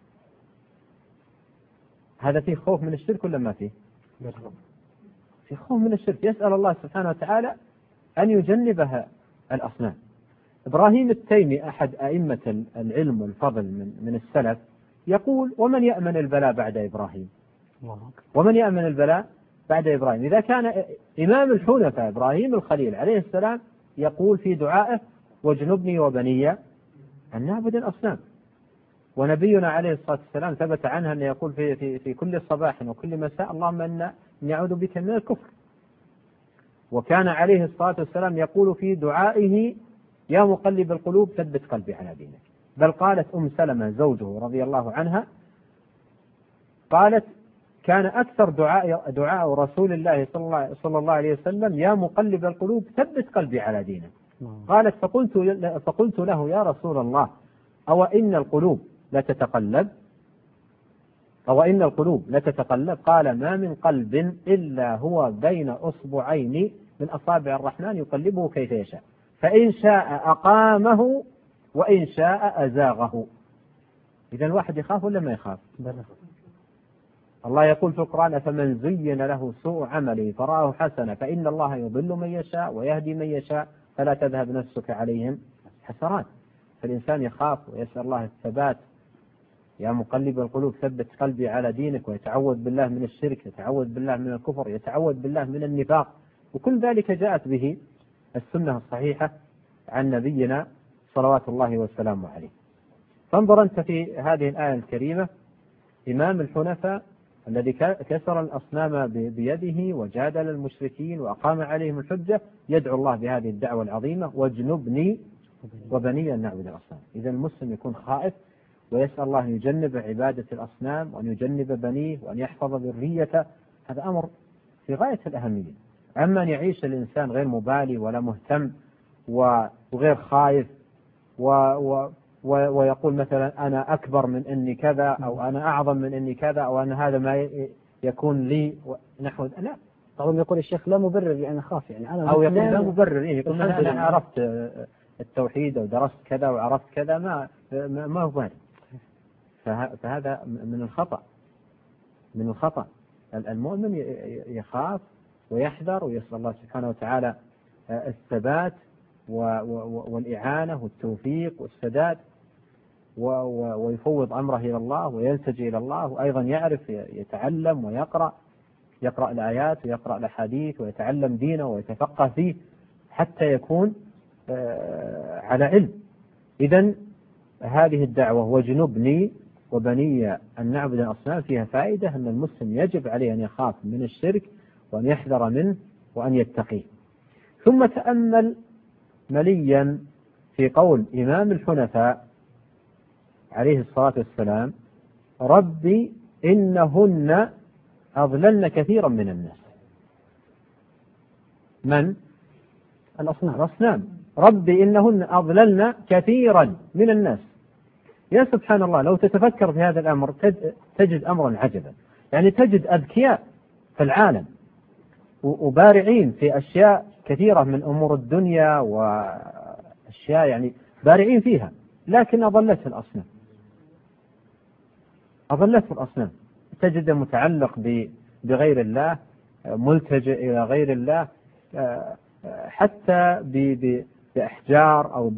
هذا فيه خوف من الشرك ولا ما فيه؟ في خوف من الشرك، يسأل الله سبحانه وتعالى أن يجنبها الأصنام. إبراهيم التيمي أحد أئمة العلم والفضل من السلف يقول ومن يأمن البلاء بعد إبراهيم؟ ومن يأمن البلاء بعد إبراهيم؟ إذا كان إمام الحنفاء إبراهيم الخليل عليه السلام يقول في دعائه واجنبني وبني أن نعبد الأصنام. ونبينا عليه الصلاة والسلام ثبت عنه أن يقول في كل صباح وكل مساء اللهم إني أعوذ بك من الكفر. وكان عليه الصلاة والسلام يقول في دعائه يا مقلب القلوب ثبت قلبي على دينك. بل قالت سلمة زوجه رضي الله عنها قالت كان أكثر دعاء رسول الله صلى الله عليه وسلم يا مقلب القلوب ثبت قلبي على دينك. قالت فقلت له يا رسول الله أو إن القلوب لتتقلب قال ما من قلب إلا هو بين أصبعين من أصابع الرحمن يقلبه كيف يشاء، فإن شاء أقامه وإن شاء أزاغه. إذا الواحد يخاف ولا ما يخاف؟ الله يقول في القرآن فمن زين له سوء عمله فرآه حسنة فإن الله يضل من يشاء ويهدي من يشاء فلا تذهب نفسك عليهم حسرات. فالإنسان يخاف ويسأل الله الثبات، يا مقلب القلوب ثبت قلبي على دينك، ويتعوذ بالله من الشرك، يتعوذ بالله من الكفر، يتعوذ بالله من النفاق. وكل ذلك جاءت به السنة الصحيحة عن نبينا صلوات الله وسلامه عليه. فانظر أنت في هذه الآية الكريمة إمام الحنفاء الذي كسر الأصنام بيده وجادل المشركين وأقام عليهم الحجة يدعو الله بهذه الدعوة العظيمة: واجنبني وبني أن نعبد الأصنام. إذا المسلم يكون خائف ويسأل الله أن يجنب عبادة الأصنام وأن يجنب بنيه وأن يحفظ ذريته، هذا أمر في غاية الأهمية. أما أن يعيش الإنسان غير مبالي ولا مهتم وغير خائف ويقول مثلا أنا أكبر من إني كذا، أو أنا أعظم من إني كذا، أو أن هذا ما يكون لي نحو لا. طبعا يقول الشيخ لا مبرر لأن أخاف، يعني أنا أو يقول لا مبرر، يقول أنا عرفت التوحيد أو درست كذا وعرفت كذا ما هو بارد. فهذا من الخطأ، من الخطأ. المؤمن يخاف ويحذر ويسأل الله سبحانه وتعالى الثبات والإعانة والتوفيق والسداد، ويفوض أمره إلى الله ويلتجئ إلى الله، وأيضا يعرف يتعلم ويقرأ الآيات ويقرأ الأحاديث ويتعلم دينه ويتفقه فيه حتى يكون على علم. إذن هذه الدعوة واجنبني وبني أن نعبد الأصنام فيها فائدة، أن المسلم يجب عليه أن يخاف من الشرك وأن يحذر منه وأن يتقيه. ثم تأمل مليا في قول إمام الحنفاء عليه الصلاة والسلام: ربي إنهن أضللن كثيرا من الناس. من؟ الأصنام. ربي إنهن أضللن كثيرا من الناس. يا سبحان الله، لو تتفكر في هذا الأمر تجد أمرا عجبا. يعني تجد أذكياء في العالم وبارعين في أشياء كثيرة من أمور الدنيا وأشياء يعني بارعين فيها، لكن أضلته الأصنام. تجد متعلق بغير الله، ملتجئ إلى غير الله، حتى بأحجار أو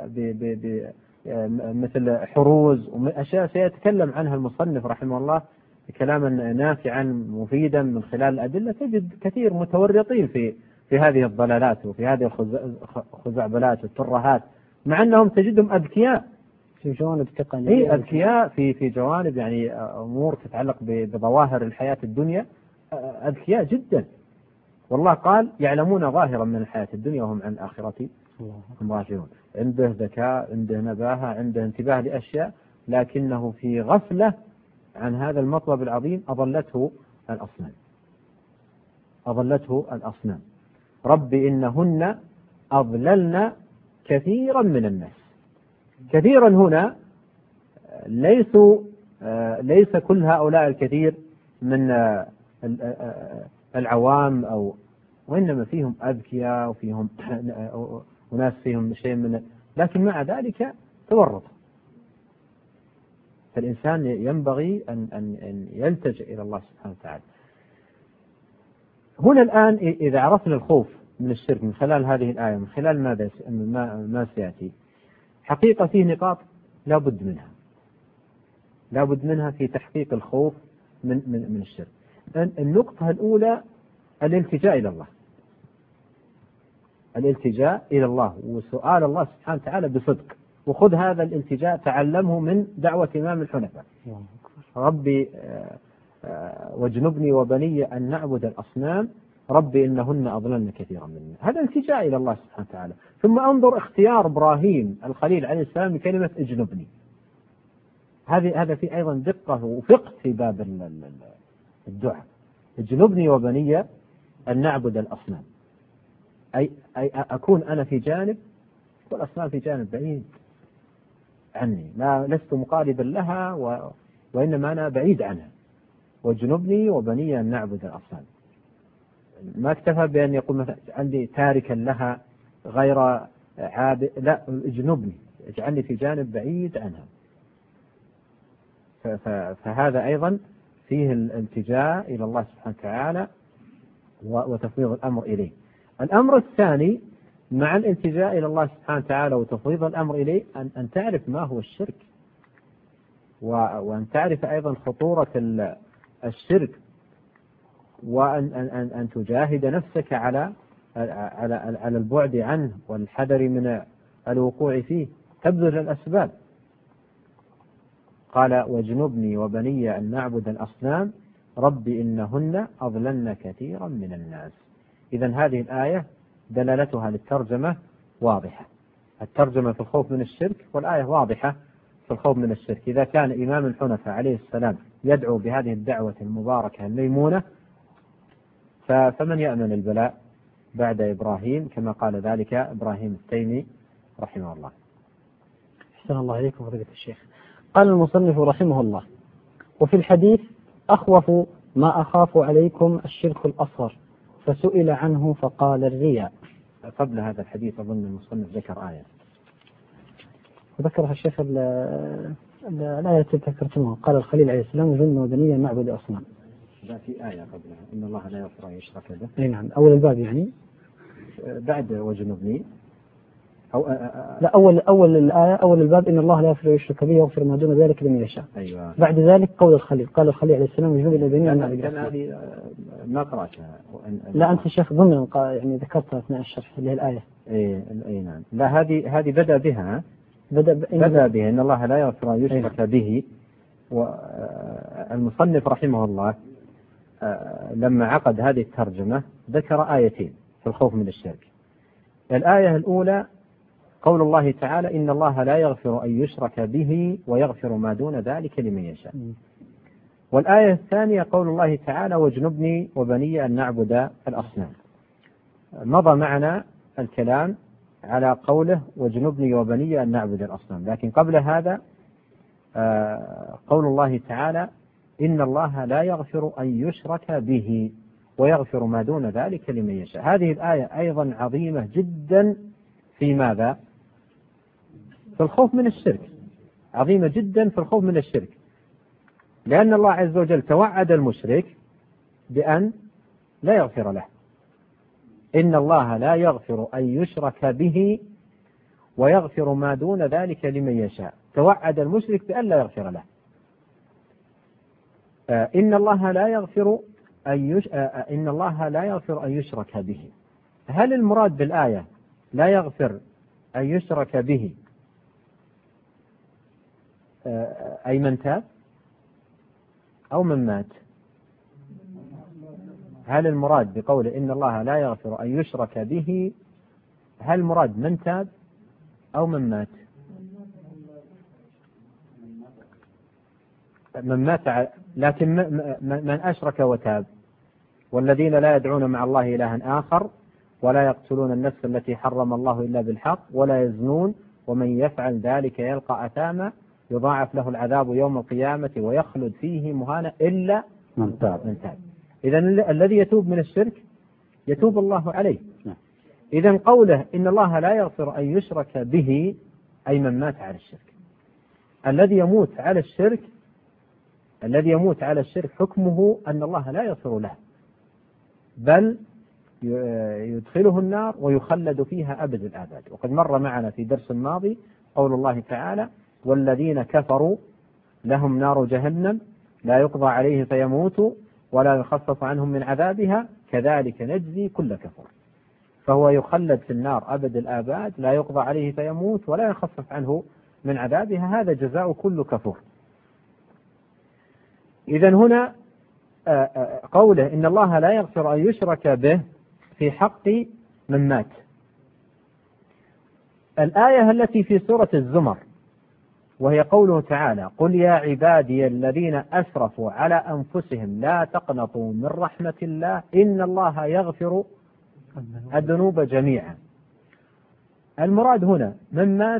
مثل حروز وأشياء سيتكلم عنها المصنف رحمه الله كلاما نافعا مفيدا من خلال الأدلة. تجد كثير متورطين في هذه الضلالات وفي هذه الخزعبلات والترهات، مع أنهم تجدهم أذكياء في جوانب تقنية، أذكياء في جوانب يعني أمور تتعلق بظواهر الحياة الدنيا، أذكياء جدا. والله قال: يعلمون ظاهرا من الحياة الدنيا وهم عن الآخرة هم غافلون. عنده ذكاء، عنده نباهة، عنده انتباه لأشياء، لكنه في غفلة عن هذا المطلب العظيم. أضلته الأصنام. ربي إنهن أضللن كثيرا من الناس. كثيرا هنا ليس كل هؤلاء الكثير من العوام، وإنما فيهم أذكياء وفيهم وناس فيهم شيء من، لكن مع ذلك تورط. فالإنسان ينبغي أن يلتجئ إلى الله سبحانه وتعالى. هنا الآن إذا عرفنا الخوف من الشرك من خلال هذه الآية، من خلال ما سيأتي، حقيقة فيه نقاط لا بد منها في تحقيق الخوف من الشرك. النقطة الأولى الالتجاء إلى الله وسؤال الله سبحانه وتعالى بصدق. وخذ هذا الالتجاء تعلمه من دعوة إمام الحنفاء: ربي واجنبني وبني أن نعبد الأصنام، ربي إنهن أضللن كثيرا من الناس. هذا التجاء إلى الله سبحانه وتعالى. ثم انظر اختيار إبراهيم الخليل عليه السلام لكلمة اجنبني. هذا في أيضا دقة وفقه في باب الدعاء. اجنبني وبني أن نعبد الأصنام، أي أكون أنا في جانب والأصنام في جانب بعيد عني، لست مقاربا لها وإنما أنا بعيد عنها. واجنبني وبني أن نعبد الأصنام. ما اكتفى بأن يقول مثلا عندي تاركا لها غير عابد، لا، اجنبني، اجعلني في جانب بعيد عنها. فهذا أيضا فيه الالتجاء إلى الله سبحانه وتعالى وتفويض الأمر إليه. الأمر الثاني مع الالتجاء إلى الله سبحانه وتعالى وتفويض الأمر إليه أن تعرف ما هو الشرك، وأن تعرف أيضا خطورة الشرك، وأن تجاهد نفسك على البعد عنه والحذر من الوقوع فيه، تبذل الأسباب. قال: واجنبني وبني أن نعبد الأصنام، رب إنهن أضللن كثيرا من الناس. إذن هذه الآية دلالتها للترجمة واضحة، الترجمة في الخوف من الشرك، والآية واضحة في الخوف من الشرك. إذا كان إمام الحنفاء عليه السلام يدعو بهذه الدعوة المباركة الميمونة، فمن يأمن البلاء بعد إبراهيم، كما قال ذلك إبراهيم التيمي رحمه الله. أحسن الله إليكم فضيلة الشيخ. قال المصنف رحمه الله: وفي الحديث: أخوف ما أخاف عليكم الشرك الأصغر، فسئل عنه فقال الرياء. قبل هذا الحديث أظن المصنف ذكر آية وذكرها الشيخ الآية التي ذكرتموها، قال الخليل عليه السلام: وجنة وبنية نعبد أصنام. لا، في آية قبلها: إن الله لا يغفر أن يشرك به. أي نعم، أول الباب يعني بعد وجنبني أو لا، أول الآية أول الباب: إن الله لا يغفر يشرك به ويغفر ما دون ذلك لمن يشاء. أيوة. بعد ذلك قول الخليل، قال الخليل عليه السلام: وجنة وبنية نعبد أصنام. هذه ما قرأتها. لا، أنت الشيخ ضمن يعني ذكرتها أثناء الشرح اللي هي الآية. أي نعم. لا، هذه بدأ بها إن الله لا يغفر أن يشرك به. والمصنف رحمه الله لما عقد هذه الترجمة ذكر آيتين في الخوف من الشرك. الآية الأولى قول الله تعالى: إن الله لا يغفر أن يشرك به ويغفر ما دون ذلك لمن يشاء. والآية الثانية قول الله تعالى: واجنبني وبني أن نعبد الأصنام. مضى معنا الكلام على قوله: واجنبني وبني أن نعبد الأصنام، لكن قبل هذا قول الله تعالى: إن الله لا يغفر أن يشرك به ويغفر ما دون ذلك لمن يشاء. هذه الآية أيضا عظيمة جدا في ماذا؟ في الخوف من الشرك، عظيمة جدا في الخوف من الشرك، لأن الله عز وجل توعد المشرك بأن لا يغفر له. إن الله لا يغفر أن يشرك به ويغفر ما دون ذلك لمن يشاء. توعد المشرك بأن لا يغفر له. إن الله لا يغفر أن يشرك به. هل المراد بالآية لا يغفر أن يشرك به أي من تاب أو من مات؟ هل المراد بقول إن الله لا يغفر أن يشرك به، هل المراد من تاب أو من مات؟ من مات، لكن من أشرك وتاب. والذين لا يدعون مع الله إلها آخر ولا يقتلون النفس التي حرم الله إلا بالحق ولا يزنون ومن يفعل ذلك يلقى أثاما يضاعف له العذاب يوم القيامة ويخلد فيه مهانا إلا من تاب. إذن الذي يتوب من الشرك يتوب الله عليه. إذن قوله إن الله لا يغفر أن يشرك به أي من مات على الشرك. الذي يموت على الشرك حكمه أن الله لا يغفر له، بل يدخله النار ويخلد فيها أبد الآباد. وقد مر معنا في درس الماضي قول الله تعالى: والذين كفروا لهم نار جهنم لا يقضى عليه فيموتوا ولا يخفف عنهم من عذابها كذلك نجزي كل كفر. فهو يخلد في النار أبد الآباد، لا يقضى عليه فيموت ولا يخفف عنه من عذابها، هذا جزاء كل كفور. إذن هنا قوله إن الله لا يغفر أن يشرك به في حق من مات. الآية التي في سورة الزمر وهي قوله تعالى: قل يا عبادي الذين أسرفوا على أنفسهم لا تقنطوا من رحمة الله إن الله يغفر الذنوب جميعا. المراد هنا من مات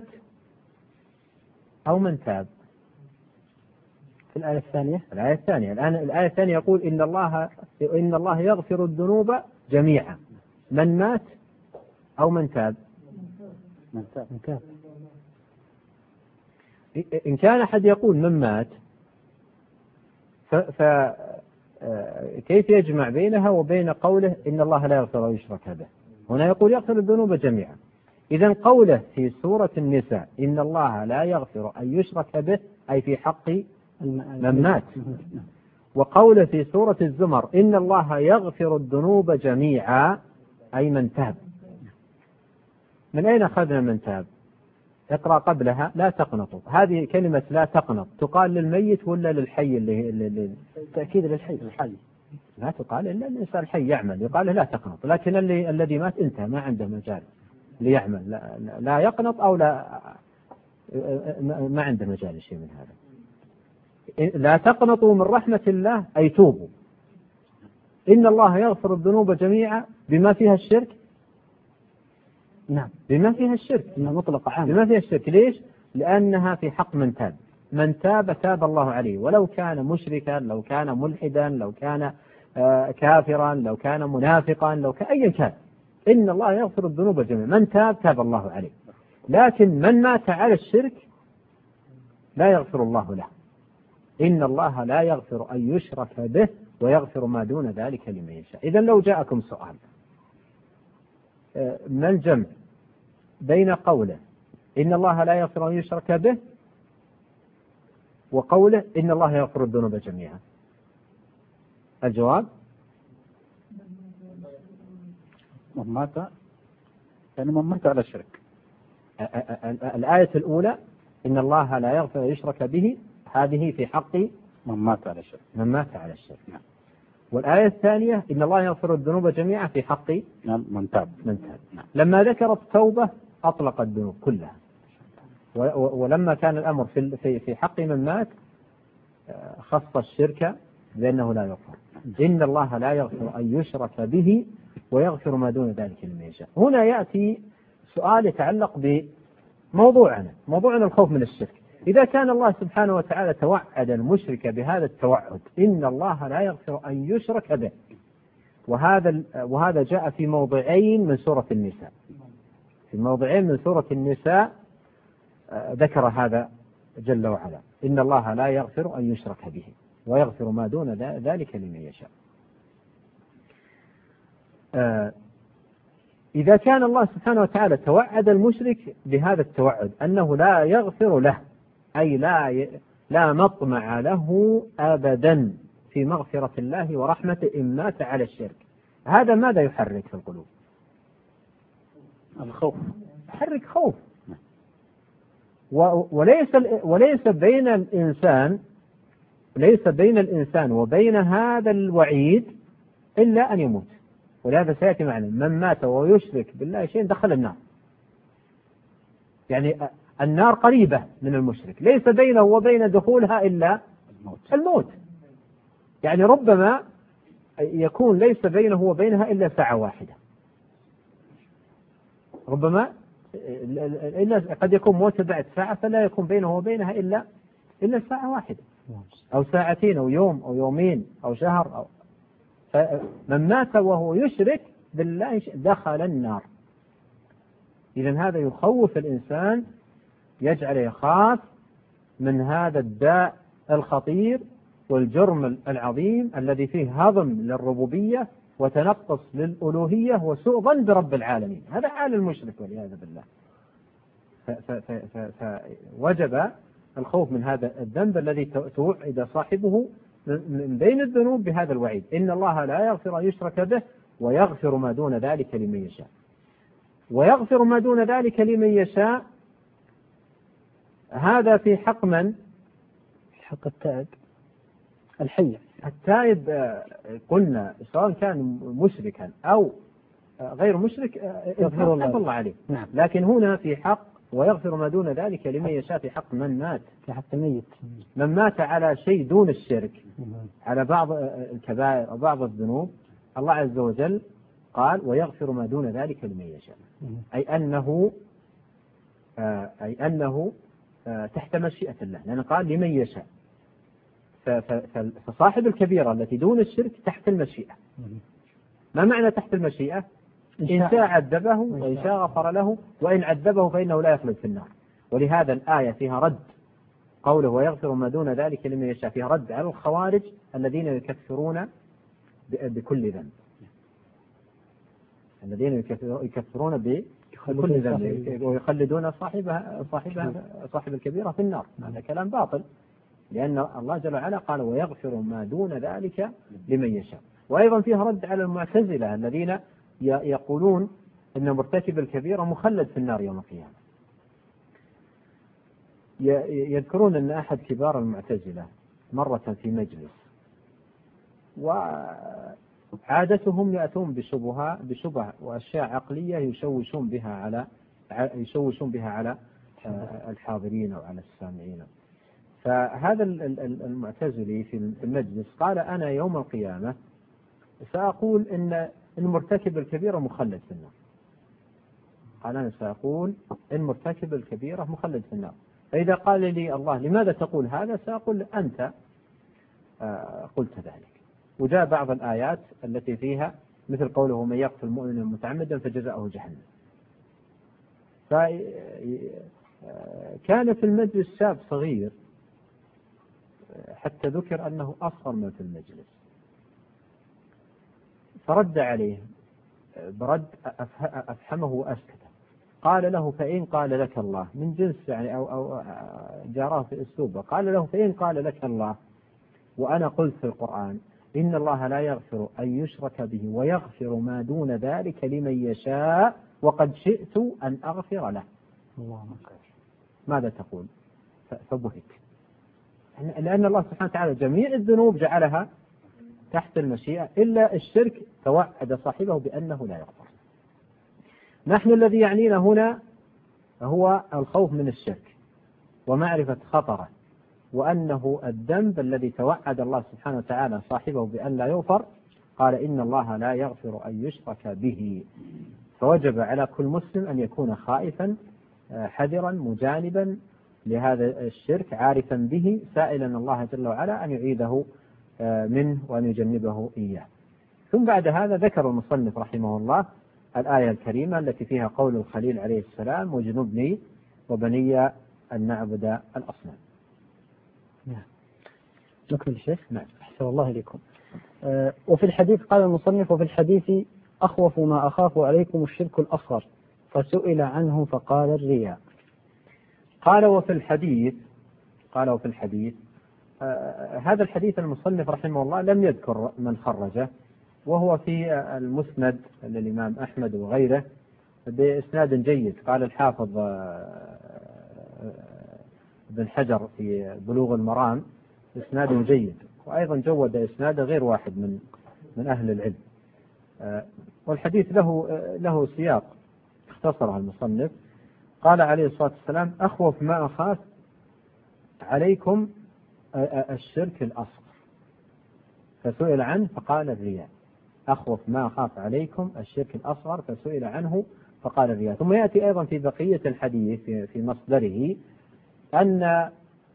أو من تاب؟ في الآية الثانية. الآن الآية الثانية يقول إن الله يغفر الذنوب جميعا. من مات أو من تاب؟ من تاب. إن كان أحد يقول من مات فكيف يجمع بينها وبين قوله إن الله لا يغفر ويشرك به؟ هنا يقول يغفر الذنوب جميعا. إذن قوله في سورة النساء إن الله لا يغفر أن يشرك به أي في حق من مات، وقوله في سورة الزمر إن الله يغفر الذنوب جميعا أي من تاب. من أين أخذنا من تاب؟ اقرأ قبلها لا تقنطوا. هذه كلمة لا تقنط تقال للميت ولا للحي؟ تأكيد للحي. لا تقال إلا الإنسان الحي يعمل يقال له لا تقنط، لكن الذي مات انتهى ما عنده مجال ليعمل، لا يقنط أو لا ما عنده مجال شيء من هذا. لا تقنطوا من رحمة الله أي توبوا. إن الله يغفر الذنوب جميعا بما فيها الشرك. نعم بما فيها الشرك مطلق عام. بما فيها الشرك. ليش؟ لأنها في حق من تاب. من تاب تاب الله عليه، ولو كان مشركا، لو كان ملحدا، لو كان كافرا، لو كان منافقا، لو كان أيا كان، إن الله يغفر الذنوب جميعا. من تاب تاب الله عليه. لكن من مات على الشرك لا يغفر الله له. إن الله لا يغفر أن يشرك به ويغفر ما دون ذلك لمن يشاء. إذن لو جاءكم سؤال ما الجمع بين قوله إن الله لا يغفر أن يشرك به وقوله إن الله يغفر الذنوب جميعا؟ الجواب من مات يعني من مات على الشرك. الآية الأولى إن الله لا يغفر أن يشرك به، هذه في حق من مات على الشرك. من مات على الشرك. نعم. والآية الثانية إن الله يغفر الذنوب جميعا في حق من تاب. نعم. لما ذكر التوبة أطلق الذنوب كلها، ولما كان الأمر في حق من مات خص الشرك بأنه لا يغفر. إن الله لا يغفر أن يشرك به ويغفر ما دون ذلك لمن يشاء. هنا يأتي سؤال يتعلق بموضوعنا، موضوعنا الخوف من الشرك. إذا كان الله سبحانه وتعالى توعد المشرك بهذا التوعد إن الله لا يغفر أن يشرك به، وهذا جاء في موضعين من سورة النساء. في موضعين من سورة النساء ذكر هذا جل وعلا، إن الله لا يغفر أن يشرك به ويغفر ما دون ذلك لمن يشاء. إذا كان الله سبحانه وتعالى توعد المشرك بهذا التوعد أنه لا يغفر له، أي لا مطمع له أبدا في مغفرة الله ورحمته إن مات على الشرك، هذا ماذا يحرك في القلوب؟ الخوف. يحرك خوف. وليس بين الإنسان وبين هذا الوعيد إلا أن يموت. ولهذا سيأتي معنا من مات ويشرك بالله شيء دخل النار. يعني النار قريبة من المشرك، ليس بينه وبين دخولها إلا الموت. يعني ربما يكون ليس بينه وبينها إلا ساعة واحدة، ربما قد يكون موت بعد ساعة، فلا يكون بينه وبينها إلا ساعة واحدة أو ساعتين أو يوم أو يومين أو شهر من مات وهو يشرك بالله دخل النار. إذن هذا يخوف الإنسان، يجعل يخاف من هذا الداء الخطير والجرم العظيم الذي فيه هضم للربوبية وتنقص للألوهية وسوء ظن برب العالمين. هذا حال المشرك والعياذ بالله. فوجب الخوف من هذا الذنب الذي توعد صاحبه من بين الذنوب بهذا الوعيد، إن الله لا يغفر أن يشرك به ويغفر ما دون ذلك لمن يشاء. ويغفر ما دون ذلك لمن يشاء، هذا في حق من؟ حق التائب الحي. التائب قلنا سواء كان مشركا أو غير مشرك يغفر الله عليه. نعم. لكن هنا في حق ويغفر ما دون ذلك لمن يشاء في حق من مات، في حق الميت، من مات على شيء دون الشرك، على بعض الكبائر أو بعض الذنوب. الله عز وجل قال ويغفر ما دون ذلك لمن يشاء، أي أنه تحت مشيئة الله، لأنه قال لمن يشاء. فصاحب الكبيرة التي دون الشرك تحت المشيئة. ما معنى تحت المشيئة؟ إن شاء عذبه وإن شاء غفر له، وإن عذبه فإنه لا يخلد في النار. ولهذا الآية فيها رد، قوله ويغفر ما دون ذلك لمن يشاء، فيها رد على الخوارج الذين يكفرون بكل ذنب، الذين يكفرون بكل ذنب ويخلدون صاحب الكبيرة في النار. هذا كلام باطل، لأن الله جل وعلا قال ويغفر ما دون ذلك لمن يشاء. وأيضا فيها رد على المعتزلة الذين يقولون أن مرتكب الكبيرة مخلد في النار يوم القيامة. يذكرون أن أحد كبار المعتزلة مرة في مجلس، وعادتهم يأتون بشبه وأشياء عقلية يشوشون بها على الحاضرين أو على السامعين. فهذا المعتزلي في المجلس قال: أنا يوم القيامة سأقول إن المرتكب الكبيرة مخلد في النار. قال: أنا سأقول إن مرتكب الكبيرة مخلد في النار. فإذا قال لي الله: لماذا تقول هذا؟ سأقول: أنت قلت ذلك. وجاء بعض الآيات التي فيها مثل قوله: من يقتل مؤمنا متعمدا فجزاؤه جهنم. فكان في المجلس شاب صغير حتى ذكر أنه أصغر من في المجلس، فرد عليه برد أفحمه وأسكته. قال له: فإن قال لك الله، من جنس يعني أو جاراه في أسلوبه، قال له: فإن قال لك الله وأنا قلت في القرآن إن الله لا يغفر أن يشرك به ويغفر ما دون ذلك لمن يشاء وقد شئت أن أغفر له، ماذا تقول؟ فبهت، لأن الله سبحانه وتعالى جميع الذنوب جعلها تحت المشيئة إلا الشرك، توعد صاحبه بأنه لا يغفر. نحن الذي يعنينا هنا هو الخوف من الشرك ومعرفة خطره، وأنه الذنب الذي توعد الله سبحانه وتعالى صاحبه بأن لا يغفر. قال: إن الله لا يغفر أن يشرك به. فوجب على كل مسلم أن يكون خائفا حذرا مجانبا لهذا الشرك، عارفا به، سائلا الله جل وعلا أن يعيذه منه وأن يجنبه إياه. ثم بعد هذا ذكر المصنف رحمه الله الآية الكريمة التي فيها قول الخليل عليه السلام: واجنبني وبني أن نعبد الأصنام. نعم. نكمل الشيخ. نعم. أحسن الله إليكم. وفي الحديث قال المصنف: وفي الحديث أخوف ما أخاف عليكم الشرك الأصغر، فسئل عنه فقال الرياء. قال وفي الحديث هذا الحديث المصنف رحمه الله لم يذكر من خرجه، وهو في المسند للإمام أحمد وغيره بإسناد جيد. قال الحافظ ابن حجر في بلوغ المرام: إسناد جيد. وأيضا جود إسناد غير واحد من أهل العلم. والحديث له سياق اختصرها المصنف. قال عليه الصلاة والسلام: أخوف ما أخاف عليكم الشرك الأصغر، فسئل عنه فقال الرياء. أخوف ما أخاف عليكم الشرك الأصغر فسئل عنه فقال الرياء. ثم يأتي أيضا في بقية الحديث في مصدره أن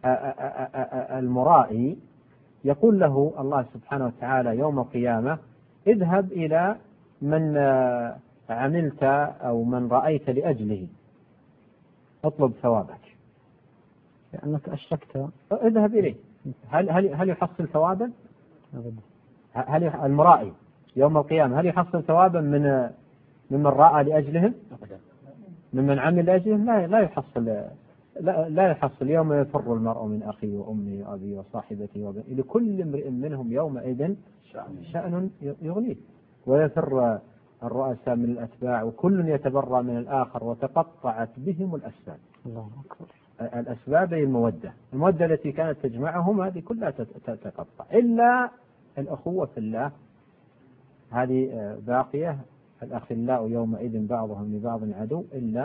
المرائي يقول له الله سبحانه وتعالى يوم القيامة: اذهب إلى من عملت أو من رأيت لأجله اطلب ثوابك، لأنك أشركت، اذهب إليه. هل يحصل ثوابا؟ هل المرائي يوم القيامة هل يحصل ثوابا ممن رأى لأجلهم؟ ممن عمل لأجلهم؟ لا يحصل. لا يحصل. يوم يفر المرء من أخيه وأمه وأبيه وصاحبته وبنيه لكل امرئ منهم يومئذ شأن يغنيه، ويفر الرؤساء من الأتباع وكل يتبرأ من الآخر وتقطعت بهم الأسباب. الله أكبر. الأسباب هي المودة التي كانت تجمعهم هذه كلها تتقطع، إلا الأخوة في الله هذه باقية. الأخلاء يومئذ بعضهم لبعض عدو إلا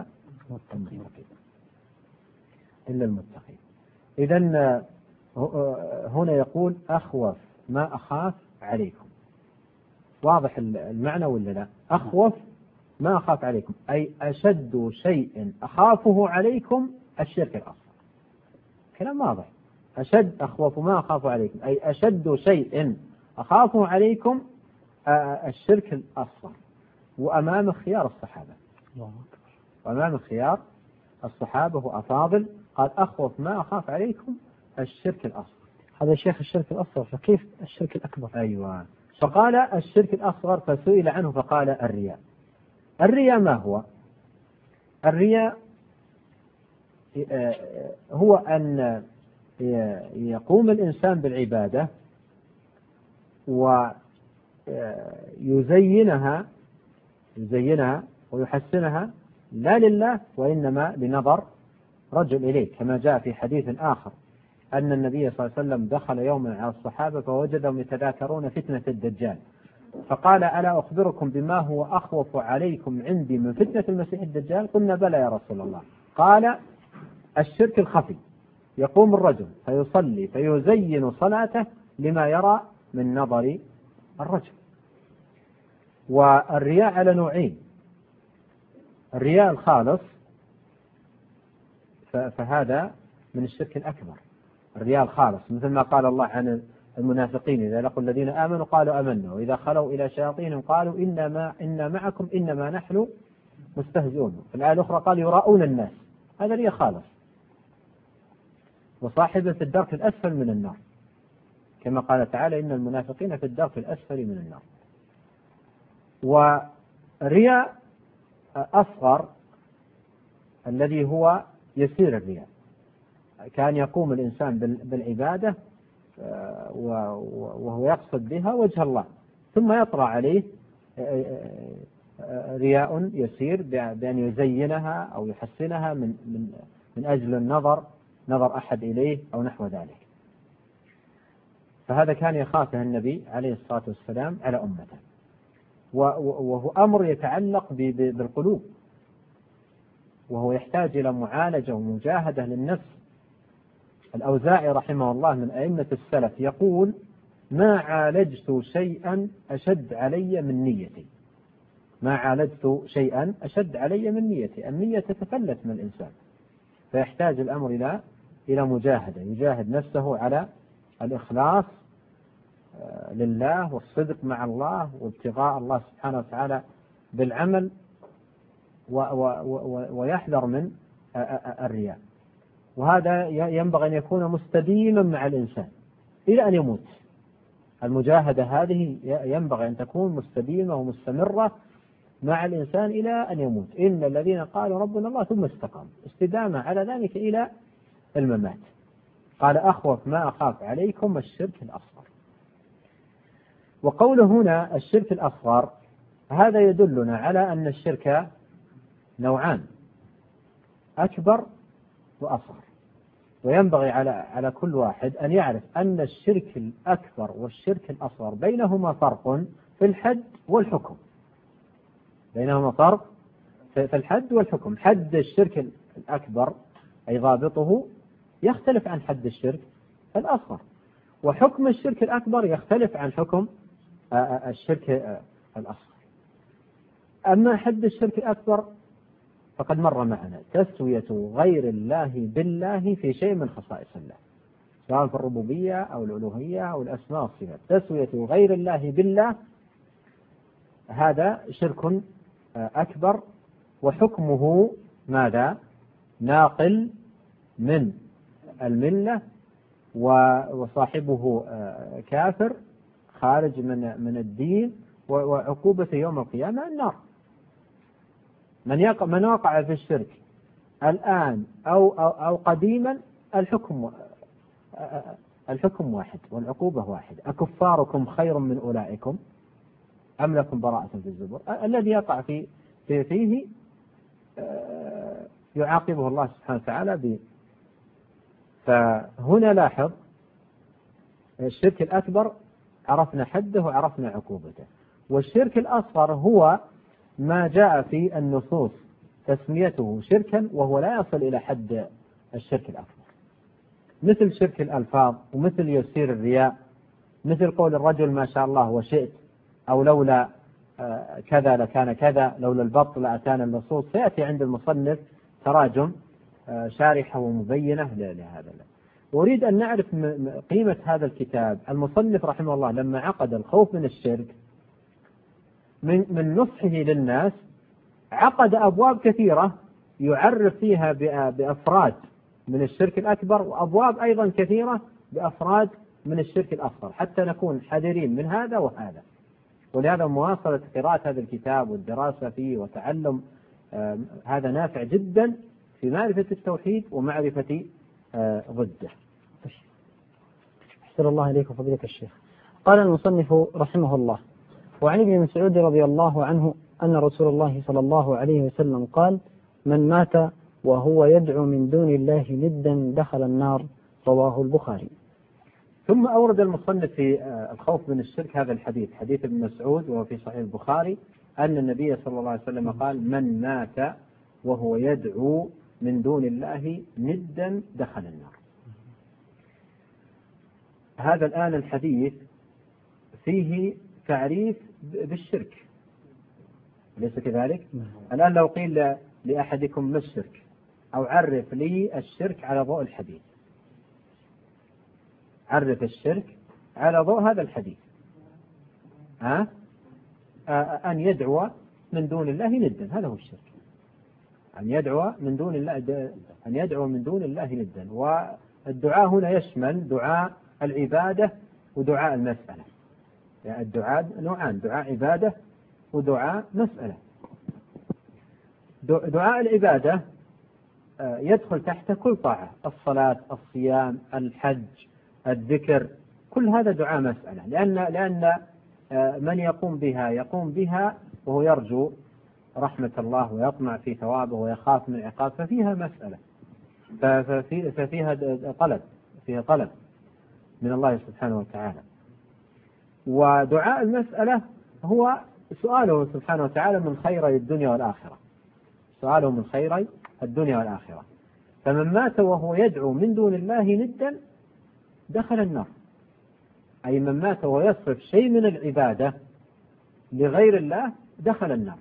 المتقين. إذن هنا يقول: أخوف ما أخاف عليكم. واضح المعنى ولا لا؟ أخوف ما أخاف عليكم أي أشد شيء أخافه عليكم الشرك الأصغر. كلام واضح. أخوف ما أخاف عليكم أي أشد شيء أخافه عليكم الشرك الأصغر، وأمام خيار الصحابة. وأمام خيار الصحابة وأفاضل قال: أخوف ما أخاف عليكم الشرك الأصغر. هذا شيخ الشرك الأصغر، فكيف الشرك الأكبر؟ أيوة. فقال الشرك الأصغر فسئل عنه فقال الرياء. الرياء ما هو؟ الرياء هو أن يقوم الإنسان بالعبادة ويزينها ويحسنها لا لله وإنما لنظر رجل إليه، كما جاء في حديث آخر أن النبي صلى الله عليه وسلم دخل يوما على الصحابة فوجدهم يتذاكرون فتنة الدجال، فقال: ألا أخبركم بما هو أخوف عليكم عندي من فتنة المسيح الدجال؟ قلنا: بلى يا رسول الله. قال: الشرك الخفي، يقوم الرجل فيصلي فيزين صلاته لما يرى من نظر الرجل. والرياء على نوعين: الرياء الخالص فهذا من الشرك الأكبر، الرياء الخالص، مثل ما قال الله عن المنافقين: إذا لقوا الذين آمنوا قالوا آمنا وإذا خلوا إلى شياطينهم قالوا إنا معكم إنما نحن مستهزئون. في الآية الأخرى قال: يراؤون الناس. هذا رياء خالص، وصاحبه في الدرك الأسفل من النار، كما قال تعالى: إن المنافقين في الدرك الأسفل من النار. ورياء أصغر الذي هو يسير الرياء، كان يقوم الإنسان بالعبادة وهو يقصد بها وجه الله، ثم يطرأ عليه رياء يسير بأن يزينها أو يحسنها من أجل نظر أحد إليه أو نحو ذلك. فهذا كان يخافه النبي عليه الصلاة والسلام على أمته، وهو أمر يتعلق بالقلوب، وهو يحتاج إلى معالجة ومجاهدة للنفس. الأوزاعي رحمه الله من أئمة السلف يقول: ما عالجت شيئا أشد علي من نيتي. ما عالجت شيئا أشد علي من نيتي. النية تتفلت من الإنسان، فيحتاج الأمر إلى مجاهدة، يجاهد نفسه على الإخلاص لله والصدق مع الله وابتغاء الله سبحانه وتعالى بالعمل، ويحذر من الرياء. وهذا ينبغي أن يكون مستديما مع الإنسان إلى أن يموت. المجاهدة هذه ينبغي أن تكون مستديمة ومستمرة مع الإنسان إلى أن يموت. إن الذين قالوا ربنا الله ثم استقاموا، استدامة على ذلك إلى الممات. قال: أخوف ما أخاف عليكم الشرك الأصغر. وقوله هنا الشرك الأصغر هذا يدلنا على أن الشرك نوعان: أكبر وأصغر. وينبغي على كل واحد أن يعرف أن الشرك الأكبر والشرك الأصغر بينهما فرق في الحد والحكم. بينهما فرق في الحد والحكم. حد الشرك الأكبر أي ضابطه يختلف عن حد الشرك الأصغر، وحكم الشرك الأكبر يختلف عن حكم الشرك الأصغر. أما حد الشرك الأكبر فقد مر معنا: تسوية غير الله بالله في شيء من خصائص الله، سواء في الربوبية أو الألوهية أو الأسماء والصفات. تسوية غير الله بالله هذا شرك أكبر، وحكمه ماذا؟ ناقل من الملة، وصاحبه كافر خارج من الدين، وعقوبة يوم القيامة النار. من وقع في الشرك الآن أو قديما الحكم واحد والعقوبة واحد. أكفاركم خير من أولئكم أم لكم براءة في الزبر؟ الذي يقع فيه يعاقبه الله سبحانه وتعالى فهنا لاحظ الشرك الأكبر عرفنا حده وعرفنا عقوبته، والشرك الأصغر هو ما جاء في النصوص تسميته شركا وهو لا يصل إلى حد الشرك الأكبر، مثل شرك الألفاظ، ومثل يسير الرياء، مثل قول الرجل ما شاء الله وشئت، أو لولا كذا لكان كذا، لولا البط لأتانا النصوص. سيأتي عند المصنف تراجم شارحة ومبينة لهذا. أريد أن نعرف قيمة هذا الكتاب. المصنف رحمه الله لما عقد الخوف من الشرك من نصحه للناس عقد أبواب كثيرة يعرف فيها بأفراد من الشرك الأكبر، وأبواب أيضا كثيرة بأفراد من الشرك الأصغر، حتى نكون حذرين من هذا وهذا. ولهذا مواصلة قراءة هذا الكتاب والدراسة فيه وتعلم هذا نافع جدا في معرفة التوحيد ومعرفة ضده. أحسن الله إليكم فضيلة الشيخ. قال المصنف رحمه الله: وعن ابن مسعود رضي الله عنه أن رسول الله صلى الله عليه وسلم قال: من مات وهو يدعو من دون الله ندا دخل النار، رواه البخاري. ثم أورد المصنف في الخوف من الشرك هذا الحديث، حديث ابن مسعود وهو في صحيح البخاري أن النبي صلى الله عليه وسلم قال: من مات وهو يدعو من دون الله ندا دخل النار. هذا الآن الحديث فيه تعريف بالشرك، أليس كذلك؟ الآن لو قيل لأحدكم ما الشرك، أو عرف لي الشرك على ضوء الحديث، عرف الشرك على ضوء هذا الحديث. أن يدعو من دون الله ندا، هذا هو الشرك. أن يدعو من دون الله، أن يدعو من دون الله ندا. والدعاء هنا يشمل دعاء العبادة ودعاء المسألة. يعني الدعاء نوعان: دعاء عبادة ودعاء مسألة. دعاء العبادة يدخل تحت كل طاعة: الصلاة، الصيام، الحج، الذكر، كل هذا دعاء مسألة، لأن من يقوم بها وهو يرجو رحمة الله ويطمع في ثوابه ويخاف من عقاب، ففيها مسألة، ففيها طلب، فيها طلب من الله سبحانه وتعالى. ودعاء المسألة هو سؤاله سبحانه وتعالى من خيري الدنيا والآخرة، سؤاله من خيري الدنيا والآخرة. فمن مات وهو يدعو من دون الله ندا دخل النار، أي من مات وهو يصرف شيء من العبادة لغير الله دخل النار.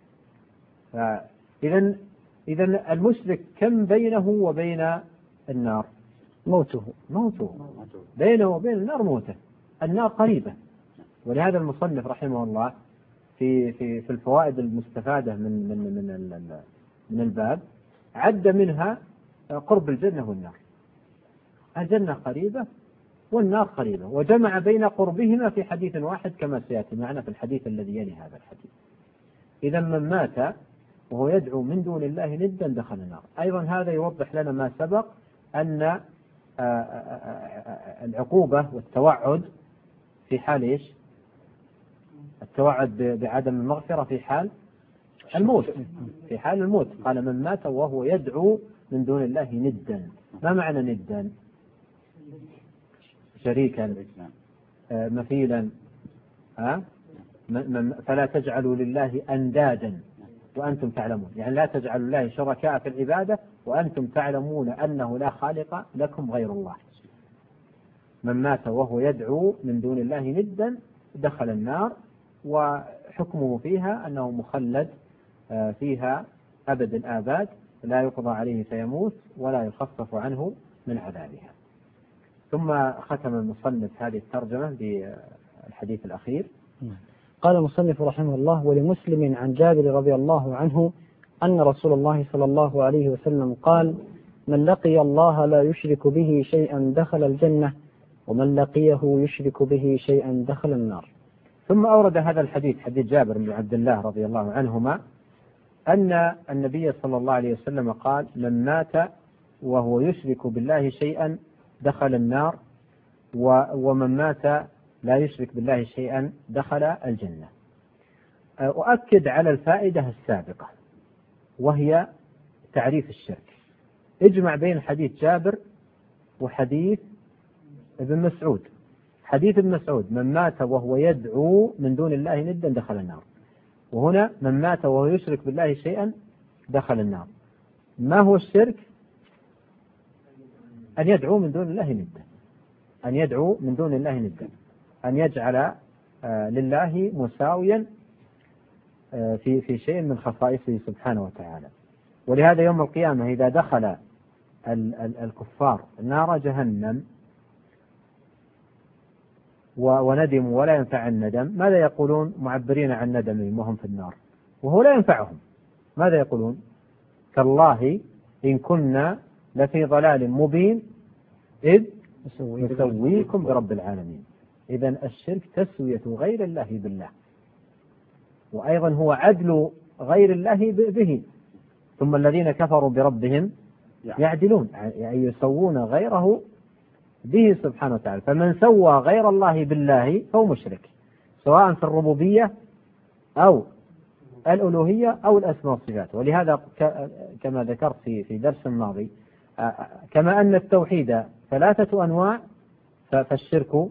إذن المشرك كم بينه وبين النار؟ موته. بينه وبين النار موته. النار قريبة. ولهذا المصنف رحمه الله في الفوائد المستفادة من الباب عد منها قرب الجنة والنار. الجنة قريبة والنار قريبة، وجمع بين قربهما في حديث واحد كما سيأتي معنا في الحديث الذي يلي هذا الحديث. إذا من مات وهو يدعو من دون الله ندا دخل النار. أيضا هذا يوضح لنا ما سبق أن العقوبة والتوعد في حال إيش؟ التوعد بعدم المغفرة في حال الموت. في حال الموت قال: من مات وهو يدعو من دون الله ندا. ما معنى ندا؟ شريكا، مثيلا. فلا تجعلوا لله أندادا وأنتم تعلمون، يعني لا تجعلوا الله شركاء في العبادة وأنتم تعلمون أنه لا خالق لكم غير الله. من مات وهو يدعو من دون الله ندا دخل النار، وحكمه فيها أنه مخلد فيها أبد الآباد، لا يقضى عليه فيموت ولا يخفف عنه من عذابها. ثم ختم المصنف هذه الترجمة بالحديث الأخير. قال المصنف رحمه الله: ولمسلم عن جابر رضي الله عنه أن رسول الله صلى الله عليه وسلم قال: من لقي الله لا يشرك به شيئا دخل الجنة، ومن لقيه يشرك به شيئا دخل النار. ثم أورد هذا الحديث، حديث جابر بن عبد الله رضي الله عنهما، أن النبي صلى الله عليه وسلم قال: من مات وهو يشرك بالله شيئا دخل النار، ومن مات لا يشرك بالله شيئا دخل الجنة. أؤكد على الفائدة السابقة وهي تعريف الشرك. اجمع بين حديث جابر وحديث ابن مسعود. حديث ابن مسعود: من مات وهو يدعو من دون الله ندا دخل النار، وهنا من مات وهو يشرك بالله شيئا دخل النار. ما هو الشرك؟ أن يدعو من دون الله ندا، أن يدعو من دون الله ندا، أن يجعل لله مساويا في شيء من خصائصه سبحانه وتعالى. ولهذا يوم القيامة إذا دخل الكفار نار جهنم وندموا ولا ينفع الندم، ماذا يقولون معبرين عن ندمهم وهم في النار وهو لا ينفعهم؟ ماذا يقولون؟ تالله إن كنا لفي ضلال مبين إذ نسويكم برب العالمين. إذن الشرك تسوية غير الله بالله، وأيضا هو عدل غير الله به. ثم الذين كفروا بربهم يعدلون، يعني يسوون غيره به سبحانه وتعالى. فمن سوى غير الله بالله فهو مشرك، سواء في الربوبية أو الألوهية أو الأسماء والصفات. ولهذا كما ذكرت في درس الماضي، كما أن التوحيد 3 أنواع، فالشرك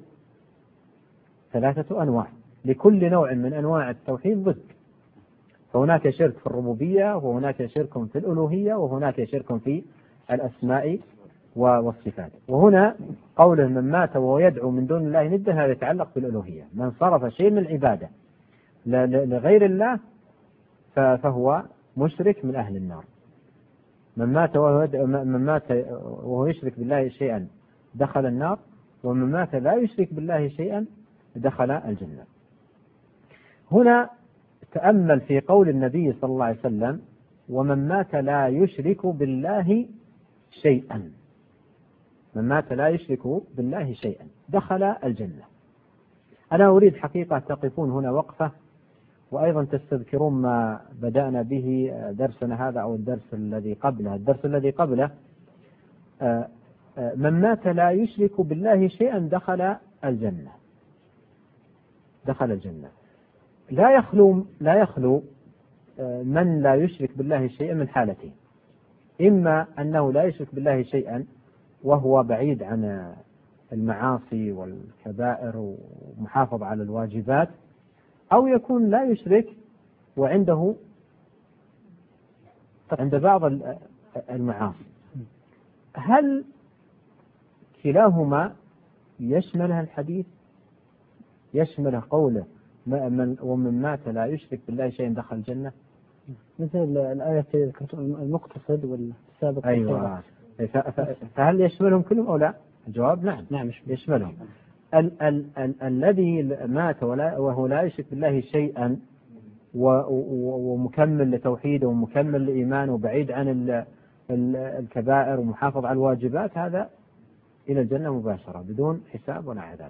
3 أنواع، لكل نوع من أنواع التوحيد ضد. فهناك شرك في الربوبية، وهناك شرك في الألوهية، وهناك شرك في الأسماء والصفات. وهنا قوله من مات وهو يدعو من دون الله ندا، هذا يتعلق بالألوهية. من صرف شيء من العبادة لغير الله فهو مشرك من أهل النار. من مات وهو يشرك بالله شيئا دخل النار، ومن مات لا يشرك بالله شيئا دخل الجنة. هنا تأمل في قول النبي صلى الله عليه وسلم: ومن مات لا يشرك بالله شيئا. من مات لا يشرك بالله شيئا دخل الجنة. أنا أريد حقيقة تقفون هنا وقفة، وأيضا تستذكرون ما بدأنا به درسنا هذا أو الدرس الذي قبله. الدرس الذي قبله من مات لا يشرك بالله شيئا دخل الجنة. دخل الجنة. لا يخلو من لا يشرك بالله شيئا من حالتين: إما أنه لا يشرك بالله شيئا وهو بعيد عن المعاصي والكبائر ومحافظ على الواجبات، أو يكون لا يشرك وعنده عند بعض المعاصي. هل كلاهما يشملها الحديث؟ يشمل قوله ومن مات لا يشرك بالله شيئا دخل الجنة، مثل الآية المقتصد والسابق. أيوة. فهل يشملهم كلهم أو لا؟ الجواب نعم يشملهم. الذي مات وهو لا يشرك بالله شيئا ومكمل لتوحيده ومكمل لإيمانه وبعيد عن الكبائر ومحافظ على الواجبات، هذا إلى الجنة مباشرة بدون حساب ولا عذاب.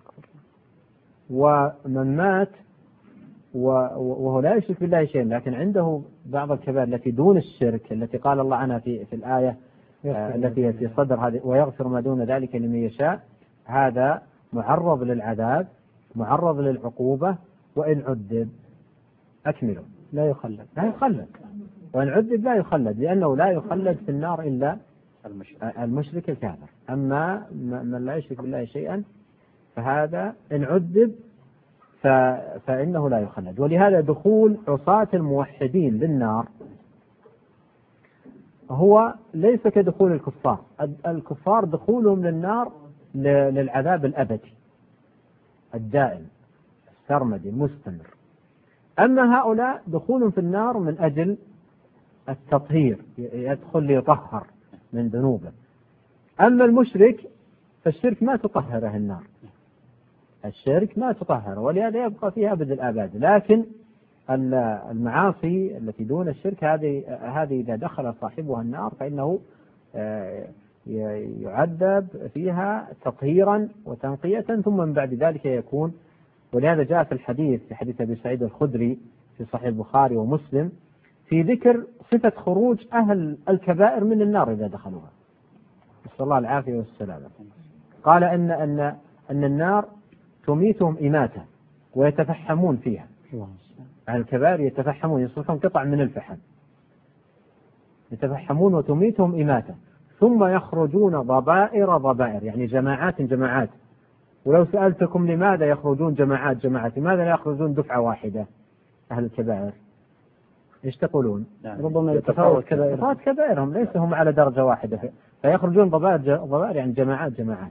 ومن مات وهو لا يشرك بالله شيئا لكن عنده بعض الكبائر التي دون الشرك، التي قال الله عنها في الآية التي في صدر هذه: ويغفر ما دون ذلك لمن يشاء، هذا معرض للعذاب، معرض للعقوبة، وإن عذب أكمله لا يخلد. وإن عذب لا يخلد، لأنه لا يخلد في النار إلا المشرك الكافر. أما من لا يشرك بالله شيئا فهذا إن عذب فإنه لا يخلد. ولهذا دخول عصاة الموحدين للنار هو ليس كدخول الكفار. الكفار دخولهم للنار للعذاب الأبدي الدائم السرمدي المستمر. أما هؤلاء دخولهم في النار من أجل التطهير، يدخل ليطهر من ذنوبه. أما المشرك فالشرك ما تطهره النار، الشرك ما تطهره، ولهذا يبقى فيها أبد الآباد. لكن المعاصي التي دون الشرك هذه إذا دخل صاحبها النار فإنه يعذب فيها تطهيرا وتنقية، ثم من بعد ذلك يكون. ولهذا جاء في الحديث في حديث أبي سعيد الخدري في صحيح البخاري ومسلم في ذكر صفة خروج أهل الكبائر من النار إذا دخلوها، نسأل الله العافية والسلامة. قال أن النار تميتهم إماتة ويتفحمون فيها. أهل الكبائر يتفحمون، يصبحون قطع من الفحم، يتفحمون وتميتهم إماتة، ثم يخرجون ضبائر، يعني جماعات. ولو سألتكم لماذا يخرجون جماعات، لماذا لا يخرجون دفعة واحدة أهل الكبائر؟ إيش تقولون؟ ربما يتفاوت كبائرهم، ليس هم على درجة واحدة، فيخرجون ضبائر يعني جماعات،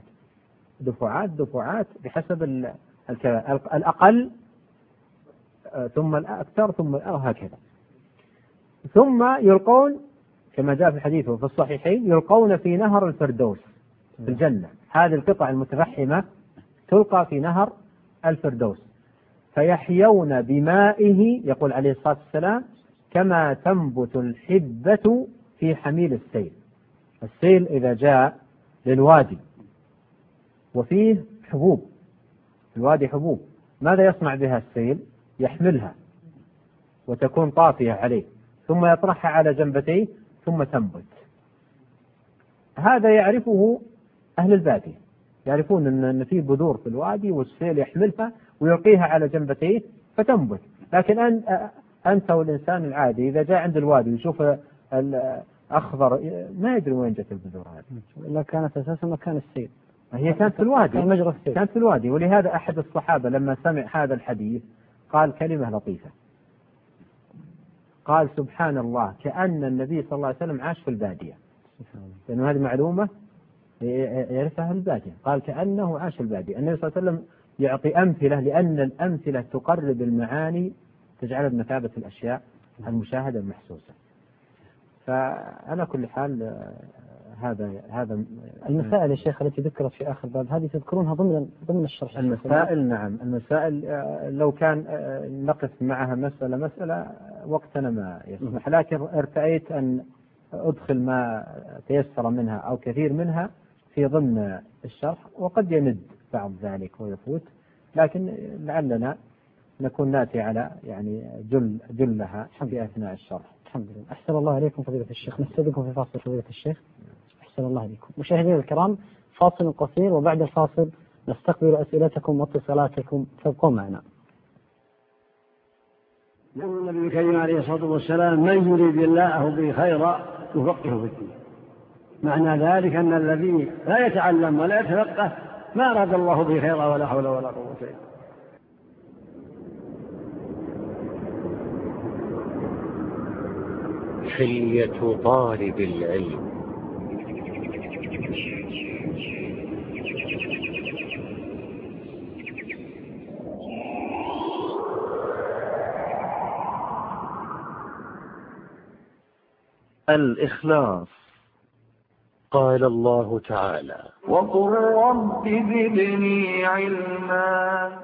دفعات بحسب الكبائر، الأقل ثم الأكثر ثم هكذا. ثم يلقون كما جاء في الحديث وفي الصحيحين، يلقون في نهر الفردوس في الجنة. هذه القطع المتفحمة تلقى في نهر الفردوس فيحيون بمائه، يقول عليه الصلاة والسلام: كما تنبت الحبة في حميل السيل. السيل إذا جاء للوادي وفيه حبوب، الوادي حبوب، ماذا يصنع بها السيل؟ يحملها وتكون طافية عليه، ثم يطرحها على جنبتيه ثم تنبت. هذا يعرفه أهل البادية، يعرفون أن في بذور في الوادي والسيل يحملها ويلقيها على جنبتيه فتنبت. لكن أنت والإنسان العادي إذا جاء عند الوادي ويشوف الأخضر ما يدري وين جت البذور هذه. لا كانت أساسا مكان السير، هي كانت في الوادي، مجرى السير كانت في الوادي. ولهذا أحد الصحابة لما سمع هذا الحديث قال كلمة لطيفة، قال سبحان الله كأن النبي صلى الله عليه وسلم عاش في البادية، لأنه هذه معلومة يعرفها البادية. قال كأنه عاش في البادية. النبي صلى الله عليه وسلم يعطي أمثلة، لأن الأمثلة تقرب المعاني، تجعلها بمثابة الأشياء المشاهدة المحسوسة. فعلى كل حال هذا المسائل يا شيخ التي ذكرت في آخر باب هذه تذكرونها ضمن الشرح. المسائل نعم، المسائل لو كان نقف معها مسألة وقتنا ما يسمح، لكن ارتأيت أن أدخل ما تيسر منها أو كثير منها في ضمن الشرح، وقد يمد بعض ذلك ويفوت، لكن لعلنا نكون ناتي على يعني جلها في أثناء الشرح. الحمد لله. أحسن الله عليكم فضيلة الشيخ. نستأذنكم في فاصل فضيلة الشيخ. أحسن الله عليكم. مشاهدينا الكرام فاصل قصير، وبعد الفاصل نستقبل أسئلتكم واتصالاتكم، فابقوا معنا. يقول النبي الكريم عليه الصلاة والسلام: من يريد الله به خيرا يفقهه في الدين. معنى ذلك أن الذي لا يتعلم ولا يتفقه ما أراد الله به خيرا ولا حول ولا قوة إلا بالله. حلية طالب العلم. الإخلاص. قال الله تعالى: وقل رب زدني علما.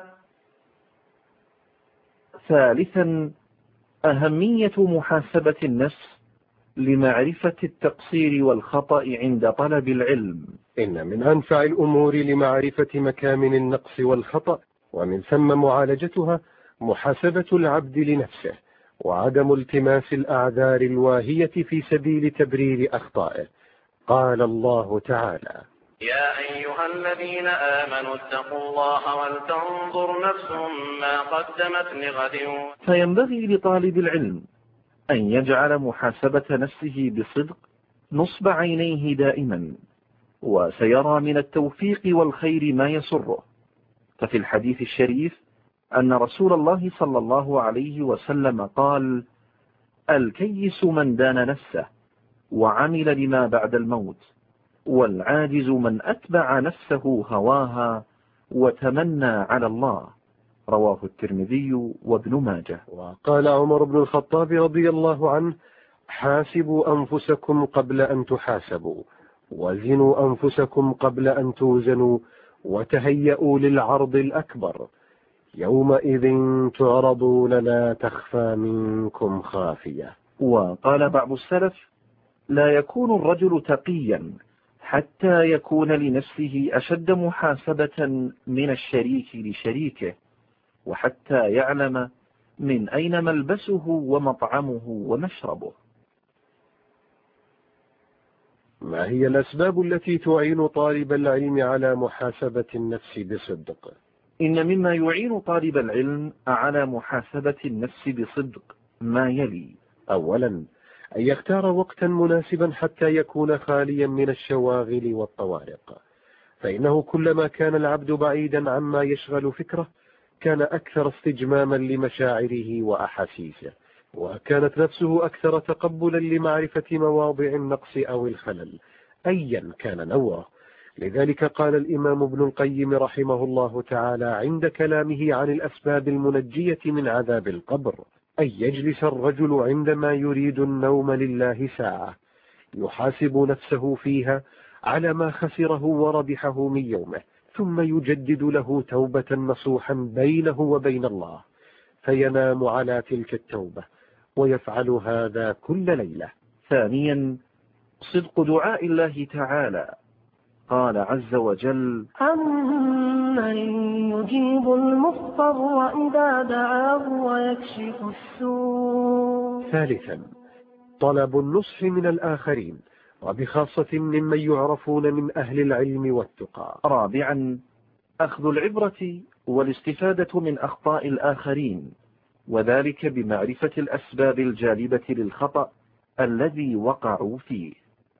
ثالثا، أهمية محاسبة النفس لمعرفة التقصير والخطأ عند طلب العلم. إن من أنفع الأمور لمعرفة مكامن النقص والخطأ ومن ثم معالجتها محاسبة العبد لنفسه، وعدم التماس الأعذار الواهية في سبيل تبرير أخطائه. قال الله تعالى: يا أيها الذين آمنوا اتقوا الله ولتنظر نفس ما قدمت لغد. فينبغي لطالب العلم أن يجعل محاسبة نفسه بصدق نصب عينيه دائما، وسيرى من التوفيق والخير ما يسره. ففي الحديث الشريف أن رسول الله صلى الله عليه وسلم قال: الكيس من دان نفسه وعمل لما بعد الموت، والعاجز من أتبع نفسه هواها وتمنى على الله. رواه الترمذي وابن ماجه. وقال عمر بن الخطاب رضي الله عنه: حاسبوا أنفسكم قبل أن تحاسبوا، وزنوا أنفسكم قبل أن توزنوا، وتهيئوا للعرض الأكبر، يومئذ تعرضون لا تخفى منكم خافية. وقال بعض السلف: لا يكون الرجل تقيا حتى يكون لنفسه أشد محاسبة من الشريك لشريكه، وحتى يعلم من أين ملبسه ومطعمه ومشربه. ما هي الأسباب التي تعين طالب العلم على محاسبة النفس بصدق؟ إن مما يعين طالب العلم على محاسبة النفس بصدق ما يلي: أولا، أن يختار وقتا مناسبا حتى يكون خاليا من الشواغل والطوارق، فإنه كلما كان العبد بعيدا عما يشغل فكره كان أكثر استجماما لمشاعره وأحاسيسه، وكانت نفسه أكثر تقبلا لمعرفة مواضع النقص أو الخلل أيا كان نوعه. لذلك قال الإمام ابن القيم رحمه الله تعالى عند كلامه عن الأسباب المنجية من عذاب القبر: أن يجلس الرجل عندما يريد النوم لله ساعة يحاسب نفسه فيها على ما خسره وربحه من يومه، ثم يجدد له توبة نصوحا بينه وبين الله، فينام على تلك التوبة، ويفعل هذا كل ليلة. ثانيا، صدق دعاء الله تعالى. قال عز وجل: أمن يجيب المضطر إذا دعاه ويكشف السوء. ثالثا، طلب النصح من الآخرين، وبخاصة ممن يعرفون من أهل العلم والتقى. رابعا، أخذ العبرة والاستفادة من أخطاء الآخرين، وذلك بمعرفة الأسباب الجالبة للخطأ الذي وقعوا فيه.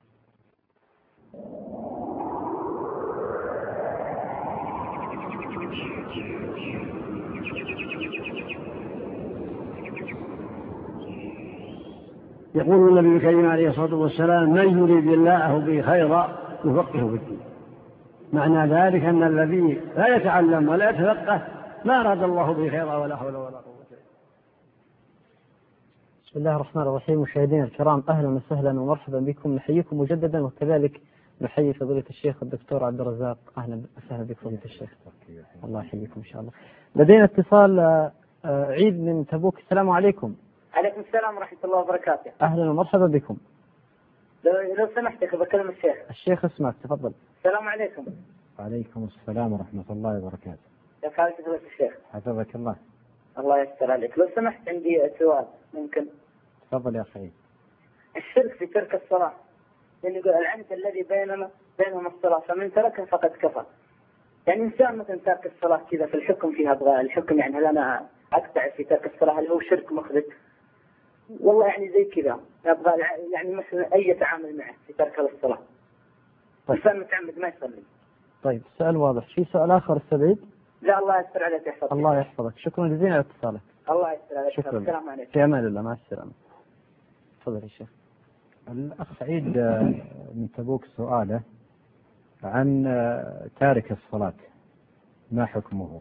يقول النبي الكريم عليه الصلاة والسلام: من يريد الله به خيرا يفقهه في الدين. معنى ذلك أن الذي لا يتعلم ولا يتفقه ما أراد الله به خيرا ولا حول ولا قوة. بسم الله الرحمن الرحيم. مشاهدينا الكرام، أهلا وسهلا ومرحبا بكم، نحييكم مجددا، وكذلك نحيي فضيلة الشيخ الدكتور عبد الرزاق. أهلا وسهلا بكم فضيلة الشيخ، الله يحييكم إن شاء الله. لدينا اتصال عيد من تبوك. السلام عليكم. عليكم السلام ورحمة الله وبركاته. أهلا ومرحبا بكم. لو سمحت بكلم الشيخ اسمعك، تفضل. السلام عليكم. وعليكم السلام ورحمة الله وبركاته. كيف حالك فضيلة الشيخ؟ حفظك الله. الله يستر عليك. لو سمحت عندي سؤال ممكن؟ تفضل يا أخي. الشرك في ترك الصلاة، يعني يقول العنف الذي بينهم الصلاة، فمن تركها فقد كفر. يعني إنسان مثلا ترك الصلاة كذا، في الحكم فيها أبغى الحكم، يعني هل أنا أقطع في ترك الصلاة هل هو شرك مخرج؟ والله يعني زي كذا أبغى يعني مثلا أي تعامل معه في ترك الصلاة. إنسان متعمد ما يصلي. طيب، السؤال واضح. في سؤال آخر السبعيد؟ لا، الله يستر عليك يحفظك. الله يحفظك، شكرا جزيلا على اتصالك. الله يستر عليك. شكرا. السلام عليكم. في أمان الله، مع السلامة. تفضل يا شيخ. الأخ سعيد من تبوك سؤاله عن تارك الصلاة ما حكمه،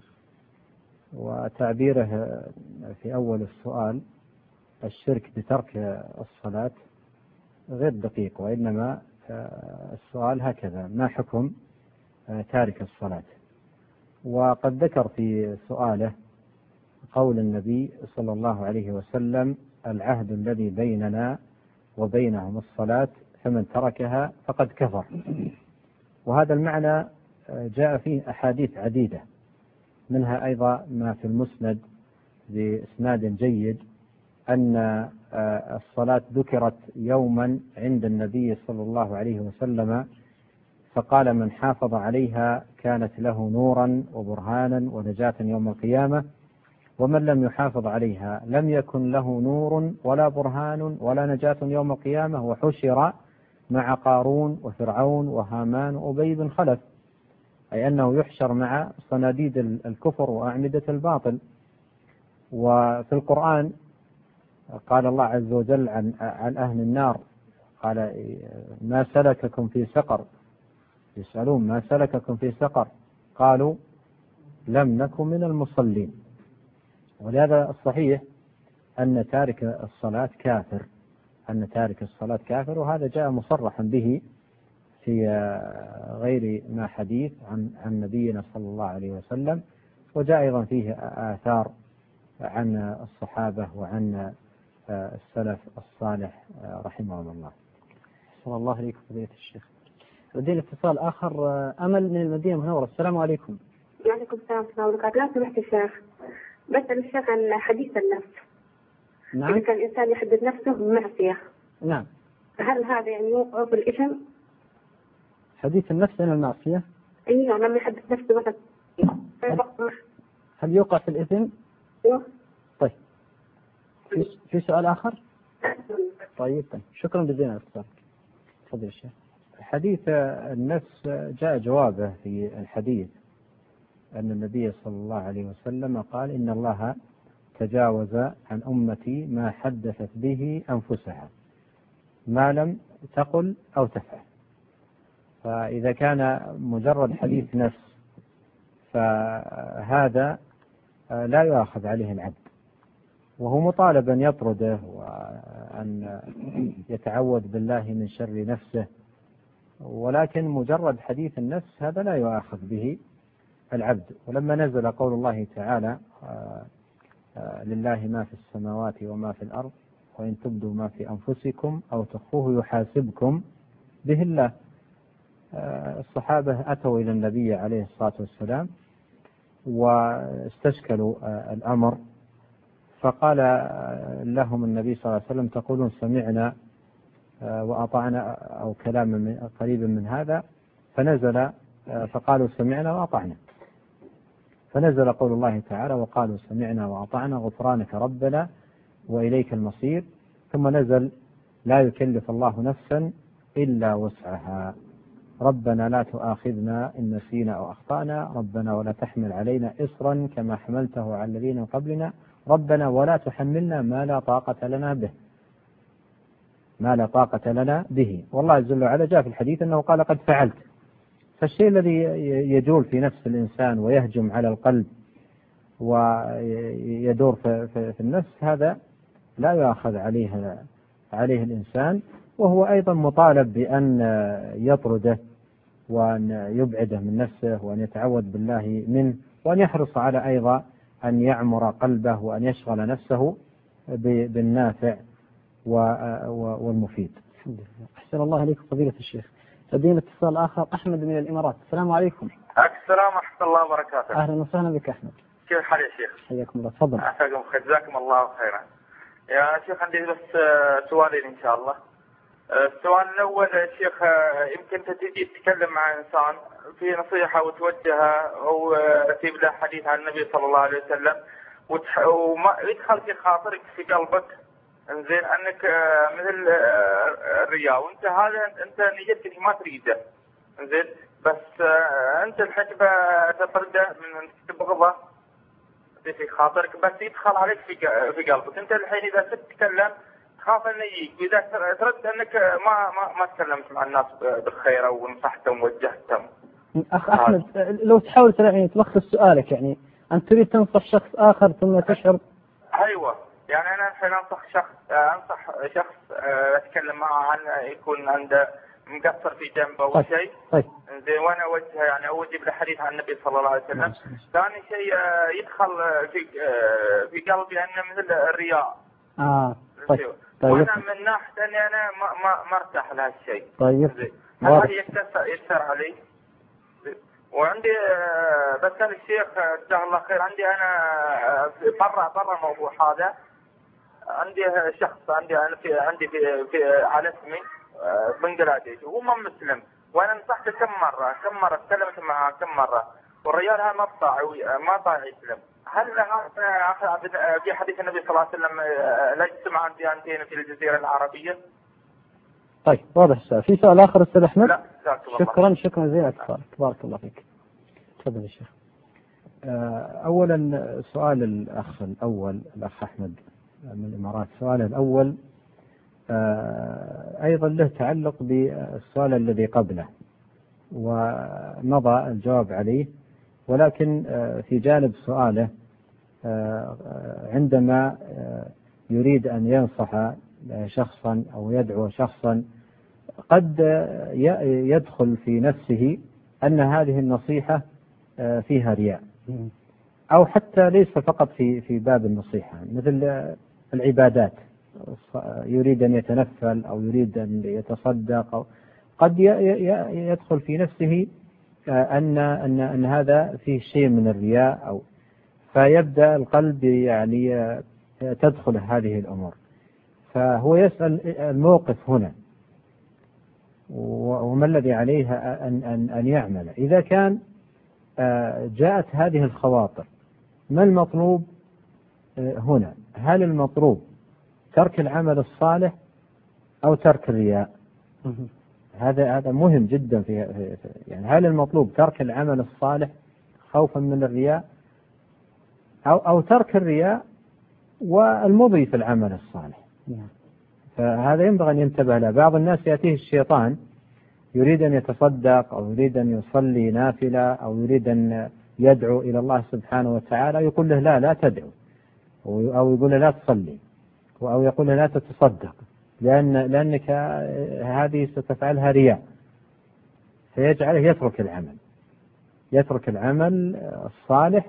وتعبيره في أول السؤال الشرك بترك الصلاة غير دقيق، وإنما السؤال هكذا: ما حكم تارك الصلاة؟ وقد ذكر في سؤاله قول النبي صلى الله عليه وسلم: العهد الذي بيننا وبينهم الصلاة فمن تركها فقد كفر. وهذا المعنى جاء فيه أحاديث عديدة، منها أيضا ما في المسند بإسناد جيد أن الصلاة ذكرت يوما عند النبي صلى الله عليه وسلم، فقال: من حافظ عليها كانت له نورا وبرهانا ونجاة يوم القيامة، ومن لم يحافظ عليها لم يكن له نور ولا برهان ولا نجاة يوم القيامة، وحشر مع قارون وفرعون وهامان وأبي بن خلف، أي أنه يحشر مع صناديد الكفر وأعمدة الباطل. وفي القرآن قال الله عز وجل عن أهل النار، قال: ما سلككم في سقر؟ يسألون: ما سلككم في سقر؟ قالوا: لم نكن من المصلين. ولهذا الصحيح أن تارك الصلاة كافر، أن تارك الصلاة كافر، وهذا جاء مصرحا به في غير ما حديث عن نبينا صلى الله عليه وسلم، وجاء أيضا فيه آثار عن الصحابة وعن السلف الصالح رحمهم الله. صلى الله عليكم فضيلة الشيخ. لدينا اتصال آخر، أمل من المدينة المنورة. السلام عليكم. وعليكم السلام ورحمة الله وبركاته. لا سمحت الشيخ، بسأل الشيخ عن حديث النفس. نعم. إذا كان الإنسان يحدث نفسه بمعصية، نعم، هل هذا يعني يوقع في الإثم؟ حديث النفس عن المعصية؟ أيوه، لما يحدث نفسه مثلا هل يوقع في الإثم؟ أيوه. طيب، في سؤال آخر؟ طيب، شكرا جزيلا على اتصالك. تفضل يا شيخ. حديث النفس جاء جوابه في الحديث أن النبي صلى الله عليه وسلم قال: إن الله تجاوز عن أمتي ما حدثت به أنفسها ما لم تقل أو تفعل. فإذا كان مجرد حديث نفس فهذا لا يؤاخذ عليه العبد، وهو مطالب أن يطرده وأن يتعوذ بالله من شر نفسه، ولكن مجرد حديث النفس هذا لا يؤاخذ به العبد. ولما نزل قول الله تعالى: لله ما في السماوات وما في الأرض وإن تبدوا ما في أنفسكم أو تخفوه يحاسبكم به الله، الصحابة أتوا إلى النبي عليه الصلاة والسلام واستشكلوا الأمر، فقال لهم النبي صلى الله عليه وسلم: تقولون سمعنا وأطعنا، أو كلام قريب من هذا، فنزل فقالوا سمعنا وأطعنا. فنزل قول الله تعالى وقالوا سمعنا وأطعنا غفرانك ربنا وإليك المصير. ثم نزل لا يكلف الله نفسا إلا وسعها، ربنا لا تؤاخذنا إن نسينا أو أخطأنا، ربنا ولا تحمل علينا إصرا كما حملته على الذين من قبلنا، ربنا ولا تحملنا ما لا طاقة لنا به. والله جل وعلا جاء في الحديث أنه قال قد فعلت. فالشيء الذي يجول في نفس الإنسان ويهجم على القلب ويدور في النفس هذا لا يؤاخذ عليه الإنسان، وهو أيضا مطالب بأن يطرده وأن يبعده من نفسه وأن يتعوذ بالله منه، وأن يحرص على أيضا أن يعمر قلبه وأن يشغل نفسه بالنافع والمفيد. الحمد لله. أحسن الله عليكم فضيلة الشيخ. لدينا اتصال آخر، أحمد من الإمارات. السلام عليكم. السلام ورحمة الله وبركاته. أهلا وسهلا بك أحمد. كيف الحال يا شيخ؟ حياكم الله. تفضل. عساكم بخير، جزاكم الله خيرا. يا شيخ عندي بس سؤالين إن شاء الله. السؤال الأول يا شيخ، يمكن تجي تتكلم مع إنسان في نصيحة وتوجهها أو تجيب له حديث عن النبي صلى الله عليه وسلم وما يدخل في خاطرك في قلبك انزين انك مثل الرياء، وانت هذا انت نيتك ما تريده انزين، بس انت الحجبه تطرده من تبغضه في خاطرك، بس يدخل عليك في قلبك. انت الحين اذا تتكلم تخاف انه يجيك، واذا ترد انك ما تكلمت مع الناس بالخير او نصحتهم ووجهتهم. اخ احمد، لو تحاول يعني تلخص سؤالك، يعني انت تريد تنصح شخص اخر ثم تشعر. ايوه، يعني انا الحين انصح شخص اتكلم معه عن يكون عنده مقصر في جنبه او شيء. طيب. زين، وانا اوجهه يعني اوجب له حديث عن النبي صلى الله عليه وسلم. ثاني شيء يدخل في قلبي انه مثل الرياء. طيب. وانا من ناحيه اني انا ما ارتاح لهالشيء. طيب. هل يكثر علي؟ وعندي بسأل الشيخ جزاه الله خير، عندي انا برا الموضوع هذا، عندي شخص عندي في على اسمي بنجلاديش وهو ما مسلم، وانا نصحته كم مره تكلمت معه كم مره، والرجال هذا ما طاع يسلم. هل في حديث النبي صلى الله عليه وسلم لا يجتمع ديانتين في الجزيره العربيه؟ طيب، واضح السؤال. في سؤال آخر أستاذ أحمد؟ لا، شكرا جزيلا اتصالك، بارك الله فيك. تفضل يا شيخ. أولا سؤال الأخ الأول الأخ أحمد من الإمارات، سؤال الأول أيضا له تعلق بالسؤال الذي قبله ومضى الجواب عليه، ولكن في جانب سؤاله عندما يريد أن ينصح شخصا أو يدعو شخصا قد يدخل في نفسه أن هذه النصيحة فيها رياء، أو حتى ليس فقط في باب النصيحة، مثل العبادات، يريد أن يتنفل أو يريد أن يتصدق، أو قد يدخل في نفسه أن هذا فيه شيء من الرياء، أو فيبدأ القلب يعني تدخل هذه الأمور. فهو يسأل الموقف هنا وما الذي عليه أن يعمل. إذا كان جاءت هذه الخواطر، ما المطلوب هنا؟ هل المطلوب ترك العمل الصالح أو ترك الرياء؟ هذا مهم جدا يعني هل المطلوب ترك العمل الصالح خوفا من الرياء، أو ترك الرياء والمضي في العمل الصالح؟ فهذا ينبغي أن ينتبه له. بعض الناس يأتيه الشيطان يريد أن يتصدق أو يريد أن يصلي نافلة أو يريد أن يدعو إلى الله سبحانه وتعالى، يقول له لا تدعو، أو يقول له لا تصلي، أو يقول له لا تتصدق لأنك هذه ستفعلها رياء، فيجعله يترك العمل الصالح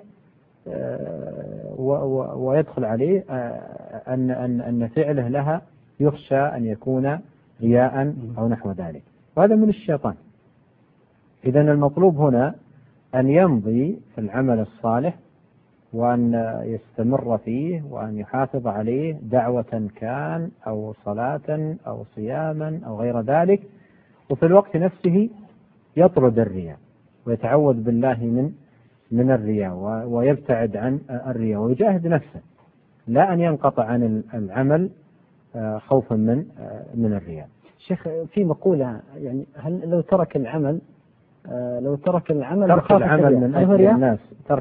ويدخل عليه أن فعله لها يخشى أن يكون رياء أو نحو ذلك، وهذا من الشيطان. إذن المطلوب هنا أن يمضي في العمل الصالح وأن يستمر فيه وأن يحافظ عليه دعوة كان أو صلاة أو صياما أو غير ذلك، وفي الوقت نفسه يطرد الرياء ويتعوذ بالله من الرياء ويبتعد عن الرياء ويجاهد نفسه، لا أن ينقطع عن العمل خوفا من الرياء. شيخ في مقولة يعني هل لو ترك العمل ترك العمل من أجل الناس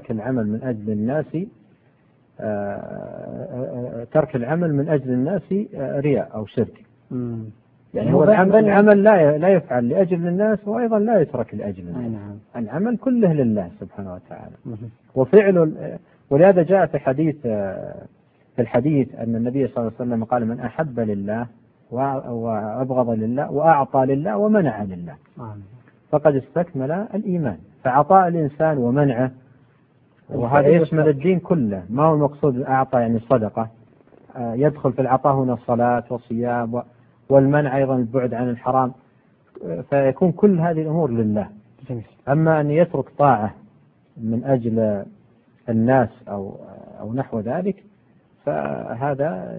ترك العمل من أجل الناس رياء أو شرك. يعني هو العمل لا يفعل لأجل الناس، وأيضا لا يترك لأجل الناس. العمل كله لله سبحانه وتعالى وفعل. ولهذا جاء في الحديث أن النبي صلى الله عليه وسلم قال: من أحب لله وأبغض لله وأعطى لله ومنع لله فقد استكمل الإيمان. فعطاء الإنسان ومنعه، وهذا يشمل الدين كله. ما هو المقصود أعطى يعني صدقة، يدخل في العطاء هنا الصلاة والصيام، والمنع أيضا البعد عن الحرام، فيكون كل هذه الأمور لله. أما أن يترك طاعة من أجل الناس أو نحو ذلك فهذا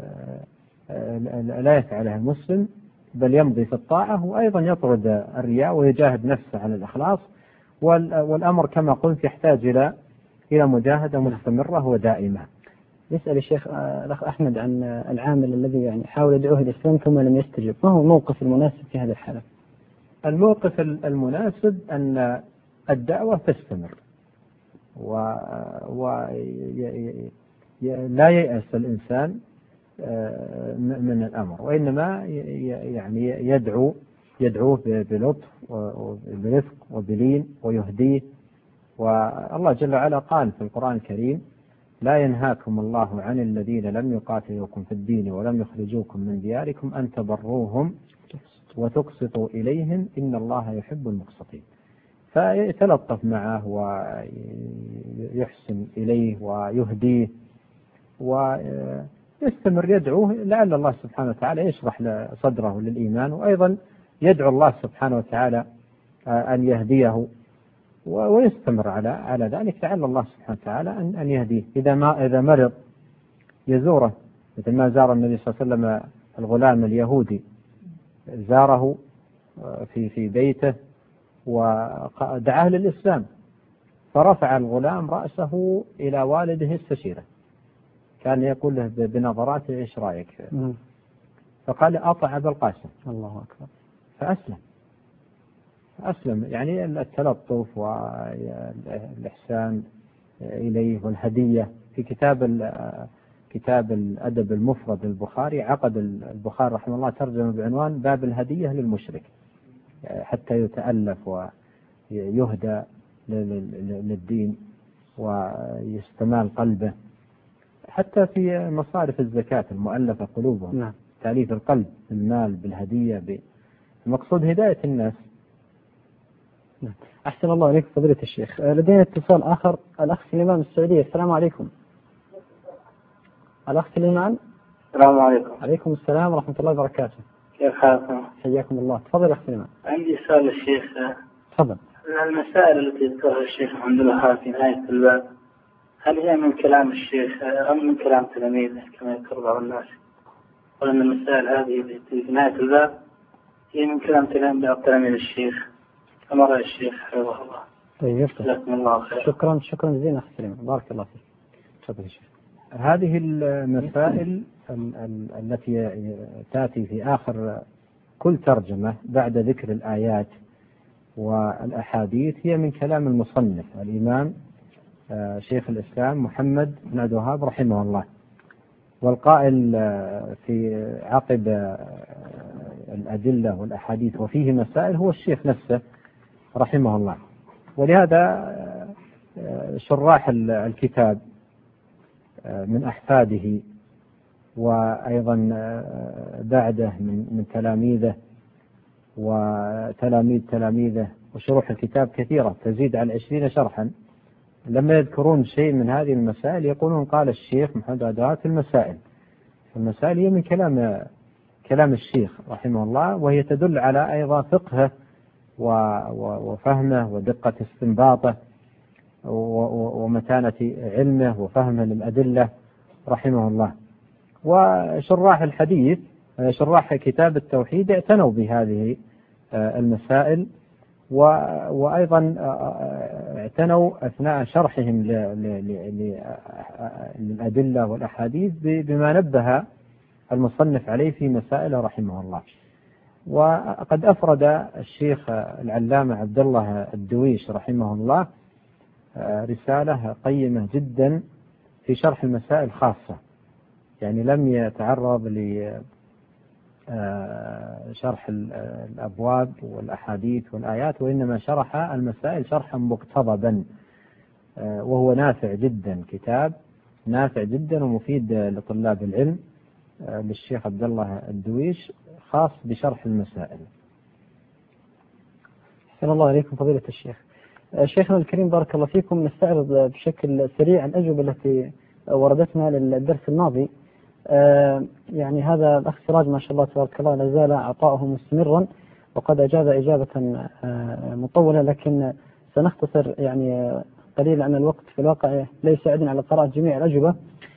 لا يفعله المسلم، بل يمضي في الطاعة وأيضا يطرد الرياء ويجاهد نفسه على الإخلاص. والأمر كما قلت يحتاج إلى مجاهدة مستمرة ودائمة. يسأل الشيخ الأخ أحمد عن العامل الذي يعني حاول يدعوه الإسلام ثم لم يستجب، ما هو الموقف المناسب في هذه الحالة؟ الموقف المناسب أن الدعوة تستمر لا ييأس الإنسان من الأمر، وإنما يعني يدعوه بلطف وبرفق وبلين ويهديه. والله جل وعلا قال في القرآن الكريم: لا ينهاكم الله عن الذين لم يقاتلوكم في الدين ولم يخرجوكم من دياركم أن تبروهم وتقسطوا إليهم إن الله يحب المقسطين. فيتلطف معه ويحسن إليه ويهديه ويستمر يدعوه، لعل الله سبحانه وتعالى يشرح صدره للإيمان، وأيضا يدعو الله سبحانه وتعالى أن يهديه ويستمر على ذلك، لعل الله سبحانه وتعالى أن يهديه. إذا مرض يزوره، مثل ما زار النبي صلى الله عليه وسلم الغلام اليهودي، زاره في بيته ودعاه للإسلام، فرفع الغلام رأسه إلى والده استشيره، كان يقول له بنظرات: إيش رأيك؟ فقال: أطع أبا القاسم. الله أكبر. فأسلم. يعني التلطف والإحسان إليه والهدية. في كتاب الأدب المفرد البخاري، عقد البخاري رحمه الله ترجمة بعنوان باب الهدية للمشرك، حتى يتألف ويهدى للدين ويستمال قلبه. حتى في مصارف الزكاة المؤلفة قلوبهم، تأليف القلب بالمال بالهدية. المقصود هداية الناس. أحسن الله عليك فضيلة الشيخ. لدينا اتصال آخر، الأخ سليمان من السعودية. السلام عليكم. الأخ سليمان. السلام عليكم. عليكم السلام ورحمة الله وبركاته. كيف حالكم؟ حياكم الله. تفضل أخ سليمان. عندي سؤال للشيخ. تفضل. المسائل التي ذكرها الشيخ الحمد لله في نهاية الباب، هل هي من كلام الشيخ أم من كلام تلاميذه كما يذكر بعض الناس؟ ولأن المسائل هذه التي في نهاية الباب هي من كلام تلاميذ الشيخ، كما رأى الشيخ حفظه الله. طيب، جزاكم الله خير. شكرا جزيلا أخ سليمان، بارك الله فيك. تفضل يا شيخ. هذه المسائل التي تأتي في آخر كل ترجمة بعد ذكر الآيات والأحاديث هي من كلام المصنف الإمام شيخ الإسلام محمد بن عبد الوهاب رحمه الله. والقائل في عقب الأدلة والأحاديث وفيه مسائل هو الشيخ نفسه رحمه الله. ولهذا شراح الكتاب من أحفاده وأيضا بعده من تلاميذه وتلاميذ تلاميذه، وشروح الكتاب كثيرة تزيد على 20 شرحا، لما يذكرون شيء من هذه المسائل يقولون قال الشيخ محمد عدوات المسائل هي من كلام الشيخ رحمه الله، وهي تدل على أيضا فقهه وفهمه ودقة استنباطه ومتانة علمه وفهمه للأدلة رحمه الله. وشراح الحديث شراح كتاب التوحيد اعتنوا بهذه المسائل، وأيضا اعتنوا أثناء شرحهم للأدلة والأحاديث بما نبه المصنف عليه في مسائل رحمه الله. وقد أفرد الشيخ العلامة عبد الله الدويش رحمه الله رسالة قيمة جدا في شرح المسائل خاصة، يعني لم يتعرض لشرح الأبواب والأحاديث والآيات، وإنما شرح المسائل شرحا مقتضبا، وهو نافع جدا، كتاب نافع جدا ومفيد لطلاب العلم للشيخ عبد الله الدويش، خاص بشرح المسائل. أحسن الله عليكم فضيلة الشيخ. شيخنا الكريم بارك الله فيكم، نستعرض بشكل سريع الأجوبة التي وردتنا للدرس الماضي. يعني هذا الأخ سراج ما شاء الله تبارك الله لا زال عطاؤه مستمرا، وقد أجاب إجابة مطولة، لكن سنختصر يعني قليلا عن الوقت في الواقع ليس يساعدنا على قراءة جميع الأجوبة.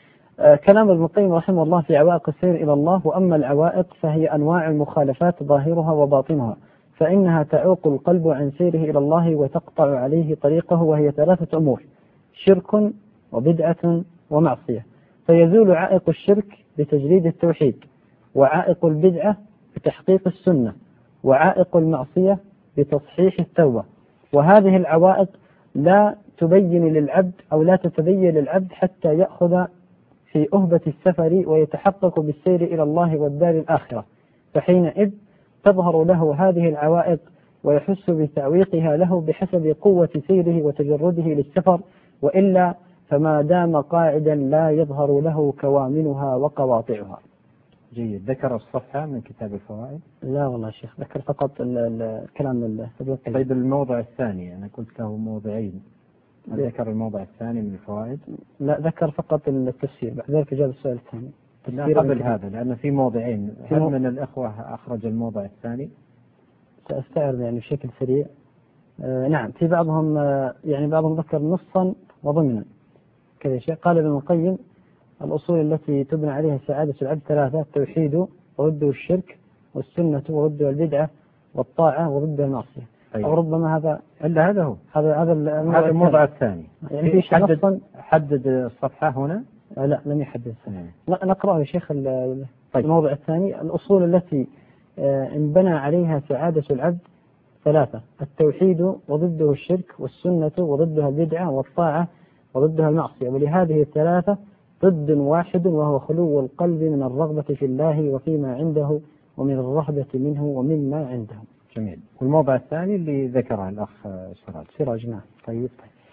كلام ابن القيم رحمه الله في عوائق السير إلى الله: وأما العوائق فهي أنواع المخالفات ظاهرها وباطنها، فإنها تعوق القلب عن سيره إلى الله وتقطع عليه طريقه، وهي 3 أمور: شرك وبدعة ومعصية. فيزول عائق الشرك بتجريد التوحيد، وعائق البدعة بتحقيق السنة، وعائق المعصية بتصحيح التوبة. وهذه العوائق لا تبين للعبد أو لا تتبين للعبد حتى يأخذ في أهبة السفر ويتحقق بالسير إلى الله والدار الآخرة، فحينئذ تظهر له هذه العوائق ويحس بتعويقها له بحسب قوة سيره وتجرده للسفر، وإلا فما دام قاعدا لا يظهر له كوامنها وقواطعها. جيد. ذكر الصفحة من كتاب الفوائد؟ لا والله شيخ، ذكر فقط الكلام. طيب الموضع الثاني أنا قلت له موضعين، ذكر الموضع الثاني من الفوائد؟ لا، ذكر فقط التفسير، بعد ذلك جاب السؤال الثاني. لا قبل هذا، لأن في موضعين. هل من الأخوة أخرج الموضع الثاني؟ سأستعرض يعني بشكل سريع. نعم، في بعضهم يعني بعضهم ذكر نصا وضمنا كذا شيء. قال ابن القيم: الأصول التي تبنى عليها سعادة العبد 3: التوحيد وضده الشرك، والسنة وضده البدعة، والطاعة وضده المعصية. أيوة. أو ربما هذا إلا هذا هو هذا الموضع الثاني. يعني في حدد الصفحة هنا؟ لا، لم يحدد. نقرأ يا شيخ طيب. الموضع الثاني: الأصول التي انبنى عليها سعادة العبد 3: التوحيد وضده الشرك، والسنة وضدها البدعة، والطاعة وضدها المعصية. ولهذه 3 ضد واحد، وهو خلو القلب من الرغبة في الله وفيما عنده، ومن الرهبة منه ومما عنده. جميل. والموضع الثاني اللي ذكره الأخ سراج. نعم. طيب.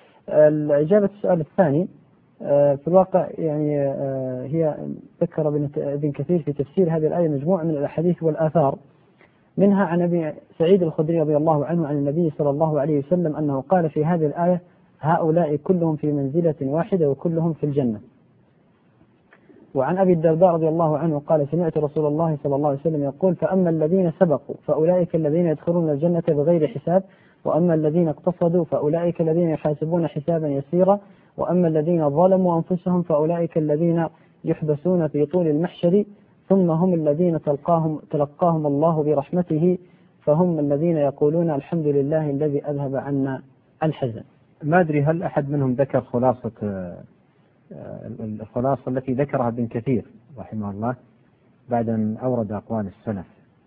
الإجابة السؤال الثاني في الواقع يعني هي ذكر ابن كثير في تفسير هذه الآية مجموعة من الأحاديث والآثار، منها عن أبي سعيد الخدري رضي الله عنه عن النبي صلى الله عليه وسلم أنه قال في هذه الآية: هؤلاء كلهم في منزلة واحدة وكلهم في الجنة. وعن أبي الدرداء رضي الله عنه قال: سمعت رسول الله صلى الله عليه وسلم يقول: فأما الذين سبقوا فأولئك الذين يدخلون الجنة بغير حساب، وأما الذين اقتصدوا فأولئك الذين يحاسبون حسابا يسيرا، وأما الذين ظلموا أنفسهم فأولئك الذين يحبسون في طول المحشر، ثم هم الذين تلقاهم الله برحمته، فهم الذين يقولون: الحمد لله الذي أذهب عنا الحزن. ما أدري هل أحد منهم ذكر الخلاصة التي ذكرها ابن كثير رحمه الله بعد أن أورد أقوال السلف؟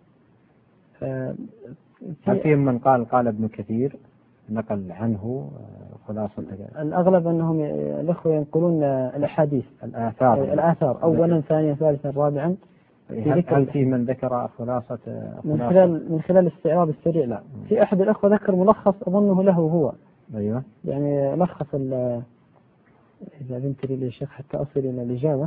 هل فيهم من قال ابن كثير نقل عنه خلاصة؟ الأغلب أنهم الأخوة ينقلون الأحاديث الآثار أولا ثانيا ثالثا رابعا. هل فيه من ذكر خلاصة من خلال الاستعراض السريع؟ لا. في أحد الأخوة ذكر ملخص أظنه له هو. أيوة. يعني لخص إذا بنت لي يا شيخ حتى أصل إلى الإجابة.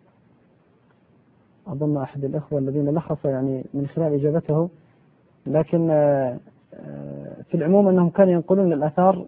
أظن أحد الأخوة الذين لخص يعني من خلال إجابته، لكن في العموم أنهم كانوا ينقلون الآثار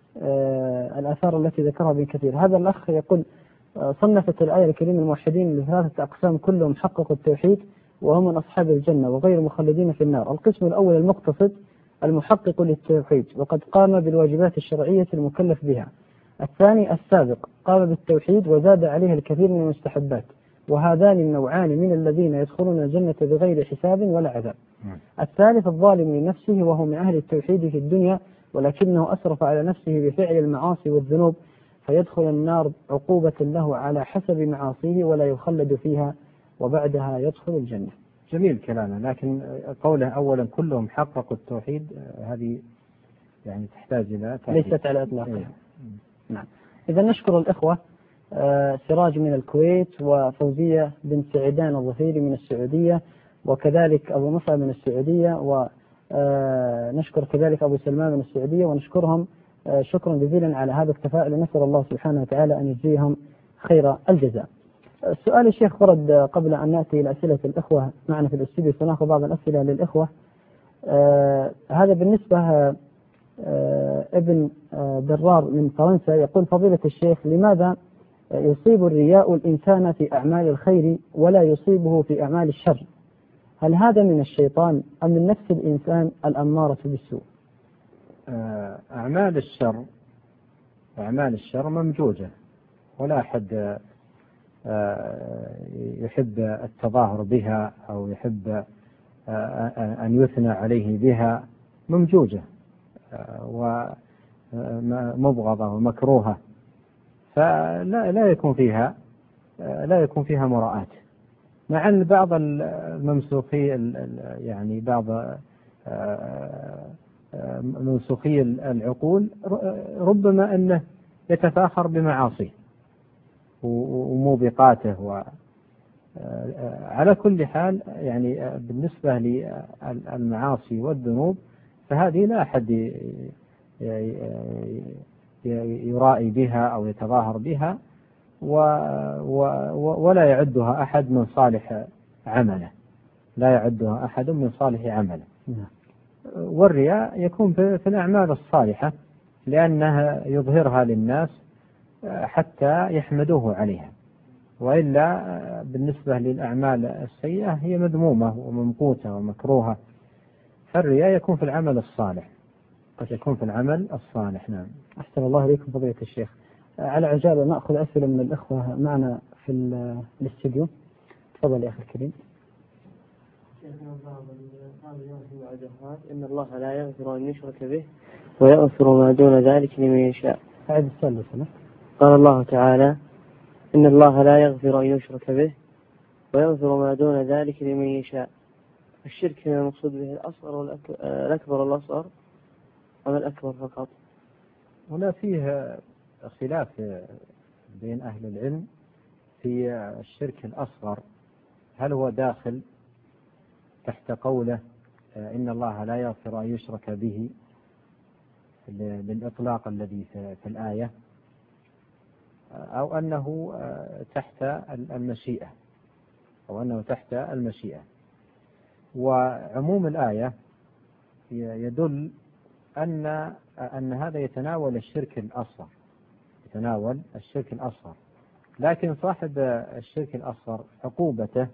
التي ذكرها ابن كثير. هذا الأخ يقول: صنفت الآية الكريمة الموحدين ل3 أقسام كلهم حققوا التوحيد وهم من أصحاب الجنة وغير مخلدين في النار. القسم الأول المقتصد المحقق للتوحيد وقد قام بالواجبات الشرعية المكلف بها. الثاني السابق قام بالتوحيد وزاد عليه الكثير من المستحبات، وهذان النوعان من الذين يدخلون الجنة بغير حساب ولا عذاب. الثالث الظالم لنفسه وهو من أهل التوحيد في الدنيا ولكنه أسرف على نفسه بفعل المعاصي والذنوب فيدخل النار عقوبة له على حسب معاصيه ولا يخلد فيها وبعدها يدخل الجنة. جميل كلامه، لكن قوله أولا كلهم حققوا التوحيد هذه يعني تحتاج إلى تعريف. ليست على إطلاقها. نعم. إذا نشكر الإخوة سراج من الكويت وفوزية بن سعيدان الظفيري من السعودية وكذلك أبو مصعب من السعودية ونشكر كذلك أبو سلمان من السعودية ونشكرهم شكرا جزيلا على هذا التفاؤل ونسأل الله سبحانه وتعالى أن يجزيهم خير الجزاء. السؤال الشيخ ورد قبل أن نأتي إلى أسئلة الإخوة معنا في الاستوديو سنأخذ بعض الأسئلة للإخوة. هذا بالنسبة ابن درار من فرنسا يقول فضيلة الشيخ لماذا يصيب الرياء الإنسان في أعمال الخير ولا يصيبه في أعمال الشر؟ هل هذا من الشيطان أم من نفس الإنسان الأمارة بالسوء؟ أعمال الشر ممجوجة ولا أحد يحب التظاهر بها أو يحب أن يثنى عليه بها، ممجوجة ومبغضة ومكروهة، فلا يكون فيها مراءة. مع أن بعض الممسوخي يعني بعض منسوخي العقول ربما أنه يتفاخر بمعاصيه وموبقاته. على كل حال يعني بالنسبة للمعاصي والذنوب فهذه لا أحد يرائي بها أو يتظاهر بها ولا يعدها أحد من صالح عمله، والرياء يكون في الأعمال الصالحة لأنها يظهرها للناس حتى يحمدوه عليها، وإلا بالنسبة للأعمال السيئة هي مذمومة وممقوتة ومكروهة، فالرياء يكون في العمل الصالح. نعم. أحسن الله إليكم فضيلة الشيخ. على عجالة نأخذ أسئلة من الأخوة معنا في الاستديو. تفضل يا أخي الكريم. إن الله لا يغفر أن يشرك به ويغفر ما دون ذلك لمن يشاء. أعد السؤال لسنة. قال الله تعالى إن الله لا يغفر أن يشرك به ويغفر ما دون ذلك لمن يشاء. الشرك المقصود به الأصغر والأكبر الأصغر أم الأكبر فقط؟ هنا فيه خلاف بين أهل العلم في الشرك الأصغر، هل هو داخل تحت قوله إن الله لا يغفر أن يشرك به بالإطلاق الذي في الآية، أو أنه تحت المشيئة. وعموم الآية يدل أن هذا يتناول الشرك الأصغر، لكن صاحب الشرك الأصغر عقوبته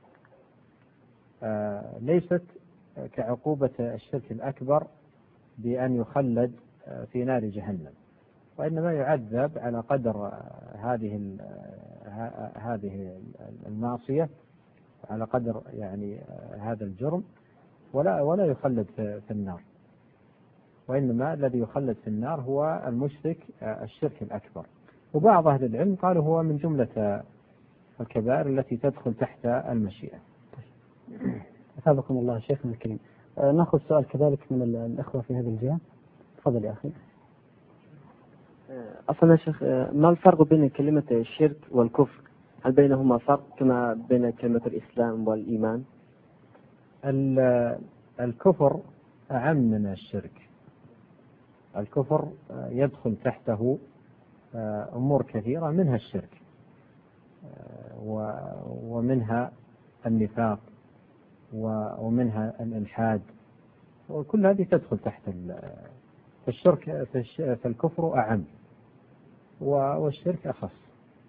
ليست كعقوبة الشرك الأكبر بأن يخلد في نار جهنم، وإنما يعذب على قدر هذه المعصية، على قدر يعني هذا الجرم، ولا يخلد في النار، وإنما الذي يخلد في النار هو المشرك الشرك الأكبر. وبعض أهل العلم قالوا هو من جملة الكبائر التي تدخل تحت المشيئة. أثابكم الله شيخنا الكريم. نأخذ سؤال كذلك من الأخوة في هذه الجهة. تفضل يا أخي. أصلا يا شيخ ما الفرق بين كلمة الشرك والكفر؟ هل بينهما فرق كما بين كلمة الإسلام والإيمان؟ الكفر أعم من الشرك. الكفر يدخل تحته أمور كثيرة، منها الشرك ومنها النفاق ومنها الإلحاد، وكل هذه تدخل تحت الشرك. فالكفر أعم والشرك أخص.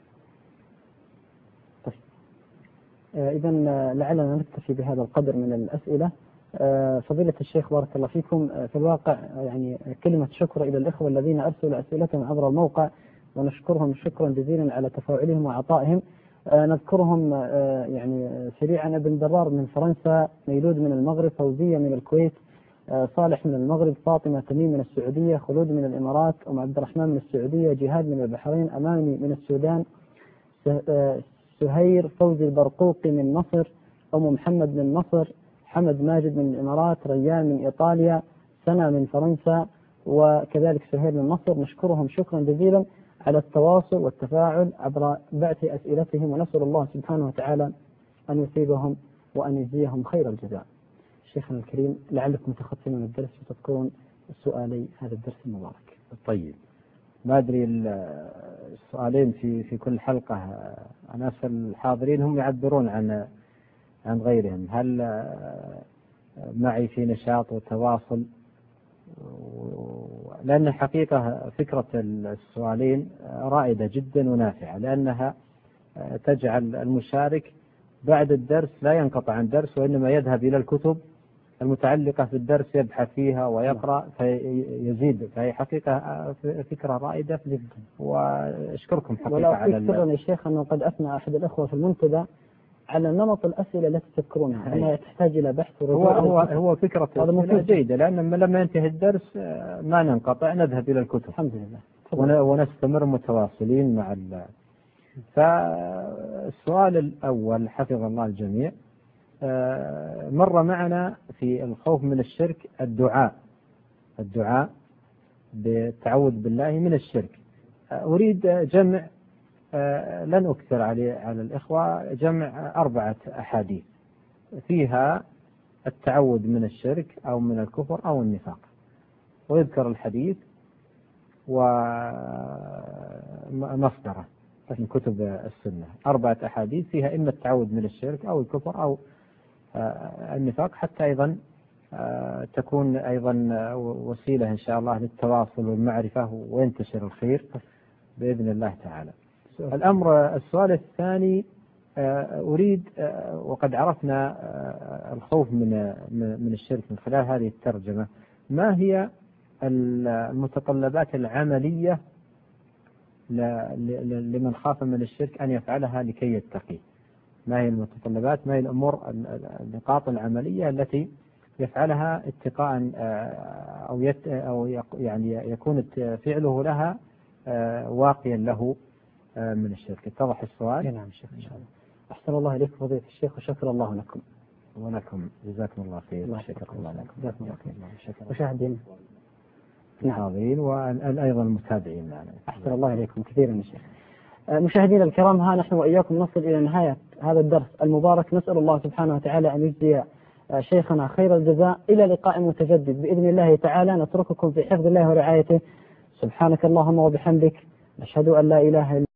إذا لعلنا نكتفي بهذا القدر من الأسئلة. فضيلة الشيخ بارك الله فيكم، في الواقع يعني كلمة شكر إلى الإخوة الذين أرسلوا أسئلتهم عبر الموقع، ونشكرهم شكرا جزيلا على تفاعلهم وعطائهم. نذكرهم يعني سريعا: ابن درار من فرنسا، ميلود من المغرب، فوزية من الكويت، صالح من المغرب، فاطمة تميم من السعودية، خلود من الإمارات، أم عبد الرحمن من السعودية، جهاد من البحرين، أماني من السودان، سهير فوزي البرقوقي من مصر، أم محمد من مصر، حمد ماجد من الإمارات، ريان من إيطاليا، سنة من فرنسا، وكذلك سهير من مصر. نشكرهم شكرا جزيلا على التواصل والتفاعل عبر بعث أسئلتهم، ونسأل الله سبحانه وتعالى أن يثيبهم وأن يجزيهم خير الجزاء. شيخنا الكريم، لعلكم تختمون الدرس وتذكرون سؤالي هذا الدرس المبارك. طيب، ما أدري السؤالين في كل حلقة، أنا أسأل الحاضرين هم يعبرون عن غيرهم. هل معي في نشاط وتواصل؟ لأن حقيقة فكرة السؤالين رائدة جدا ونافعة، لأنها تجعل المشارك بعد الدرس لا ينقطع عن درس، وإنما يذهب إلى الكتب المتعلقة في الدرس يبحث فيها ويقرأ فيزيد. فهي حقيقة فكرة رائدة، وأشكركم حقيقة على ولو يا شيخ أنه قد أثنى أحد الأخوة في المنتدى على نمط الأسئلة التي تذكرونها أنها تحتاج إلى بحث هو فكرة جيدة، لأن لما ينتهي الدرس ما ننقطع، نذهب إلى الكتب الحمد لله ونستمر متواصلين مع فالسؤال الأول حفظ الله الجميع، مر معنا في الخوف من الشرك الدعاء بالتعوذ بالله من الشرك. أريد جمع، لن أكثر على الإخوة، جمع 4 أحاديث فيها التعوذ من الشرك أو من الكفر أو النفاق، ويذكر الحديث ومصدره من كتب السنة. 4 أحاديث فيها إما التعوذ من الشرك أو الكفر أو النفاق، حتى أيضا تكون أيضا وسيلة إن شاء الله للتواصل والمعرفة وينتشر الخير بإذن الله تعالى. السؤال الثاني، أريد، وقد عرفنا الخوف من الشرك من خلال هذه الترجمة، ما هي المتطلبات العملية لمن خاف من الشرك أن يفعلها لكي يتقي؟ ما هي المتطلبات، ما هي الأمور، النقاط العملية التي يفعلها اتقاء أو يعني يكون فعله لها واقيا له من الشرك؟ اتضح السؤال؟ نعم شيخ إن شاء الله. أحسن الله إليك فضيلة الشيخ، وشكر الله لكم. ولكم جزاكم الله خير. شكر الله لكم. جزاكم الله خير. مشاهدين الحاضرين وأيضا المتابعين معنا. أحسن الله إليكم كثيرا يا شيخ. مشاهدينا الكرام، ها نحن وإياكم نصل إلى نهاية هذا الدرس المبارك. نسأل الله سبحانه وتعالى أن يجزي شيخنا خير الجزاء. إلى لقاء متجدد بإذن الله تعالى، نترككم في حفظ الله ورعايته. سبحانك اللهم وبحمدك، نشهد أن لا إله إلا